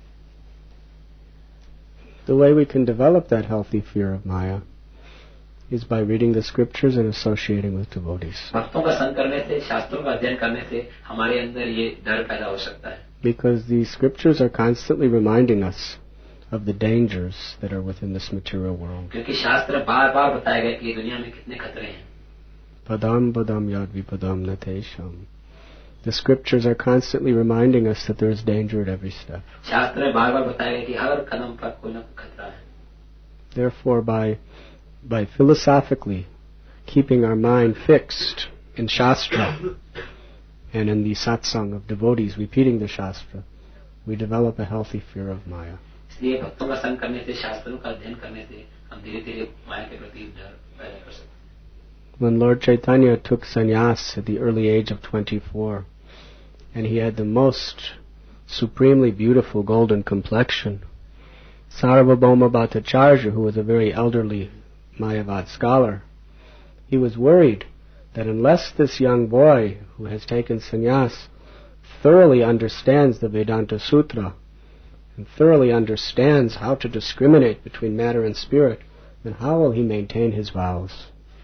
[SPEAKER 1] The way we can develop that healthy fear of Maya is by reading the scriptures and associating with devotees.
[SPEAKER 2] भक्तों का संग करने से, शास्त्रों का अध्ययन करने से हमारे अंदर ये डर पैदा हो सकता है.
[SPEAKER 1] Because the scriptures are constantly reminding us of the dangers that are within this material world.
[SPEAKER 2] क्योंकि शास्त्र बार-बार बताया गया कि दुनिया में कितने खतरे हैं.
[SPEAKER 1] Padam padam yad vipadam natesham. The scriptures are constantly reminding us that there is danger at every step.
[SPEAKER 2] शास्त्र में बार-बार बताया गया कि हर कदम पर कोई न कोई खतरा है.
[SPEAKER 1] Therefore, by philosophically keeping our mind fixed in Shastra and in the satsang of devotees, repeating the Shastra, we develop a healthy fear of Maya.
[SPEAKER 2] इसलिए भक्तों का संग करने से, शास्त्रों का अध्ययन करने से हम धीरे-धीरे माया के प्रति डर पैदा कर सकते हैं.
[SPEAKER 1] When Lord Chaitanya took sannyas at the early age of 24, and he had the most supremely beautiful golden complexion, Sarvabhauma Bhattacharya, who was a very elderly Mayavad scholar, he was worried that unless this young boy who has taken sannyas thoroughly understands the Vedanta Sutra and thoroughly understands how to discriminate between matter and spirit, then how will he maintain his vows?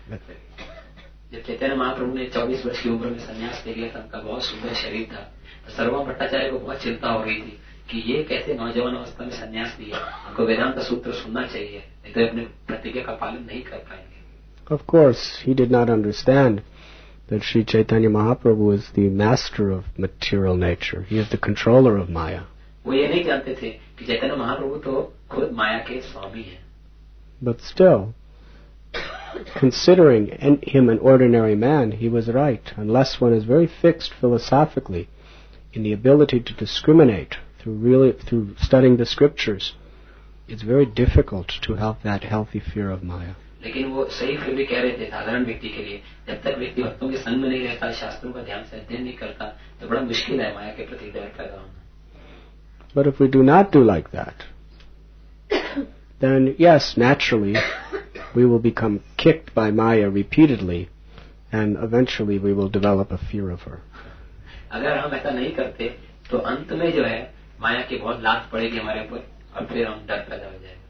[SPEAKER 2] जब चैतन्य महाप्रभु ने 24 वर्ष की उम्र में संन्यास ले लिया था, उनका बहुत सुंदर शरीर था, तो सर्वम भट्टाचार्य को बहुत चिंता हो रही थी कि ये कैसे नौजवान अवस्था में संन्यास लिया. उनको वेदांत सूत्र सुनना चाहिए, नहीं तो अपने प्रतिज्ञा का पालन नहीं कर पाएंगे.
[SPEAKER 1] Of course, he did not understand that Sri Chaitanya Mahaprabhu is the master of material nature. He is the controller of Maya.
[SPEAKER 2] वो ये नहीं जानते थे कि चैतन्य महाप्रभु तो खुद माया के स्वामी हैं.
[SPEAKER 1] But still, considering him an ordinary man, he was right. Unless one is very fixed philosophically in the ability to discriminate through studying the scriptures, it's very difficult to have that healthy fear of Maya.
[SPEAKER 2] लेकिन वो सही फिर भी कह रहे थे साधारण व्यक्ति के लिए, जब तक व्यक्ति भक्तों के संग में नहीं रहता, शास्त्रों का ध्यान से अध्ययन नहीं करता, तो बड़ा मुश्किल है माया के प्रति डर पैदा होना.
[SPEAKER 1] But if we do not do like that, then yes, naturally, we will become kicked by Maya repeatedly, and eventually we will develop a fear of her.
[SPEAKER 2] अगर हम ऐसा नहीं करते तो अंत में जो है माया की बहुत लात पड़ेगी हमारे ऊपर और फिर हम डर पैदा हो जाएगा.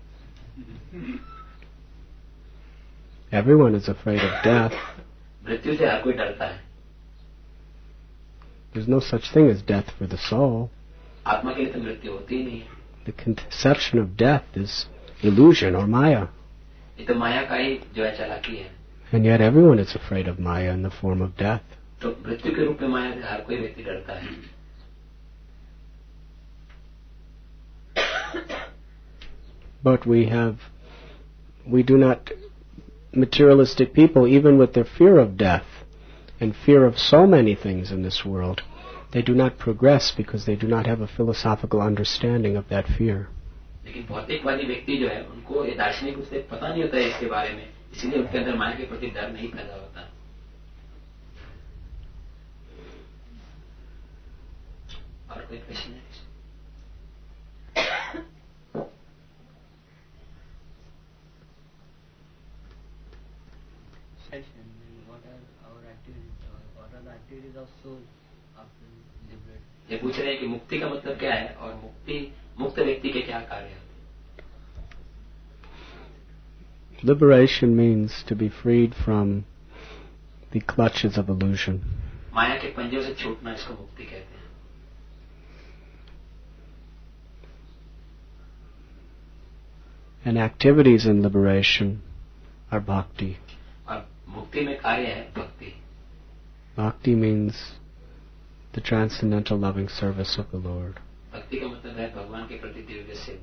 [SPEAKER 1] Everyone is afraid of death.
[SPEAKER 2] मृत्यु से हर कोई डरता है.
[SPEAKER 1] There's no such thing as death for the soul.
[SPEAKER 2] आत्मा के लिए तो मृत्यु होती ही नहीं है.
[SPEAKER 1] The conception of death is illusion or maya.
[SPEAKER 2] ये तो माया का ही जो है चालाकी है.
[SPEAKER 1] And yet everyone is afraid of maya in the form of death.
[SPEAKER 2] तो मृत्यु के रूप में माया से हर कोई व्यक्ति डरता है.
[SPEAKER 1] But we do not, materialistic people, even with their fear of death and fear of so many things in this world, they do not progress because they do not have a philosophical understanding of that fear.
[SPEAKER 2] लेकिन भौतिकवादी व्यक्ति जो है उनको ये दार्शनिक उससे पता नहीं होता है इसके बारे में, इसलिए उनके अंदर माया के प्रति डर नहीं पैदा होता. और कोई प्रश्न है? ये पूछ रहे हैं कि मुक्ति का मतलब क्या है और मुक्त व्यक्ति के क्या कार्य हैं.
[SPEAKER 1] Liberation means to be freed from the clutches of illusion.
[SPEAKER 2] माया के पंजों से छूटना, इसको मुक्ति कहते हैं.
[SPEAKER 1] And activities in liberation are bhakti.
[SPEAKER 2] और मुक्ति में कार्य है भक्ति.
[SPEAKER 1] Bhakti means the transcendental loving service of the Lord.
[SPEAKER 2] भक्ति का मतलब है भगवान के प्रति दिव्य सेवा.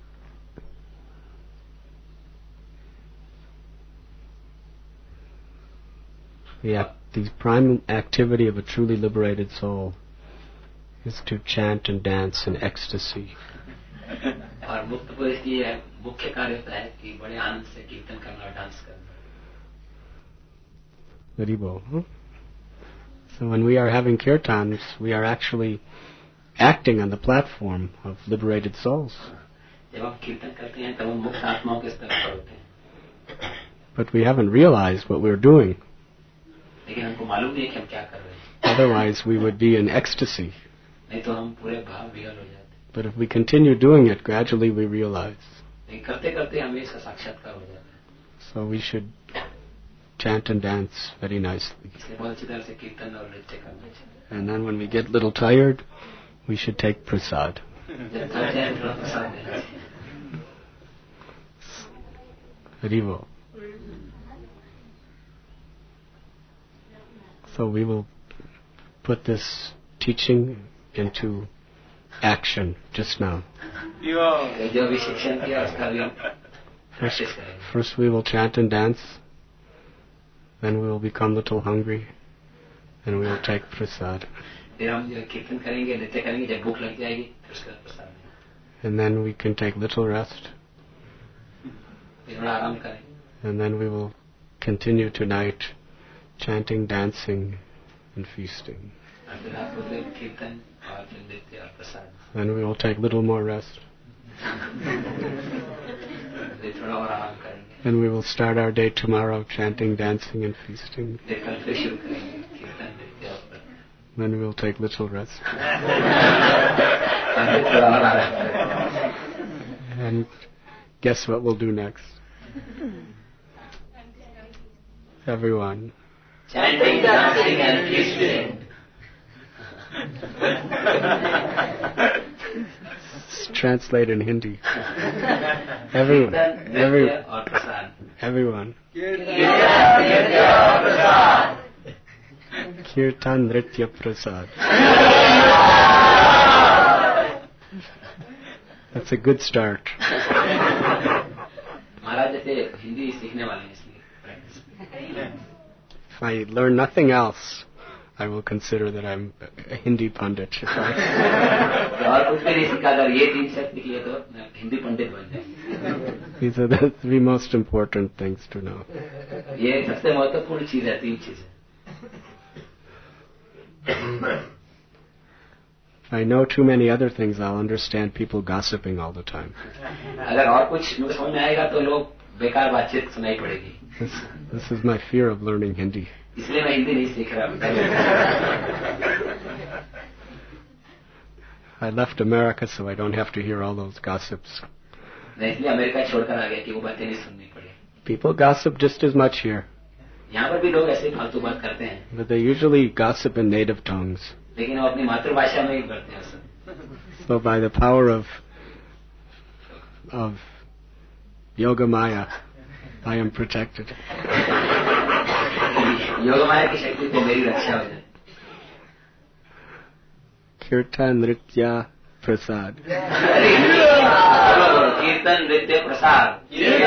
[SPEAKER 1] The prime activity of a truly liberated soul is to chant and dance in ecstasy.
[SPEAKER 2] और मुक्त पुरुष की मुख्य कार्य होता है कि बड़े आनंद से कीर्तन करना और डांस करना.
[SPEAKER 1] Very well, huh? So when we are having kirtans, we are actually acting on the platform of liberated souls.
[SPEAKER 2] जब हम कीर्तन करते हैं तब हम मुक्त आत्माओं के स्तर पर होते हैं.
[SPEAKER 1] But we haven't realized what we're doing.
[SPEAKER 2] लेकिन हमको मालूम नहीं है कि हम क्या कर रहे हैं.
[SPEAKER 1] Otherwise we would be in ecstasy.
[SPEAKER 2] नहीं तो हम पूरे भाव विहल हो जाते.
[SPEAKER 1] But if we continue doing it, gradually we realize.
[SPEAKER 2] लेकिन करते करते हमें इसका साक्षात्कार हो जाता है.
[SPEAKER 1] So we should chant and dance very nicely.
[SPEAKER 2] इसलिए बहुत अच्छी तरह से कीर्तन और नृत्य करना चाहिए.
[SPEAKER 1] And then when we get a little tired, we should take prasad.
[SPEAKER 2] जब थक जाए तो प्रसाद देना चाहिए.
[SPEAKER 1] Haribo. So we will put this teaching into action just now.
[SPEAKER 2] जो भी शिक्षण किया उसका भी हम प्रैक्टिस करेंगे.
[SPEAKER 1] First we will chant and dance, then we will become a little hungry, and we will take prasad.
[SPEAKER 2] फिर हम जो कीर्तन करेंगे, नृत्य करेंगे, जब भूख लग जाएगी फिर उसका प्रसाद देंगे.
[SPEAKER 1] And then we can take little rest,
[SPEAKER 2] फिर थोड़ा आराम करें.
[SPEAKER 1] and then we will continue tonight chanting, dancing, and feasting.
[SPEAKER 2] और फिर आपको फिर कीर्तन और फिर नृत्य और प्रसाद.
[SPEAKER 1] Then we will take little more rest,
[SPEAKER 2] फिर थोड़ा और आराम करेंगे.
[SPEAKER 1] and we will start our day tomorrow chanting, dancing, and feasting.
[SPEAKER 2] फिर कल फिर शुरू करेंगे कीर्तन, नृत्य और प्रसाद.
[SPEAKER 1] Then we will take little rest.
[SPEAKER 2] और फिर थोड़ा और आराम करेंगे.
[SPEAKER 1] And guess what we'll do next? Everyone.
[SPEAKER 2] Chanting, dancing and feasting.
[SPEAKER 1] Translate in Hindi. Everyone.
[SPEAKER 2] नृत्य और प्रसाद.
[SPEAKER 1] Everyone.
[SPEAKER 2] Kirtan,
[SPEAKER 1] Kirtan Nritya Prasad. That's a good start.
[SPEAKER 2] महाराज जैसे हिंदी सीखने वाले हैं इसलिए practice.
[SPEAKER 1] If I learn nothing else, I will consider that I'm a Hindi Pandit.
[SPEAKER 2] और कुछ भी नहीं सीखा, अगर ये 3 शब्द सीख लिए तो हिंदी पंडित बन जाए.
[SPEAKER 1] These are the 3 most important things to know.
[SPEAKER 2] ये सबसे महत्वपूर्ण चीज है, 3 चीजें.
[SPEAKER 1] If I know too many other things, I'll understand people gossiping all the time.
[SPEAKER 2] अगर और कुछ मुझे समझ में आएगा तो लोग बेकार बातचीत सुनाई पड़ेगी.
[SPEAKER 1] This is my fear of learning Hindi.
[SPEAKER 2] इसलिए मैं हिंदी नहीं सीख रहा.
[SPEAKER 1] I left America so I don't have to hear all those gossips.
[SPEAKER 2] मैं इसलिए अमेरिका छोड़कर आ गया कि वो बातें नहीं सुननी पड़े.
[SPEAKER 1] People gossip just as much here,
[SPEAKER 2] यहाँ पर भी लोग ऐसे फालतू बात करते हैं,
[SPEAKER 1] but they usually gossip in native tongues.
[SPEAKER 2] लेकिन वो अपनी मातृभाषा में ही करते हैं सब.
[SPEAKER 1] So by the power of Yoga Maya, I am protected.
[SPEAKER 2] योग माया की शक्ति से मेरी रक्षा हो जाए.
[SPEAKER 1] Kirtan Nritya Prasad.
[SPEAKER 2] कीर्तन नृत्य प्रसाद.